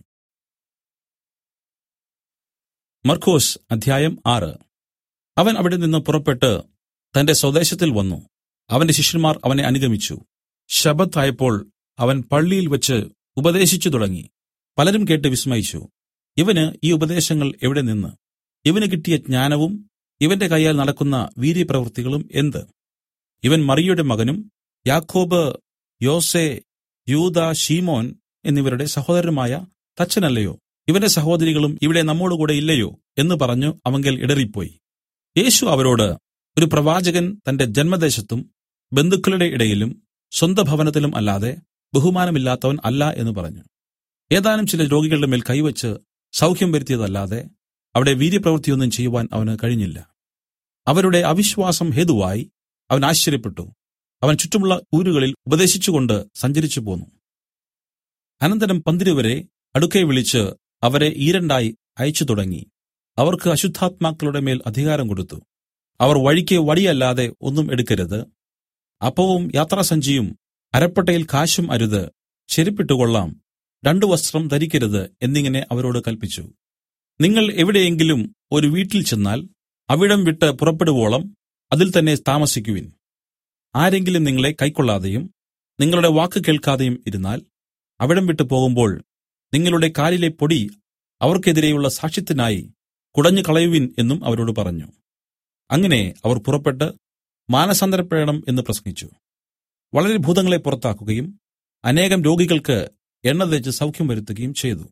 മർക്കോസ് അധ്യായം ആറ്. അവൻ അവിടെ നിന്ന് പുറപ്പെട്ട് തന്റെ സ്വദേശത്തിൽ വന്നു. അവന്റെ ശിഷ്യന്മാർ അവനെ അനുഗമിച്ചു. ശബ്ബത്ത് ആയപ്പോൾ അവൻ പള്ളിയിൽ വെച്ച് ഉപദേശിച്ചു തുടങ്ങി. പലരും കേട്ട് വിസ്മയിച്ചു. ഇവന് ഈ ഉപദേശങ്ങൾ എവിടെ നിന്ന്? ഇവന് കിട്ടിയ ജ്ഞാനവും ഇവന്റെ കയ്യാൽ നടക്കുന്ന വീര്യപ്രവൃത്തികളും എന്ത്? ഇവൻ മറിയയുടെ മകനും യാക്കോബ്, യോസെ, യൂദാ, ശീമോൻ എന്നിവരുടെ സഹോദരനുമായ തച്ചനല്ലയോ? ഇവന്റെ സഹോദരികളും ഇവിടെ നമ്മോടുകൂടെ ഇല്ലയോ എന്ന് പറഞ്ഞു അവങ്കൽ ഇടറിപ്പോയി. യേശു അവരോട്, ഒരു പ്രവാചകൻ തന്റെ ജന്മദേശത്തും ബന്ധുക്കളുടെ ഇടയിലും സ്വന്ത ഭവനത്തിലും അല്ലാതെ ബഹുമാനമില്ലാത്തവൻ അല്ല എന്ന് പറഞ്ഞു. ഏതാനും ചില രോഗികളുടെ മേൽ കൈവച്ച് സൗഖ്യം വരുത്തിയതല്ലാതെ അവിടെ വീര്യപ്രവൃത്തിയൊന്നും ചെയ്യുവാൻ അവന് കഴിഞ്ഞില്ല. അവരുടെ അവിശ്വാസം ഹേതുവായി അവൻ ആശ്ചര്യപ്പെട്ടു. അവൻ ചുറ്റുമുള്ള ഊരുകളിൽ ഉപദേശിച്ചുകൊണ്ട് സഞ്ചരിച്ചു പോന്നു. അനന്തരം പന്തിരുവരെ അടുക്കെ വിളിച്ച് അവരെ ഈരണ്ടായി അയച്ചു തുടങ്ങി. അവർക്ക് അശുദ്ധാത്മാക്കളുടെ മേൽ അധികാരം കൊടുത്തു. അവർ വഴിക്ക് വടിയല്ലാതെ ഒന്നും എടുക്കരുത്, അപ്പവും യാത്രാസഞ്ചിയും അരപ്പട്ടയിൽ കാശും അരുത്, ചെരുപ്പിട്ടുകൊള്ളാം, രണ്ടു വസ്ത്രം ധരിക്കരുത് എന്നിങ്ങനെ അവരോട് കൽപ്പിച്ചു. നിങ്ങൾ എവിടെയെങ്കിലും ഒരു വീട്ടിൽ ചെന്നാൽ അവിടം വിട്ട് പുറപ്പെടുവോളം അതിൽ തന്നെ താമസിക്കുവിൻ. ആരെങ്കിലും നിങ്ങളെ കൈക്കൊള്ളാതെയും നിങ്ങളുടെ വാക്ക് കേൾക്കാതെയും ഇരുന്നാൽ അവിടം വിട്ടു പോകുമ്പോൾ നിങ്ങളുടെ കാലിലെ പൊടി അവർക്കെതിരെയുള്ള സാക്ഷ്യത്തിനായി കുടഞ്ഞു കളയുവിൻ എന്നും അവരോട് പറഞ്ഞു. അങ്ങനെ അവർ പുറപ്പെട്ട് മാനസാന്തരപ്പെടണം എന്ന് പ്രസംഗിച്ചു. വളരെ ഭൂതങ്ങളെ പുറത്താക്കുകയും അനേകം രോഗികൾക്ക് എണ്ണ തേച്ച് സൗഖ്യം വരുത്തുകയും ചെയ്തു.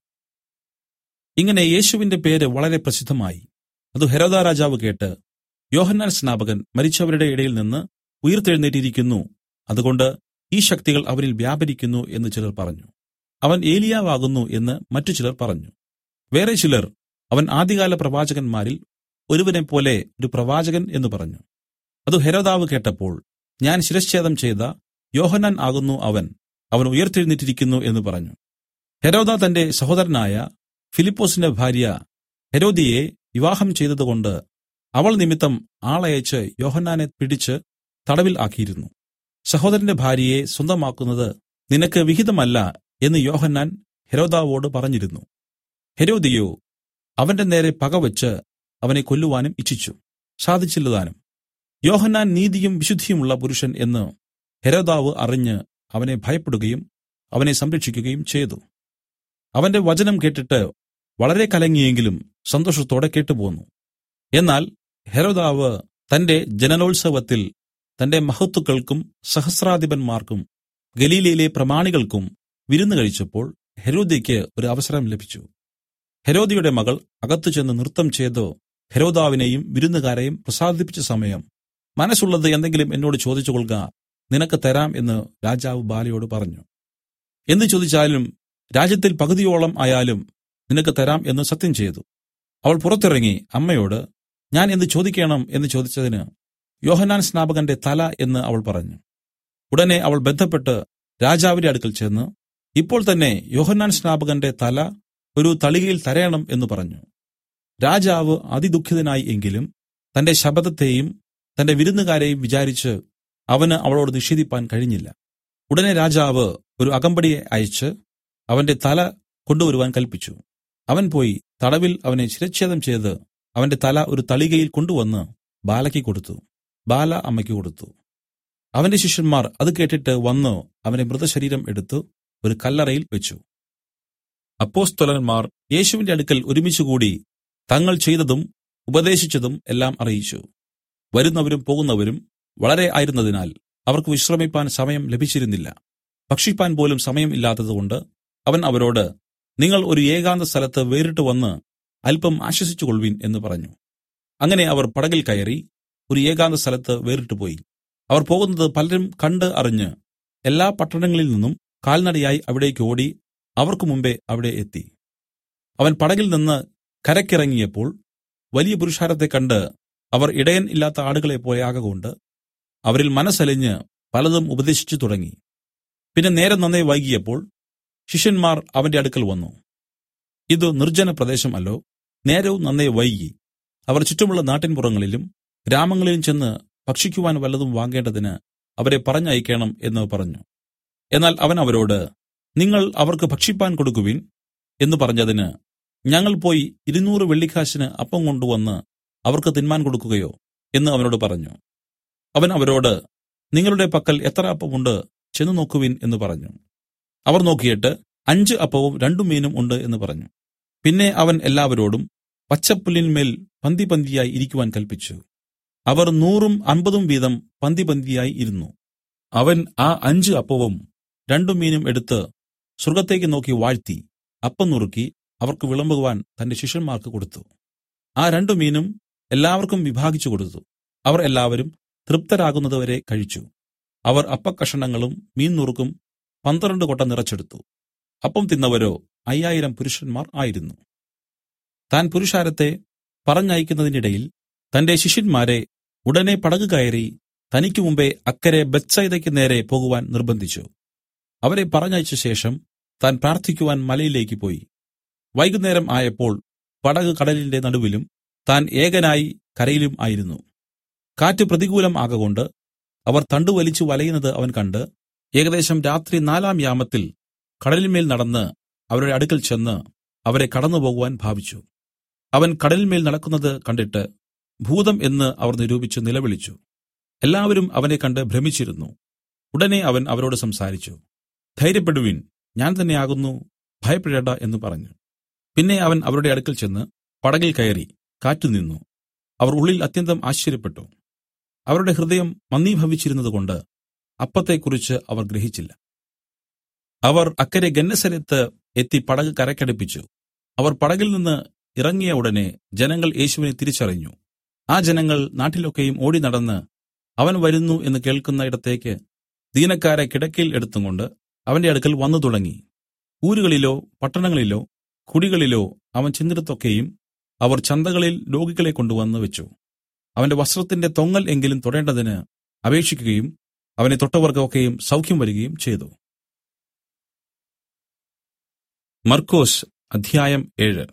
ഇങ്ങനെ യേശുവിന്റെ പേര് വളരെ പ്രസിദ്ധമായി. അത് ഹെരോദാ രാജാവ് കേട്ട്, യോഹന്നാൻ സ്നാപകൻ മരിച്ചവരുടെ ഇടയിൽ നിന്ന് ഉയിർത്തെഴുന്നേറ്റിരിക്കുന്നു, അതുകൊണ്ട് ഈ ശക്തികൾ അവനിൽ വ്യാപരിക്കുന്നു എന്ന് ചിലർ പറഞ്ഞു. അവൻ ഏലിയാവാകുന്നു എന്ന് മറ്റു ചിലർ പറഞ്ഞു. വേറെ ചിലർ അവൻ ആദ്യകാല പ്രവാചകന്മാരിൽ ഒരുവനെപ്പോലെ ഒരു പ്രവാചകൻ എന്ന് പറഞ്ഞു. അത് ഹെരോദാവ് കേട്ടപ്പോൾ, ഞാൻ ശിരച്ഛേദം ചെയ്ത യോഹന്നാൻ ആകുന്നു അവൻ, അവൻ ഉയിർത്തെഴുന്നേറ്റിരിക്കുന്നു എന്ന് പറഞ്ഞു. ഹെരോദാ തന്റെ സഹോദരനായ ഫിലിപ്പൊസിന്റെ ഭാര്യ ഹെരോദിയെ വിവാഹം ചെയ്തതുകൊണ്ട് അവൾ നിമിത്തം ആളയച്ച് യോഹന്നാനെ പിടിച്ച് തടവിൽ ആക്കിയിരുന്നു. സഹോദരന്റെ ഭാര്യയെ സ്വന്തമാക്കുന്നത് നിനക്ക് വിഹിതമല്ല എന്ന് യോഹന്നാൻ ഹെരോദാവോട് പറഞ്ഞിരുന്നു. ഹെരോദിയോ അവന്റെ നേരെ പകവച്ച് അവനെ കൊല്ലുവാനും ഇച്ഛിച്ചു. സാധിച്ചില്ലതാനും. യോഹന്നാൻ നീതിയും വിശുദ്ധിയുമുള്ള പുരുഷൻ എന്ന് ഹെരോദാവ് അറിഞ്ഞ് അവനെ ഭയപ്പെടുകയും അവനെ സംരക്ഷിക്കുകയും ചെയ്തു. അവന്റെ വചനം കേട്ടിട്ട് വളരെ കലങ്ങിയെങ്കിലും സന്തോഷത്തോടെ കേട്ടുപോന്നു. എന്നാൽ ഹെരോദാവ് തന്റെ ജനനോത്സവത്തിൽ തന്റെ മഹത്തുക്കൾക്കും സഹസ്രാധിപന്മാർക്കും ഗലീലയിലെ പ്രമാണികൾക്കും വിരുന്ന് കഴിച്ചപ്പോൾ ഹെരോദ്യയ്ക്ക് ഒരു അവസരം ലഭിച്ചു. ഹെരോദിയുടെ മകൾ അകത്തു ചെന്ന് നൃത്തം ചെയ്ത് ഹെരോദാവിനെയും വിരുന്നുകാരെയും പ്രസാദിപ്പിച്ച സമയം, മനസ്സുള്ളത് എന്തെങ്കിലും എന്നോട് ചോദിച്ചു കൊള്ളുക, നിനക്ക് തരാം എന്ന് രാജാവ് ബാലയോട് പറഞ്ഞു. എന്ത് ചോദിച്ചാലും രാജ്യത്തിൽ പകുതിയോളം ആയാലും നിനക്ക് തരാം എന്ന് സത്യം ചെയ്തു. അവൾ പുറത്തിറങ്ങി അമ്മയോട്, ഞാൻ എന്ത് ചോദിക്കണം എന്ന് ചോദിച്ചതിന് യോഹന്നാൻ സ്നാപകന്റെ തല എന്ന് അവൾ പറഞ്ഞു. ഉടനെ അവൾ ബന്ധപ്പെട്ട് രാജാവിന്റെ അടുക്കൽ ചെന്ന്, ഇപ്പോൾ തന്നെ യോഹന്നാൻ സ്നാപകന്റെ തല ഒരു തളികയിൽ തരയണം എന്ന് പറഞ്ഞു. രാജാവ് അതിദുഃഖിതനായി എങ്കിലും തന്റെ ശപഥത്തെയും തന്റെ വിരുന്നുകാരെയും വിചാരിച്ച് അവന് അവളോട് നിഷേധിപ്പാൻ കഴിഞ്ഞില്ല. ഉടനെ രാജാവ് ഒരു അകമ്പടിയെ അയച്ച് അവന്റെ തല കൊണ്ടുവരുവാൻ കല്പിച്ചു. അവൻ പോയി തടവിൽ അവനെ ശിരച്ഛേദം ചെയ്ത് അവന്റെ തല ഒരു തളികയിൽ കൊണ്ടുവന്ന് ബാലയ്ക്ക് കൊടുത്തു. ബാല അമ്മയ്ക്ക് കൊടുത്തു. അവന്റെ ശിഷ്യന്മാർ അത് കേട്ടിട്ട് വന്നു അവന്റെ മൃതശരീരം എടുത്തു ഒരു കല്ലറയിൽ വെച്ചു. അപ്പോസ്തലന്മാർ യേശുവിന്റെ അടുക്കൽ ഒരുമിച്ചുകൂടി തങ്ങൾ ചെയ്തതും ഉപദേശിച്ചതും എല്ലാം അറിയിച്ചു. വരുന്നവരും പോകുന്നവരും വളരെ ആയിരുന്നതിനാൽ അവർക്ക് വിശ്രമിപ്പാൻ സമയം ലഭിച്ചിരുന്നില്ല. ഭക്ഷിപ്പാൻ പോലും സമയം ഇല്ലാത്തതുകൊണ്ട് അവൻ അവരോട്, നിങ്ങൾ ഒരു ഏകാന്ത സ്ഥലത്ത് വേറിട്ട് വന്ന് അല്പം ആശ്വസിച്ചുകൊള്ളുവിൻ എന്ന് പറഞ്ഞു. അങ്ങനെ അവർ പടകിൽ കയറി ഒരു ഏകാന്ത സ്ഥലത്ത് വേറിട്ട് പോയി. അവർ പോകുന്നത് പലരും കണ്ട് അറിഞ്ഞ് എല്ലാ പട്ടണങ്ങളിൽ നിന്നും കാൽനടയായി അവിടേക്ക് ഓടി അവർക്ക് മുമ്പേ അവിടെ എത്തി. അവൻ പടകിൽ നിന്ന് കരക്കിറങ്ങിയപ്പോൾ വലിയ പുരുഷാരത്തെ കണ്ട് അവർ ഇടയൻ ഇല്ലാത്ത ആടുകളെപ്പോലെ ആകകൊണ്ട് അവരിൽ മനസ്സലിഞ്ഞ് പലതും ഉപദേശിച്ചു തുടങ്ങി. പിന്നെ നേരം നന്നേ വൈകിയപ്പോൾ ശിഷ്യന്മാർ അവന്റെ അടുക്കൽ വന്നു. ഇത് നിർജ്ജന പ്രദേശം അല്ലോ, നേരവും നന്നേ വൈകി. അവർ ചുറ്റുമുള്ള നാട്ടിൻപുറങ്ങളിലും ഗ്രാമങ്ങളിലും ചെന്ന് ഭക്ഷിക്കുവാൻ വല്ലതും വാങ്ങേണ്ടതിന് അവരെ പറഞ്ഞയക്കണം എന്ന് പറഞ്ഞു. എന്നാൽ അവൻ അവരോട്, നിങ്ങൾ അവർക്ക് ഭക്ഷിപ്പാൻ കൊടുക്കുവിൻ എന്ന് പറഞ്ഞതിന്, ഞങ്ങൾ പോയി ഇരുന്നൂറ് വെള്ളിക്കാശിന് അപ്പം കൊണ്ടുവന്ന് അവർക്ക് തിന്മാൻ കൊടുക്കുകയോ എന്ന് അവനോട് പറഞ്ഞു. അവൻ അവരോട്, നിങ്ങളുടെ പക്കൽ എത്ര അപ്പമുണ്ട് ചെന്ന് നോക്കുവിൻ എന്ന് പറഞ്ഞു. അവർ നോക്കിയിട്ട് അഞ്ച് അപ്പവും രണ്ടു മീനും ഉണ്ട് എന്ന് പറഞ്ഞു. പിന്നെ അവൻ എല്ലാവരോടും പച്ചപ്പുല്ലിന്മേൽ പന്തി പന്തിയായി ഇരിക്കുവാൻ കല്പിച്ചു. അവർ നൂറും അമ്പതും വീതം പന്തി പന്തിയായി ഇരുന്നു. അവൻ ആ അഞ്ച് അപ്പവും രണ്ടു മീനും എടുത്ത് സ്വർഗ്ഗത്തേക്ക് നോക്കി വാഴ്ത്തി അപ്പം നുറുക്കി അവർക്ക് വിളമ്പുവാൻ തന്റെ ശിഷ്യന്മാർക്ക് കൊടുത്തു. ആ രണ്ടു മീനും എല്ലാവർക്കും വിഭാഗിച്ചു കൊടുത്തു. അവർ എല്ലാവരും തൃപ്തരാകുന്നതുവരെ കഴിച്ചു. അവർ അപ്പക്കഷണങ്ങളും മീൻ നുറുക്കും പന്ത്രണ്ട് കൊട്ട നിറച്ചെടുത്തു. അപ്പം തിന്നവരോ അയ്യായിരം പുരുഷന്മാർ ആയിരുന്നു. താൻ പുരുഷാരത്തെ പറഞ്ഞയക്കുന്നതിനിടയിൽ തന്റെ ശിഷ്യന്മാരെ ഉടനെ പടക് കയറി തനിക്കു മുമ്പേ അക്കരെ ബേത്ത്സയിദയ്ക്ക് നേരെ പോകുവാൻ നിർബന്ധിച്ചു. അവരെ പറഞ്ഞയച്ച ശേഷം താൻ പ്രാർത്ഥിക്കുവാൻ മലയിലേക്ക് പോയി. വൈകുന്നേരം ആയപ്പോൾ പടക് കടലിന്റെ നടുവിലും താൻ ഏകനായി കരയിലും ആയിരുന്നു. കാറ്റ് പ്രതികൂലം ആകകൊണ്ട് അവർ തണ്ടുവലിച്ചു വലയുന്നത് അവൻ കണ്ട് ഏകദേശം രാത്രി നാലാം യാമത്തിൽ കടലിന്മേൽ നടന്ന് അവരുടെ അടുക്കൽ ചെന്ന് അവരെ കടന്നുപോകുവാൻ ഭാവിച്ചു. അവൻ കടലിന്മേൽ നടക്കുന്നത് കണ്ടിട്ട് ഭൂതം എന്ന് അവർ നിരൂപിച്ച് നിലവിളിച്ചു. എല്ലാവരും അവനെ കണ്ട് ഭ്രമിച്ചിരുന്നു. ഉടനെ അവൻ അവരോട് സംസാരിച്ചു. ധൈര്യപ്പെടുവിൻ, ഞാൻ തന്നെ ആകുന്നു, ഭയപ്പെടേണ്ട എന്ന് പറഞ്ഞു. പിന്നെ അവൻ അവരുടെ അടുക്കൽ ചെന്ന് പടകിൽ കയറി. കാറ്റ് നിന്നു. അവർ ഉള്ളിൽ അത്യന്തം ആശ്ചര്യപ്പെട്ടു. അവരുടെ ഹൃദയം മന്ദീഭവിച്ചിരുന്നതുകൊണ്ട് അപ്പത്തെക്കുറിച്ച് അവർ ഗ്രഹിച്ചില്ല. അവർ അക്കരെ ഗന്നസരത്ത് എത്തി പടക് കരക്കടുപ്പിച്ചു. അവർ പടകിൽ നിന്ന് ഇറങ്ങിയ ഉടനെ ജനങ്ങൾ യേശുവിനെ തിരിച്ചറിഞ്ഞു. ആ ജനങ്ങൾ നാട്ടിലൊക്കെയും ഓടി നടന്ന് അവൻ വരുന്നു എന്ന് കേൾക്കുന്ന ഇടത്തേക്ക് ദീനക്കാരെ കിടക്കയിൽ എടുത്തുകൊണ്ട് അവന്റെ അടുക്കൽ വന്നു തുടങ്ങി. ഊരുകളിലോ പട്ടണങ്ങളിലോ കുടികളിലോ അവൻ ചെന്നിടത്തൊക്കെയും അവർ ചന്തകളിൽ രോഗികളെ കൊണ്ടുവന്ന് വെച്ചു. അവന്റെ വസ്ത്രത്തിന്റെ തൊങ്ങൽ എങ്കിലും തൊടേണ്ടതിന് അപേക്ഷിക്കുകയും അവനെ തൊട്ടവർക്ക് ഒക്കെയും സൗഖ്യം വരികയും ചെയ്തു. മർക്കൊസ് അധ്യായം ഏഴ്.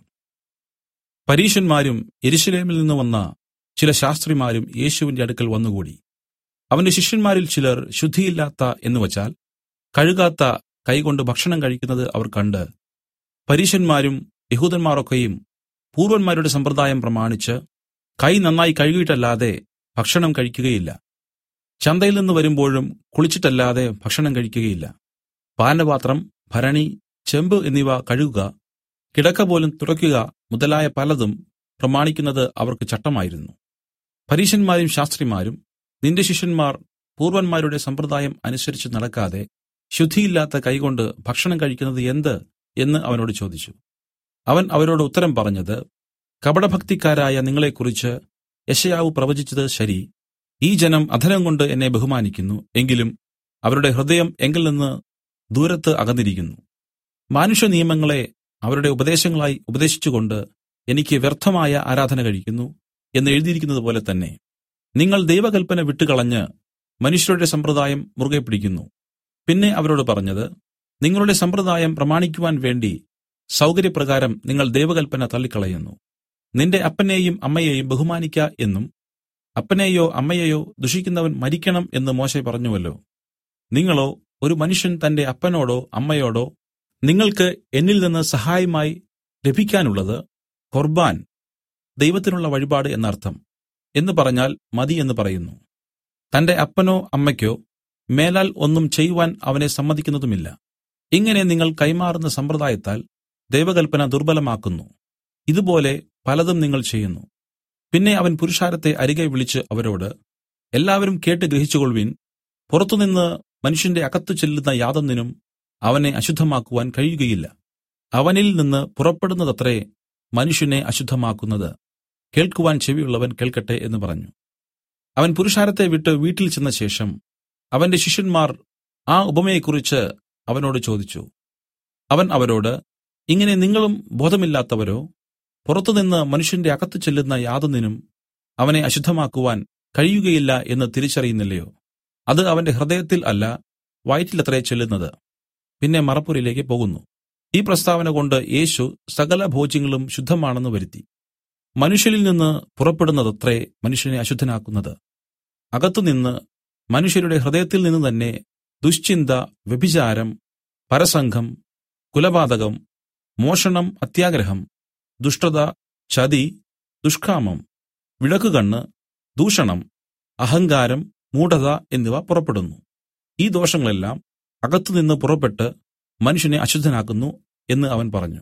പരീശന്മാരും യെരൂശലേമിൽ നിന്ന് വന്ന ചില ശാസ്ത്രിമാരും യേശുവിന്റെ അടുക്കൽ വന്നുകൂടി. അവന്റെ ശിഷ്യന്മാരിൽ ചിലർ ശുദ്ധിയില്ലാത്ത എന്നുവച്ചാൽ കഴുകാത്ത കൈകൊണ്ട് ഭക്ഷണം കഴിക്കുന്നത് അവർ കണ്ട്, പരീശന്മാരും യഹൂദന്മാരൊക്കെയും പൂർവന്മാരുടെ സമ്പ്രദായം പ്രമാണിച്ച് കൈ നന്നായി കഴുകിയിട്ടല്ലാതെ ഭക്ഷണം കഴിക്കുകയില്ല, ചന്തയിൽ നിന്ന് വരുമ്പോഴും കുളിച്ചിട്ടല്ലാതെ ഭക്ഷണം കഴിക്കുകയില്ല, പാനപാത്രം, ഭരണി, ചെമ്പ് എന്നിവ കഴുകുക, കിടക്ക പോലും തുടയ്ക്കുക മുതലായ പലതും പ്രമാണിക്കുന്നത് അവർക്ക് ചട്ടമായിരുന്നു. പരീശന്മാരും ശാസ്ത്രിമാരും, നിന്റെ ശിഷ്യന്മാർ പൂർവന്മാരുടെ സമ്പ്രദായം അനുസരിച്ച് നടക്കാതെ ശുദ്ധിയില്ലാത്ത കൈകൊണ്ട് ഭക്ഷണം കഴിക്കുന്നത് എന്ത് എന്ന് അവനോട് ചോദിച്ചു. അവൻ അവരോട് ഉത്തരം പറഞ്ഞത്, കപടഭക്തിക്കാരായ നിങ്ങളെക്കുറിച്ച് യെശയ്യാവ് പ്രവചിച്ചത് ശരി. ഈ ജനം അധരം കൊണ്ട് എന്നെ ബഹുമാനിക്കുന്നു, എങ്കിലും അവരുടെ ഹൃദയം എങ്കിൽ നിന്ന് ദൂരത്ത് അകന്നിരിക്കുന്നു. മാനുഷനിയമങ്ങളെ അവരുടെ ഉപദേശങ്ങളായി ഉപദേശിച്ചുകൊണ്ട് എനിക്ക് വ്യർത്ഥമായ ആരാധന കഴിക്കുന്നു എന്ന് എഴുതിയിരിക്കുന്നത് പോലെ തന്നെ നിങ്ങൾ ദൈവകൽപ്പന വിട്ടുകളഞ്ഞ് മനുഷ്യരുടെ സമ്പ്രദായം മുറുകെ പിടിക്കുന്നു. പിന്നെ അവരോട് പറഞ്ഞത്, നിങ്ങളുടെ സമ്പ്രദായം പ്രമാണിക്കുവാൻ വേണ്ടി സൗകര്യപ്രകാരം നിങ്ങൾ ദൈവകൽപ്പന തള്ളിക്കളയുന്നു. നിന്റെ അപ്പനെയും അമ്മയെയും ബഹുമാനിക്ക എന്നും അപ്പനെയോ അമ്മയെയോ ദുഷിക്കുന്നവൻ മരിക്കണം എന്ന് മോശെ പറഞ്ഞുവല്ലോ. നിങ്ങളോ, ഒരു മനുഷ്യൻ തന്റെ അപ്പനോടോ അമ്മയോടോ നിങ്ങൾക്ക് എന്നിൽ നിന്ന് സഹായമായി ലഭിക്കാനുള്ളത് ഖുർബാൻ, ദൈവത്തിനുള്ള വഴിപാട് എന്നർത്ഥം എന്ന് പറഞ്ഞാൽ മതി എന്ന് പറയുന്നു. തന്റെ അപ്പനോ അമ്മയ്ക്കോ മേലാൽ ഒന്നും ചെയ്യുവാൻ അവനെ സമ്മതിക്കുന്നതുമില്ല. ഇങ്ങനെ നിങ്ങൾ കൈമാറുന്ന സമ്പ്രദായത്താൽ ദൈവകൽപ്പന ദുർബലമാക്കുന്നു. ഇതുപോലെ പലതും നിങ്ങൾ ചെയ്യുന്നു. പിന്നെ അവൻ പുരുഷാരത്തെ അരികെ വിളിച്ച് അവരോട്, എല്ലാവരും കേട്ട് ഗ്രഹിച്ചുകൊള്ളുവിൻ. പുറത്തുനിന്ന് മനുഷ്യന്റെ അകത്ത് ചെല്ലുന്ന യാതൊന്നിനും അവനെ അശുദ്ധമാക്കുവാൻ കഴിയുകയില്ല. അവനിൽ നിന്ന് പുറപ്പെടുന്നതത്രേ മനുഷ്യനെ അശുദ്ധമാക്കുന്നത്. കേൾക്കുവാൻ ചെവിയുള്ളവൻ കേൾക്കട്ടെ എന്ന് പറഞ്ഞു. അവൻ പുരുഷാരത്തെ വിട്ട് വീട്ടിൽ ചെന്ന ശേഷം അവന്റെ ശിഷ്യന്മാർ ആ ഉപമയെക്കുറിച്ച് അവനോട് ചോദിച്ചു. അവൻ അവരോട്, ഇങ്ങനെ നിങ്ങളും ബോധമില്ലാത്തവരോ? പുറത്തുനിന്ന് മനുഷ്യന്റെ അകത്ത് ചെല്ലുന്ന യാതൊന്നിനും അവനെ അശുദ്ധമാക്കുവാൻ കഴിയുകയില്ല എന്ന് തിരിച്ചറിയുന്നില്ലയോ? അത് അവന്റെ ഹൃദയത്തിൽ അല്ല, വയറ്റിലത്രേ ചെല്ലുന്നത്. പിന്നെ മറപ്പുരയിലേക്ക് പോകുന്നു. ഈ പ്രസ്താവന കൊണ്ട് യേശു സകല ഭോജ്യങ്ങളും ശുദ്ധമാണെന്ന് വരുത്തി. മനുഷ്യരിൽ നിന്ന് പുറപ്പെടുന്നതത്രേ മനുഷ്യനെ അശുദ്ധനാക്കുന്നത്. അകത്തുനിന്ന് മനുഷ്യരുടെ ഹൃദയത്തിൽ നിന്ന് തന്നെ ദുശ്ചിന്ത, വ്യഭിചാരം, പരസംഗം, കുലപാതകം, മോഷണം, അത്യാഗ്രഹം, ദുഷ്ടത, ചതി, ദുഷ്കാമം, വിടക്കുകണ്ണ്, ദൂഷണം, അഹങ്കാരം, മൂഢത എന്നിവ പുറപ്പെടുന്നു. ഈ ദോഷങ്ങളെല്ലാം അകത്തുനിന്ന് പുറപ്പെട്ട് മനുഷ്യനെ അശുദ്ധനാക്കുന്നു എന്ന് അവൻ പറഞ്ഞു.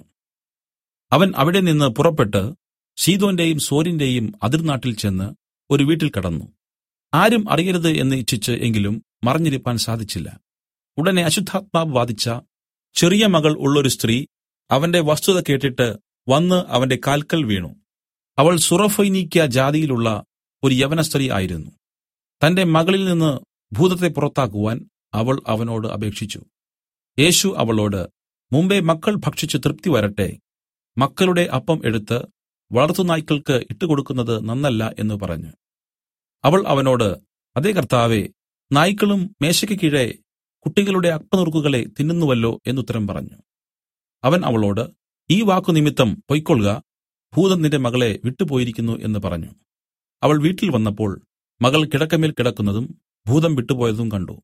അവൻ അവിടെ നിന്ന് പുറപ്പെട്ട് സീദോന്റെയും സോരിന്റെയും അതിർനാട്ടിൽ ചെന്ന് ഒരു വീട്ടിൽ കടന്നു. ആരും അറിയരുത് എന്ന് ഇച്ഛിച്ച് എങ്കിലും മറഞ്ഞിരിപ്പാൻ സാധിച്ചില്ല. ഉടനെ അശുദ്ധാത്മാവ് ബാധിച്ച ചെറിയ മകൾ ഉള്ളൊരു സ്ത്രീ അവന്റെ വസ്തുത കേട്ടിട്ട് വന്ന് അവന്റെ കാൽക്കൽ വീണു. അവൾ സുറഫൊയ്നീക്യ ജാതിയിലുള്ള ഒരു യവന സ്ത്രീ ആയിരുന്നു. തന്റെ മകളിൽ നിന്ന് ഭൂതത്തെ പുറത്താക്കുവാൻ അവൾ അവനോട് അപേക്ഷിച്ചു. യേശു അവളോട്, മുമ്പേ മക്കൾ ഭക്ഷിച്ച് തൃപ്തി വരട്ടെ, മക്കളുടെ അപ്പം എടുത്ത് വളർത്തുനായ്ക്കൾക്ക് ഇട്ടുകൊടുക്കുന്നത് നന്നല്ല എന്ന് പറഞ്ഞു. അവൾ അവനോട്, അതേ കർത്താവേ, നായ്ക്കളും മേശയ്ക്ക് കീഴെ കുട്ടികളുടെ അപ്പനുറുക്കുകളെ തിന്നുന്നുവല്ലോ എന്നുത്തരം പറഞ്ഞു. അവൻ അവളോട്, ഈ വാക്കു നിമിത്തം പൊയ്ക്കൊള്ളുക, ഭൂതം നിന്റെ മകളെ വിട്ടുപോയിരിക്കുന്നു എന്ന് പറഞ്ഞു. അവൾ വീട്ടിൽ വന്നപ്പോൾ മകൾ കിടക്കമേൽ കിടക്കുന്നതും ഭൂതം വിട്ടുപോയതും കണ്ടു.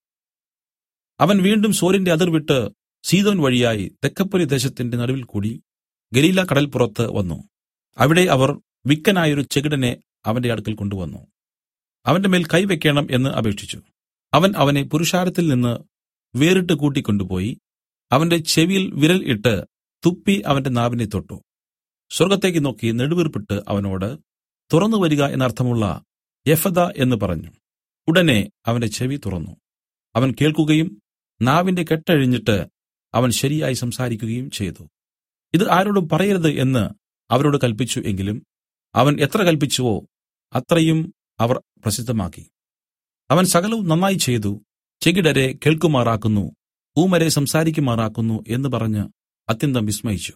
അവൻ വീണ്ടും സോരിന്റെ അതിർ വിട്ട് സീദോൻ വഴിയായി തെക്കപ്പുരി ദേശത്തിന്റെ നടുവിൽ കൂടി ഗലീല കടൽപ്പുറത്ത് വന്നു. അവിടെ അവർ വിക്കനായൊരു ചെകിടനെ അവന്റെ അടുക്കൽ കൊണ്ടുവന്നു. അവന്റെ മേൽ കൈവയ്ക്കണം എന്ന് അപേക്ഷിച്ചു. അവൻ അവനെ പുരുഷാരത്തിൽ നിന്ന് വേറിട്ട് കൂട്ടിക്കൊണ്ടുപോയി അവന്റെ ചെവിയിൽ വിരൽ ഇട്ട് തുപ്പി അവന്റെ നാവിനെ തൊട്ടു. സ്വർഗ്ഗത്തേക്ക് നോക്കി നെടുവീർപ്പിട്ട് അവനോട് തുറന്നു വരിക എന്നർത്ഥമുള്ള എഫദ എന്ന് പറഞ്ഞു. ഉടനെ അവന്റെ ചെവി തുറന്നു. അവൻ കേൾക്കുകയും നാവിന്റെ കെട്ടഴിഞ്ഞിട്ട് അവൻ ശരിയായി സംസാരിക്കുകയും ചെയ്തു. ഇത് ആരോടും പറയരുത് എന്ന് അവരോട് കൽപ്പിച്ചു. എങ്കിലും അവൻ എത്ര കൽപ്പിച്ചുവോ അത്രയും അവർ പ്രസിദ്ധമാക്കി. അവൻ സകലവും നന്നായി ചെയ്തു. ചെകിടരെ കേൾക്കുമാറാക്കുന്നു, ഊമരെ സംസാരിക്കുമാറാക്കുന്നു എന്ന് പറഞ്ഞ് അത്യന്തം വിസ്മയിച്ചു.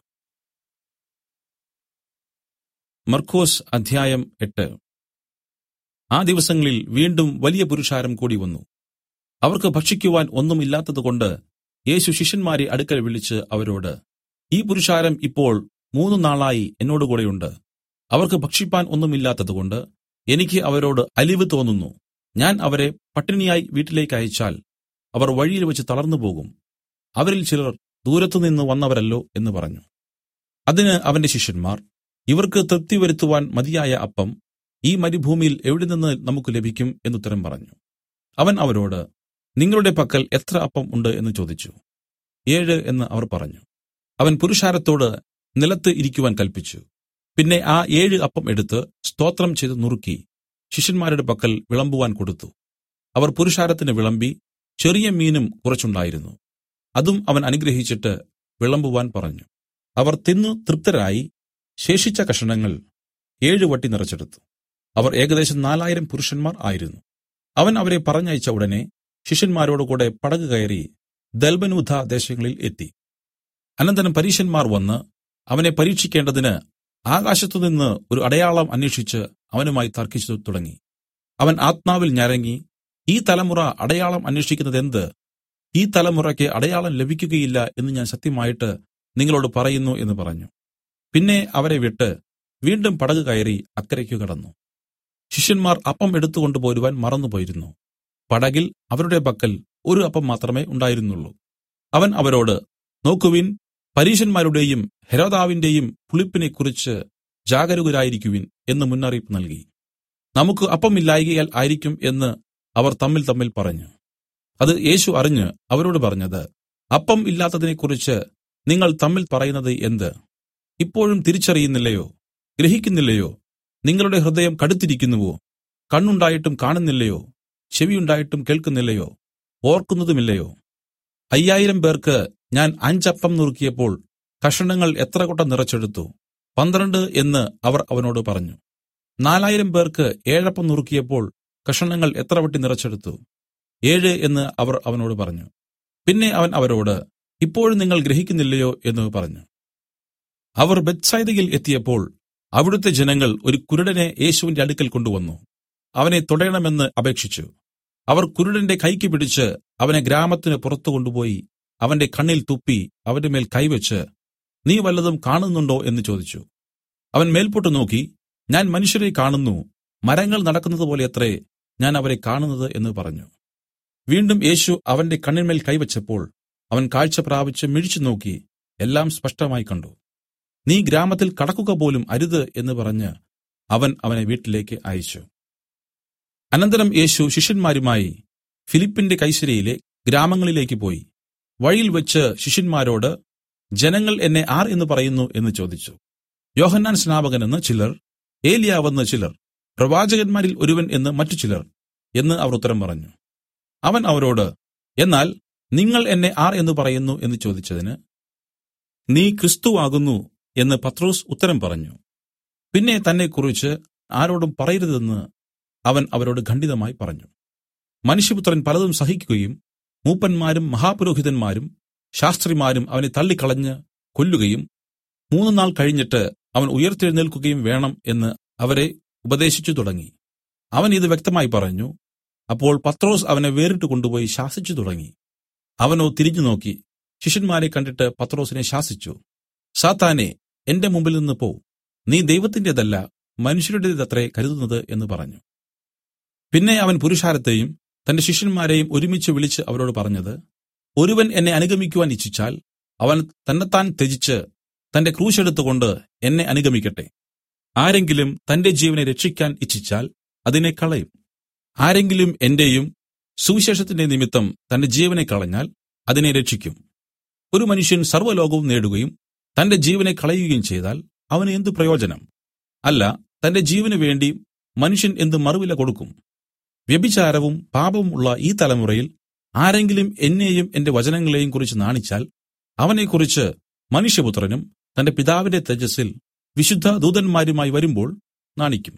മർക്കൊസ് അധ്യായം എട്ട്. ആ ദിവസങ്ങളിൽ വീണ്ടും വലിയ പുരുഷാരം കൂടി വന്നു. അവർക്ക് ഭക്ഷിക്കുവാൻ ഒന്നും ഇല്ലാത്തതുകൊണ്ട് യേശു ശിഷ്യന്മാരെ അടുക്കൽ വിളിച്ച് അവരോട്, ഈ പുരുഷാരം ഇപ്പോൾ മൂന്നു നാളായി എന്നോടുകൂടെയുണ്ട്. അവർക്ക് ഭക്ഷിപ്പാൻ ഒന്നുമില്ലാത്തതുകൊണ്ട് എനിക്ക് അവരോട് അലിവ് തോന്നുന്നു. ഞാൻ അവരെ പട്ടിണിയായി വീട്ടിലേക്ക് അയച്ചാൽ അവർ വഴിയിൽ വെച്ച് തളർന്നുപോകും. അവരിൽ ചിലർ ദൂരത്തുനിന്ന് വന്നവരല്ലോ എന്ന് പറഞ്ഞു. അതിന് അവന്റെ ശിഷ്യന്മാർ, ഇവർക്ക് തൃപ്തി വരുത്തുവാൻ മതിയായ അപ്പം ഈ മരുഭൂമിയിൽ എവിടെ നിന്ന് നമുക്ക് ലഭിക്കും എന്നുത്തരം പറഞ്ഞു. അവൻ അവരോട്, നിങ്ങളുടെ പക്കൽ എത്ര അപ്പം ഉണ്ട് എന്ന് ചോദിച്ചു. ഏഴ് എന്ന് അവർ പറഞ്ഞു. അവൻ പുരുഷാരത്തോട് നിലത്ത് ഇരിക്കുവാൻ കല്പിച്ചു. പിന്നെ ആ ഏഴ് അപ്പം എടുത്ത് സ്തോത്രം ചെയ്ത് നുറുക്കി ശിഷ്യന്മാരുടെ പക്കൽ വിളമ്പുവാൻ കൊടുത്തു. അവർ പുരുഷാരത്തിന് വിളമ്പി. ചെറിയ മീനും കുറച്ചുണ്ടായിരുന്നു. അതും അവൻ അനുഗ്രഹിച്ചിട്ട് വിളമ്പുവാൻ പറഞ്ഞു. അവർ തിന്നു തൃപ്തരായി. ശേഷിച്ച കഷണങ്ങൾ ഏഴ് വട്ടി നിറച്ചെടുത്തു. അവർ ഏകദേശം നാലായിരം പുരുഷന്മാർ ആയിരുന്നു. അവൻ അവരെ പറഞ്ഞയച്ച ഉടനെ ശിഷ്യന്മാരോടുകൂടെ പടക് കയറി ദൽമനൂഥ ദേശങ്ങളിൽ എത്തി. അനന്തരം പരീശന്മാർ വന്ന് അവനെ പരീക്ഷിക്കേണ്ടതിന് ആകാശത്തുനിന്ന് ഒരു അടയാളം അന്വേഷിച്ച് അവനുമായി തർക്കിച്ചു തുടങ്ങി. അവൻ ആത്മാവിൽ ഞരങ്ങി, ഈ തലമുറ അടയാളം അന്വേഷിക്കുന്നതെന്ത്? ഈ തലമുറയ്ക്ക് അടയാളം ലഭിക്കുകയില്ല എന്ന് ഞാൻ സത്യമായിട്ട് നിങ്ങളോട് പറയുന്നു എന്ന് പറഞ്ഞു. പിന്നെ അവരെ വിട്ട് വീണ്ടും പടക് കയറി അക്കരയ്ക്ക് കടന്നു. ശിഷ്യന്മാർ അപ്പം എടുത്തുകൊണ്ടുപോരുവാൻ മറന്നുപോയിരുന്നു. പടകിൽ അവരുടെ പക്കൽ ഒരു അപ്പം മാത്രമേ ഉണ്ടായിരുന്നുള്ളൂ. അവൻ അവരോട്, നോക്കുവിൻ, പരീശന്മാരുടെയും ഹെരോദാവിന്റെയും പുളിപ്പിനെക്കുറിച്ച് ജാഗരൂകരായിരിക്കുവിൻ എന്ന് മുന്നറിയിപ്പ് നൽകി. നമുക്ക് അപ്പം ഇല്ലായ്കയാൽ ആയിരിക്കും എന്ന് അവർ തമ്മിൽ തമ്മിൽ പറഞ്ഞു. അത് യേശു അറിഞ്ഞ് അവരോട് പറഞ്ഞത്, അപ്പം ഇല്ലാത്തതിനെക്കുറിച്ച് നിങ്ങൾ തമ്മിൽ പറയുന്നത് എന്ത്? ഇപ്പോഴും തിരിച്ചറിയുന്നില്ലയോ? ഗ്രഹിക്കുന്നില്ലയോ? നിങ്ങളുടെ ഹൃദയം കടുത്തിരിക്കുന്നുവോ? കണ്ണുണ്ടായിട്ടും കാണുന്നില്ലയോ? ചെവിയുണ്ടായിട്ടും കേൾക്കുന്നില്ലയോ? ഓർക്കുന്നതുമില്ലയോ? അയ്യായിരം പേർക്ക് ഞാൻ അഞ്ചപ്പം നുറുക്കിയപ്പോൾ കഷണങ്ങൾ എത്ര കൊട്ട നിറച്ചെടുത്തു? പന്ത്രണ്ട് എന്ന് അവർ അവനോട് പറഞ്ഞു. നാലായിരം പേർക്ക് ഏഴപ്പം നുറുക്കിയപ്പോൾ കഷണങ്ങൾ എത്ര വട്ടി നിറച്ചെടുത്തു? ഏഴ് എന്ന് അവർ അവനോട് പറഞ്ഞു. പിന്നെ അവൻ അവരോട്, ഇപ്പോഴും നിങ്ങൾ ഗ്രഹിക്കുന്നില്ലയോ എന്ന് പറഞ്ഞു. അവർ ബേത്ത്സയിദയിൽ എത്തിയപ്പോൾ അവിടുത്തെ ജനങ്ങൾ ഒരു കുരുടനെ യേശുവിന്റെ അടുക്കൽ കൊണ്ടുവന്നു. അവനെ തൊടയണമെന്ന് അപേക്ഷിച്ചു. അവർ കുരുടന്റെ കൈക്ക് പിടിച്ച് അവനെ ഗ്രാമത്തിന് പുറത്തു കൊണ്ടുപോയി അവന്റെ കണ്ണിൽ തുപ്പി അവന്റെ മേൽ കൈവച്ച്, നീ വല്ലതും കാണുന്നുണ്ടോ എന്ന് ചോദിച്ചു. അവൻ മേൽപോട്ട് നോക്കി, ഞാൻ മനുഷ്യരെ കാണുന്നു, മരങ്ങൾ നടക്കുന്നത് പോലെയത്രേ ഞാൻ അവരെ കാണുന്നത് എന്ന് പറഞ്ഞു. വീണ്ടും യേശു അവന്റെ കണ്ണിന്മേൽ കൈവച്ചപ്പോൾ അവൻ കാഴ്ച പ്രാപിച്ച് മിഴിച്ചു നോക്കി എല്ലാം സ്പഷ്ടമായി കണ്ടു. നീ ഗ്രാമത്തിൽ കടക്കുക പോലും അരുത് എന്ന് പറഞ്ഞ് അവൻ അവനെ വീട്ടിലേക്ക് അയച്ചു. അനന്തരം യേശു ശിഷ്യന്മാരുമായി ഫിലിപ്പിന്റെ കൈസര്യയിലെ ഗ്രാമങ്ങളിലേക്ക് പോയി. വഴിയിൽ വെച്ച് ശിഷ്യന്മാരോട്, ജനങ്ങൾ എന്നെ ആർ എന്ന് പറയുന്നു എന്ന് ചോദിച്ചു. യോഹന്നാൻ സ്നാപകൻ എന്ന് ചിലർ, ഏലിയാവെന്ന് ചിലർ, പ്രവാചകന്മാരിൽ ഒരുവൻ എന്ന് മറ്റു ചിലർ എന്ന് അവർ ഉത്തരം പറഞ്ഞു. അവൻ അവരോട്, എന്നാൽ നിങ്ങൾ എന്നെ ആർ എന്ന് പറയുന്നു എന്ന് ചോദിച്ചതിന്, നീ ക്രിസ്തു ആകുന്നു എന്ന് പത്രോസ് ഉത്തരം പറഞ്ഞു. പിന്നെ തന്നെക്കുറിച്ച് ആരോടും പറയരുതെന്ന് അവൻ അവരോട് ഖണ്ഡിതമായി പറഞ്ഞു. മനുഷ്യപുത്രൻ പലതും സഹിക്കുകയും മൂപ്പന്മാരും മഹാപുരോഹിതന്മാരും ശാസ്ത്രിമാരും അവനെ തള്ളിക്കളഞ്ഞ് കൊല്ലുകയും മൂന്ന് നാൾ കഴിഞ്ഞിട്ട് അവൻ ഉയിർത്തെഴുന്നേൽക്കുകയും വേണം എന്ന് അവരെ ഉപദേശിച്ചു തുടങ്ങി. അവൻ ഇത് വ്യക്തമായി പറഞ്ഞു. അപ്പോൾ പത്രോസ് അവനെ വേറിട്ട് കൊണ്ടുപോയി ശാസിച്ചു തുടങ്ങി. അവനോ തിരിഞ്ഞു നോക്കി ശിഷ്യന്മാരെ കണ്ടിട്ട് പത്രോസിനെ ശാസിച്ചു. സാത്താനെ, എന്റെ മുമ്പിൽ നിന്ന് പോ, നീ ദൈവത്തിന്റേതല്ല മനുഷ്യരുടേതത്രേ കരുതുന്നത് എന്ന് പറഞ്ഞു. പിന്നെ അവൻ പുരുഷാരത്തെയും തന്റെ ശിഷ്യന്മാരെയും ഒരുമിച്ച് വിളിച്ച് അവരോട് പറഞ്ഞത്, ഒരുവൻ എന്നെ അനുഗമിക്കുവാൻ ഇച്ഛിച്ചാൽ അവൻ തന്നെത്താൻ ത്യജിച്ച് തന്റെ ക്രൂശെടുത്തുകൊണ്ട് എന്നെ അനുഗമിക്കട്ടെ. ആരെങ്കിലും തന്റെ ജീവനെ രക്ഷിക്കാൻ ഇച്ഛിച്ചാൽ അതിനെ കളയും. ആരെങ്കിലും എന്റെയും സുവിശേഷത്തിന്റെ നിമിത്തം തന്റെ ജീവനെ കളഞ്ഞാൽ അതിനെ രക്ഷിക്കും. ഒരു മനുഷ്യൻ സർവ്വലോകവും നേടുകയും തന്റെ ജീവനെ കളയുകയും ചെയ്താൽ അവന് എന്ത് പ്രയോജനം? അല്ല, തന്റെ ജീവന് വേണ്ടി മനുഷ്യൻ എന്ത് മറുവില കൊടുക്കും? വ്യഭിചാരവും പാപവും ഉള്ള ഈ തലമുറയിൽ ആരെങ്കിലും എന്നെയും എന്റെ വചനങ്ങളെയും കുറിച്ച് നാണിച്ചാൽ അവനെക്കുറിച്ച് മനുഷ്യപുത്രനും തന്റെ പിതാവിന്റെ തേജസ്സിൽ വിശുദ്ധ ദൂതന്മാരുമായി വരുമ്പോൾ നാണിക്കും.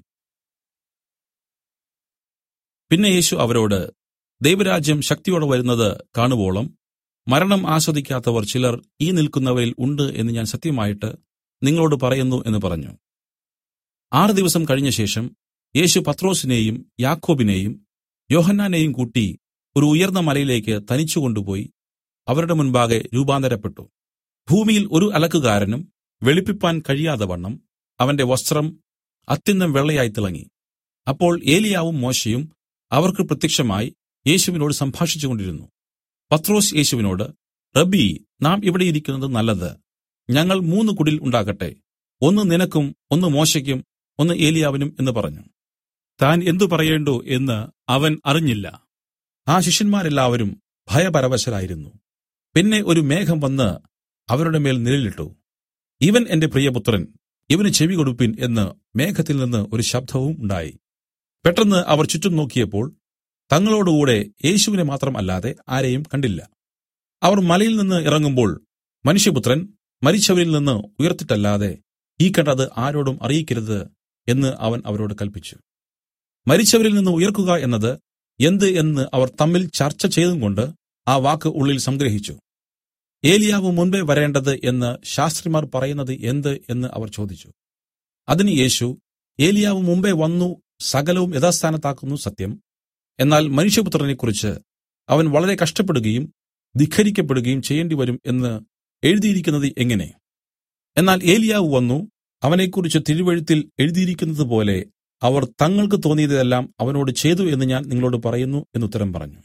പിന്നെ യേശു അവരോട്, ദൈവരാജ്യം ശക്തിയോടെ വരുന്നത് കാണുവോളം മരണം ആസ്വദിക്കാത്തവർ ചിലർ ഈ നിൽക്കുന്നവരിൽ ഉണ്ട് എന്ന് ഞാൻ സത്യമായിട്ട് നിങ്ങളോട് പറയുന്നു എന്ന് പറഞ്ഞു. ആറ് ദിവസം കഴിഞ്ഞ ശേഷം യേശു പത്രോസിനെയും യാക്കോബിനെയും യോഹന്നാനെയും കൂട്ടി ഒരു ഉയർന്ന മലയിലേക്ക് തനിച്ചു കൊണ്ടുപോയി അവരുടെ മുൻപാകെ രൂപാന്തരപ്പെട്ടു. ഭൂമിയിൽ ഒരു അലക്കുകാരനും വെളുപ്പിപ്പാൻ കഴിയാതെ വണ്ണം അവന്റെ വസ്ത്രം അത്യന്തം വെള്ളയായി തിളങ്ങി. അപ്പോൾ ഏലിയാവും മോശെയും അവർക്ക് പ്രത്യക്ഷമായി യേശുവിനോട് സംഭാഷിച്ചുകൊണ്ടിരുന്നു. പത്രോസ് യേശുവിനോട്, റബ്ബീ, നാം ഇവിടെ ഇരിക്കുന്നത് നല്ലത്. ഞങ്ങൾ മൂന്ന് കുടിൽ ഉണ്ടാക്കട്ടെ, ഒന്ന് നിനക്കും ഒന്ന് മോശെക്കും ഒന്ന് ഏലിയാവിനും എന്ന് പറഞ്ഞു. താൻ എന്തു പറയേണ്ടു എന്ന് അവൻ അറിഞ്ഞില്ല. ആ ശിഷ്യന്മാരെല്ലാവരും ഭയപരവശരായിരുന്നു. പിന്നെ ഒരു മേഘം വന്ന് അവരുടെ മേൽ നിഴലിട്ടു. ഇവൻ എന്റെ പ്രിയപുത്രൻ, ഇവന് ചെവി കൊടുപ്പിൻ എന്ന് മേഘത്തിൽ നിന്ന് ഒരു ശബ്ദവും ഉണ്ടായി. പെട്ടെന്ന് അവർ ചുറ്റും നോക്കിയപ്പോൾ തങ്ങളോടുകൂടെ യേശുവിനെ മാത്രം അല്ലാതെ ആരെയും കണ്ടില്ല. അവർ മലയിൽ നിന്ന് ഇറങ്ങുമ്പോൾ, മനുഷ്യപുത്രൻ മരിച്ചവരിൽ നിന്ന് ഉയർത്തിട്ടല്ലാതെ ഈ കണ്ടത് ആരോടും അറിയിക്കരുത് എന്ന് അവൻ അവരോട് കല്പിച്ചു. മരിച്ചവരിൽ നിന്ന് ഉയർക്കുക എന്നത് എന്ത് എന്ന് അവർ തമ്മിൽ ചർച്ച ചെയ്തുകൊണ്ട് ആ വാക്ക് ഉള്ളിൽ സംഗ്രഹിച്ചു. ഏലിയാവ് മുൻപേ വരേണ്ടത് എന്ന് ശാസ്ത്രിമാർ പറയുന്നത് എന്ത് എന്ന് അവർ ചോദിച്ചു. അതിന് യേശു, ഏലിയാവ് മുമ്പേ വന്നു സകലവും യഥാസ്ഥാനത്താക്കുന്നു സത്യം. എന്നാൽ മനുഷ്യപുത്രനെക്കുറിച്ച് അവൻ വളരെ കഷ്ടപ്പെടുകയും ധിഖരിക്കപ്പെടുകയും ചെയ്യേണ്ടിവരും എന്ന് എഴുതിയിരിക്കുന്നത് എങ്ങനെ? എന്നാൽ ഏലിയാവ് വന്നു അവനെക്കുറിച്ച് തിരുവെഴുത്തിൽ എഴുതിയിരിക്കുന്നത് പോലെ അവർ തങ്ങൾക്ക് തോന്നിയതെല്ലാം അവനോട് ചെയ്തു എന്ന് ഞാൻ നിങ്ങളോട് പറയുന്നു എന്നുത്തരം പറഞ്ഞു.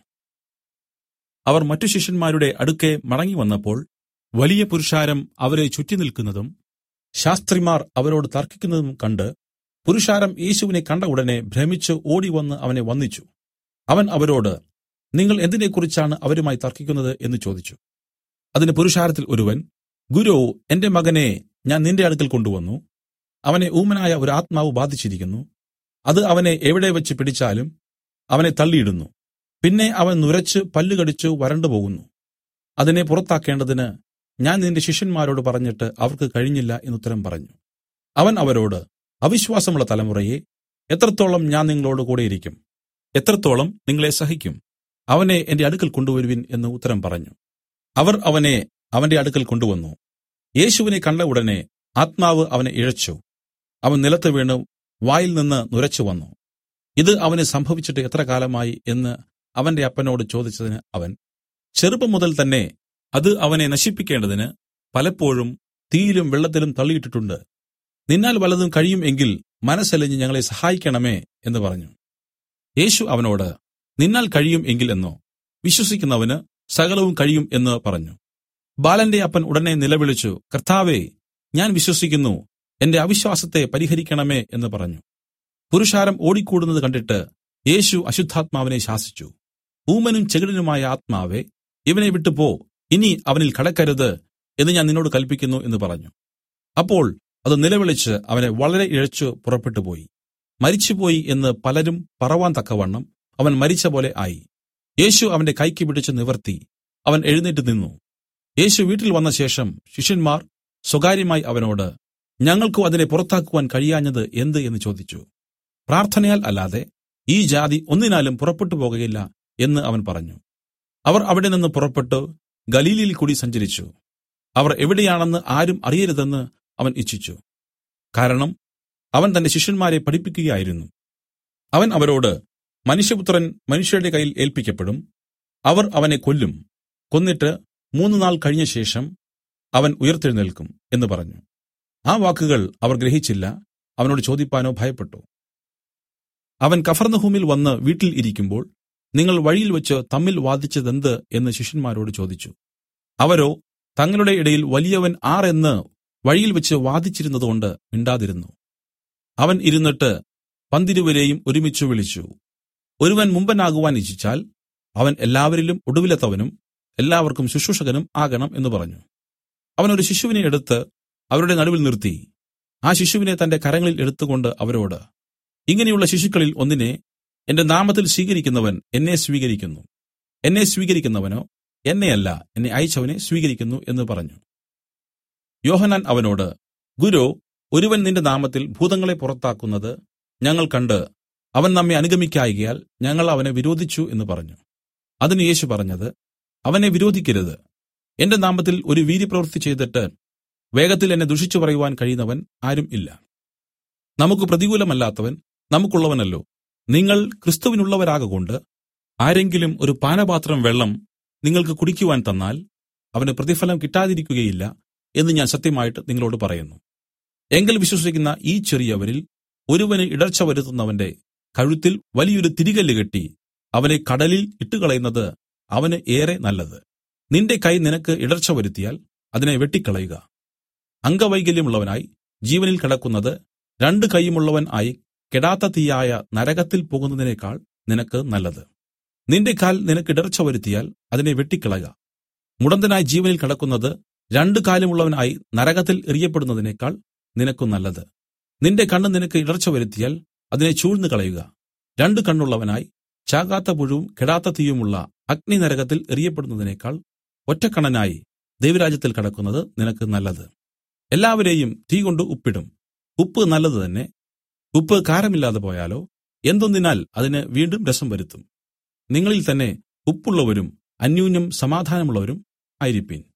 അവർ മറ്റു ശിഷ്യന്മാരുടെ അടുക്കെ മടങ്ങി വന്നപ്പോൾ വലിയ പുരുഷാരം അവരെ ചുറ്റി നിൽക്കുന്നതും ശാസ്ത്രിമാർ അവരോട് തർക്കിക്കുന്നതും കണ്ട് പുരുഷാരം യേശുവിനെ കണ്ട ഉടനെ ഭ്രമിച്ച് ഓടിവന്ന് അവനെ വന്ദിച്ചു. അവൻ അവരോട്, നിങ്ങൾ എന്തിനെക്കുറിച്ചാണ് അവരുമായി തർക്കിക്കുന്നത് എന്ന് ചോദിച്ചു. അതിന് പുരുഷാരത്തിൽ ഒരുവൻ, ഗുരു, എന്റെ മകനെ ഞാൻ നിന്റെ അടുക്കൽ കൊണ്ടുവന്നു. അവനെ ഊമനായ ഒരു ആത്മാവ് ബാധിച്ചിരിക്കുന്നു. അത് അവനെ എവിടെ വെച്ച് പിടിച്ചാലും അവനെ തള്ളിയിടുന്നു. പിന്നെ അവൻ നുരച്ച് പല്ലുകടിച്ചു വരണ്ടുപോകുന്നു. അതിനെ പുറത്താക്കേണ്ടതിന് ഞാൻ നിന്റെ ശിഷ്യന്മാരോട് പറഞ്ഞിട്ട് അവർക്ക് കഴിഞ്ഞില്ല എന്നുത്തരം പറഞ്ഞു. അവൻ അവരോട്, അവിശ്വാസമുള്ള തലമുറയെ, എത്രത്തോളം ഞാൻ നിങ്ങളോട് കൂടെയിരിക്കും? എത്രത്തോളം നിങ്ങളെ സഹിക്കും? അവനെ എന്റെ അടുക്കൽ കൊണ്ടുവരുവിൻ എന്ന് ഉത്തരം പറഞ്ഞു. അവർ അവനെ അവന്റെ അടുക്കൽ കൊണ്ടുവന്നു. യേശുവിനെ കണ്ട ഉടനെ ആത്മാവ് അവനെ ഇഴച്ചു. അവൻ നിലത്ത് വീണ് വായിൽ നിന്ന് നുരച്ചു വന്നു. ഇത് അവന് സംഭവിച്ചിട്ട് എത്ര കാലമായി എന്ന് അവന്റെ അപ്പനോട് ചോദിച്ചതിന് അവൻ, ചെറുപ്പം മുതൽ തന്നെ അത് അവനെ നശിപ്പിക്കേണ്ടതിന് പലപ്പോഴും തീയിലും വെള്ളത്തിലും തള്ളിയിട്ടിട്ടുണ്ട്. നിന്നാൽ വല്ലതും കഴിയും എങ്കിൽ മനസ്സലിഞ്ഞ് ഞങ്ങളെ സഹായിക്കണമേ എന്ന് പറഞ്ഞു. യേശു അവനോട്, നിന്നാൽ കഴിയും എങ്കിൽ എന്നോ? വിശ്വസിക്കുന്നവന് സകലവും കഴിയും എന്ന് പറഞ്ഞു. ബാലന്റെ അപ്പൻ ഉടനെ നിലവിളിച്ചു, കർത്താവേ, ഞാൻ വിശ്വസിക്കുന്നു, എന്റെ അവിശ്വാസത്തെ പരിഹരിക്കണമേ എന്ന് പറഞ്ഞു. പുരുഷാരം ഓടിക്കൂടുന്നത് കണ്ടിട്ട് യേശു അശുദ്ധാത്മാവിനെ ശാസിച്ചു. ഊമനും ചെകിടനുമായ ആത്മാവേ, ഇവനെ വിട്ടുപോ, ഇനി അവനിൽ കടക്കരുത് എന്ന് ഞാൻ നിന്നോട് കൽപ്പിക്കുന്നു എന്ന് പറഞ്ഞു. അപ്പോൾ അത് നിലവിളിച്ച് അവനെ വളരെ ഇഴച്ചു പുറപ്പെട്ടുപോയി. മരിച്ചുപോയി എന്ന് പലരും പറവാൻ തക്കവണ്ണം അവൻ മരിച്ച പോലെ ആയി. യേശു അവന്റെ കൈക്ക് പിടിച്ച് നിവർത്തി. അവൻ എഴുന്നേറ്റ് നിന്നു. യേശു വീട്ടിൽ വന്ന ശേഷം ശിഷ്യന്മാർ സ്വകാര്യമായി അവനോട്, ഞങ്ങൾക്കു അതിനെ പുറത്താക്കുവാൻ കഴിയാഞ്ഞത് എന്ത് എന്ന് ചോദിച്ചു. പ്രാർത്ഥനയാൽ അല്ലാതെ ഈ ജാതി ഒന്നിനാലും പുറപ്പെട്ടു പോകുകയില്ല എന്ന് അവൻ പറഞ്ഞു. അവർ അവിടെ നിന്ന് പുറപ്പെട്ടു ഗലീലയിൽ കൂടി സഞ്ചരിച്ചു. അവർ എവിടെയാണെന്ന് ആരും അറിയരുതെന്ന് അവൻ ഇച്ഛിച്ചു. കാരണം അവൻ തന്റെ ശിഷ്യന്മാരെ പഠിപ്പിക്കുകയായിരുന്നു. അവൻ അവരോട്, മനുഷ്യപുത്രൻ മനുഷ്യരുടെ കയ്യിൽ ഏൽപ്പിക്കപ്പെടും. അവർ അവനെ കൊല്ലും. കൊന്നിട്ട് മൂന്ന് നാൾ കഴിഞ്ഞ ശേഷം അവൻ ഉയിർത്തെഴുന്നേൽക്കും എന്ന് പറഞ്ഞു. ആ വാക്കുകൾ അവർ ഗ്രഹിച്ചില്ല. അവനോട് ചോദിപ്പാനോ ഭയപ്പെട്ടു. അവൻ കഫർന്നഹൂമിൽ വന്ന് വീട്ടിൽ ഇരിക്കുമ്പോൾ നിങ്ങൾ വഴിയിൽ വെച്ച് തമ്മിൽ വാദിച്ചതെന്ത് എന്ന് ശിഷ്യന്മാരോട് ചോദിച്ചു. അവരോ തങ്ങളുടെ ഇടയിൽ വലിയവൻ ആർ എന്ന് വഴിയിൽ വെച്ച് വാദിച്ചിരുന്നതുകൊണ്ട് മിണ്ടാതിരുന്നു. അവൻ ഇരുന്നിട്ട് പന്തിരുവരെയും ഒരുമിച്ച് വിളിച്ചു. ഒരുവൻ മുമ്പനാകുവാൻ ഇച്ഛിച്ചാൽ അവൻ എല്ലാവരിലും ഒടുവിലത്തവനും എല്ലാവർക്കും ശുശ്രൂഷകനും ആകണം എന്ന് പറഞ്ഞു. അവൻ ഒരു ശിശുവിനെ എടുത്ത് അവരുടെ നടുവിൽ നിർത്തി, ആ ശിശുവിനെ തന്റെ കരങ്ങളിൽ എടുത്തുകൊണ്ട് അവരോട്, ഇങ്ങനെയുള്ള ശിശുക്കളിൽ ഒന്നിനെ എന്റെ നാമത്തിൽ സ്വീകരിക്കുന്നവൻ എന്നെ സ്വീകരിക്കുന്നു, എന്നെ സ്വീകരിക്കുന്നവനോ എന്നെയല്ല, എന്നെ അയച്ചവനെ സ്വീകരിക്കുന്നു എന്ന് പറഞ്ഞു. യോഹന്നാൻ അവനോട്, ഗുരോ, ഒരുവൻ നിന്റെ നാമത്തിൽ ഭൂതങ്ങളെ പുറത്താക്കുന്നത് ഞങ്ങൾ കണ്ട് അവൻ നമ്മെ അനുഗമിക്കായ്കയാൽ ഞങ്ങൾ അവനെ വിരോധിച്ചു എന്ന് പറഞ്ഞു. അതിന് യേശു പറഞ്ഞത്, അവനെ വിരോധിക്കരുത്. എന്റെ നാമത്തിൽ ഒരു വീര്യപ്രവൃത്തി ചെയ്തിട്ട് വേഗത്തിൽ എന്നെ ദുഷിച്ചു പറയുവാൻ കഴിയുന്നവൻ ആരും ഇല്ല. നമുക്ക് പ്രതികൂലമല്ലാത്തവൻ നമുക്കുള്ളവനല്ലോ. നിങ്ങൾ ക്രിസ്തുവിനുള്ളവരാകൊണ്ട് ആരെങ്കിലും ഒരു പാനപാത്രം വെള്ളം നിങ്ങൾക്ക് കുടിക്കുവാൻ തന്നാൽ അവന് പ്രതിഫലം കിട്ടാതിരിക്കുകയില്ല എന്ന് ഞാൻ സത്യമായിട്ട് നിങ്ങളോട് പറയുന്നു. എങ്കിൽ വിശ്വസിക്കുന്ന ഈ ചെറിയവരിൽ ഒരുവന് ഇടർച്ച വരുത്തുന്നവന്റെ കഴുത്തിൽ വലിയൊരു തിരികല്ല് കെട്ടി അവനെ കടലിൽ ഇട്ടുകളയുന്നത് അവന് ഏറെ നല്ലത്. നിന്റെ കൈ നിനക്ക് ഇടർച്ച വരുത്തിയാൽ അതിനെ വെട്ടിക്കളയുക. അംഗവൈകല്യമുള്ളവനായി ജീവനിൽ കിടക്കുന്നത് രണ്ട് കൈയുമുള്ളവൻ ആയി കെടാത്ത തീയായ നരകത്തിൽ പോകുന്നതിനേക്കാൾ നിനക്ക് നല്ലത്. നിന്റെ കാൽ നിനക്ക് ഇടർച്ച വരുത്തിയാൽ അതിനെ വെട്ടിക്കളയുക. മുടന്തനായി ജീവനിൽ കിടക്കുന്നത് രണ്ട് കാലുമുള്ളവനായി നരകത്തിൽ എറിയപ്പെടുന്നതിനേക്കാൾ നിനക്ക് നല്ലത്. നിന്റെ കണ്ണ് നിനക്ക് ഇടർച്ച വരുത്തിയാൽ അതിനെ ചൂഴ്ന്നു കളയുക. രണ്ട് കണ്ണുള്ളവനായി ചാകാത്ത പുഴുവും കെടാത്ത തീയുമുള്ള അഗ്നി നരകത്തിൽ എറിയപ്പെടുന്നതിനേക്കാൾ ഒറ്റക്കണ്ണനായി ദൈവരാജ്യത്തിൽ കടക്കുന്നത് നിനക്ക് നല്ലത്. എല്ലാവരെയും തീ കൊണ്ട് ഉപ്പിടും. ഉപ്പ് നല്ലത് തന്നെ. ഉപ്പ് കാരമില്ലാതെ പോയാലോ എന്തൊന്നിനാൽ അതിന് വീണ്ടും രസം വരുത്തും. നിങ്ങളിൽ തന്നെ ഉപ്പുള്ളവരും അന്യോന്യം സമാധാനമുള്ളവരും ആയിരിപ്പീൻ.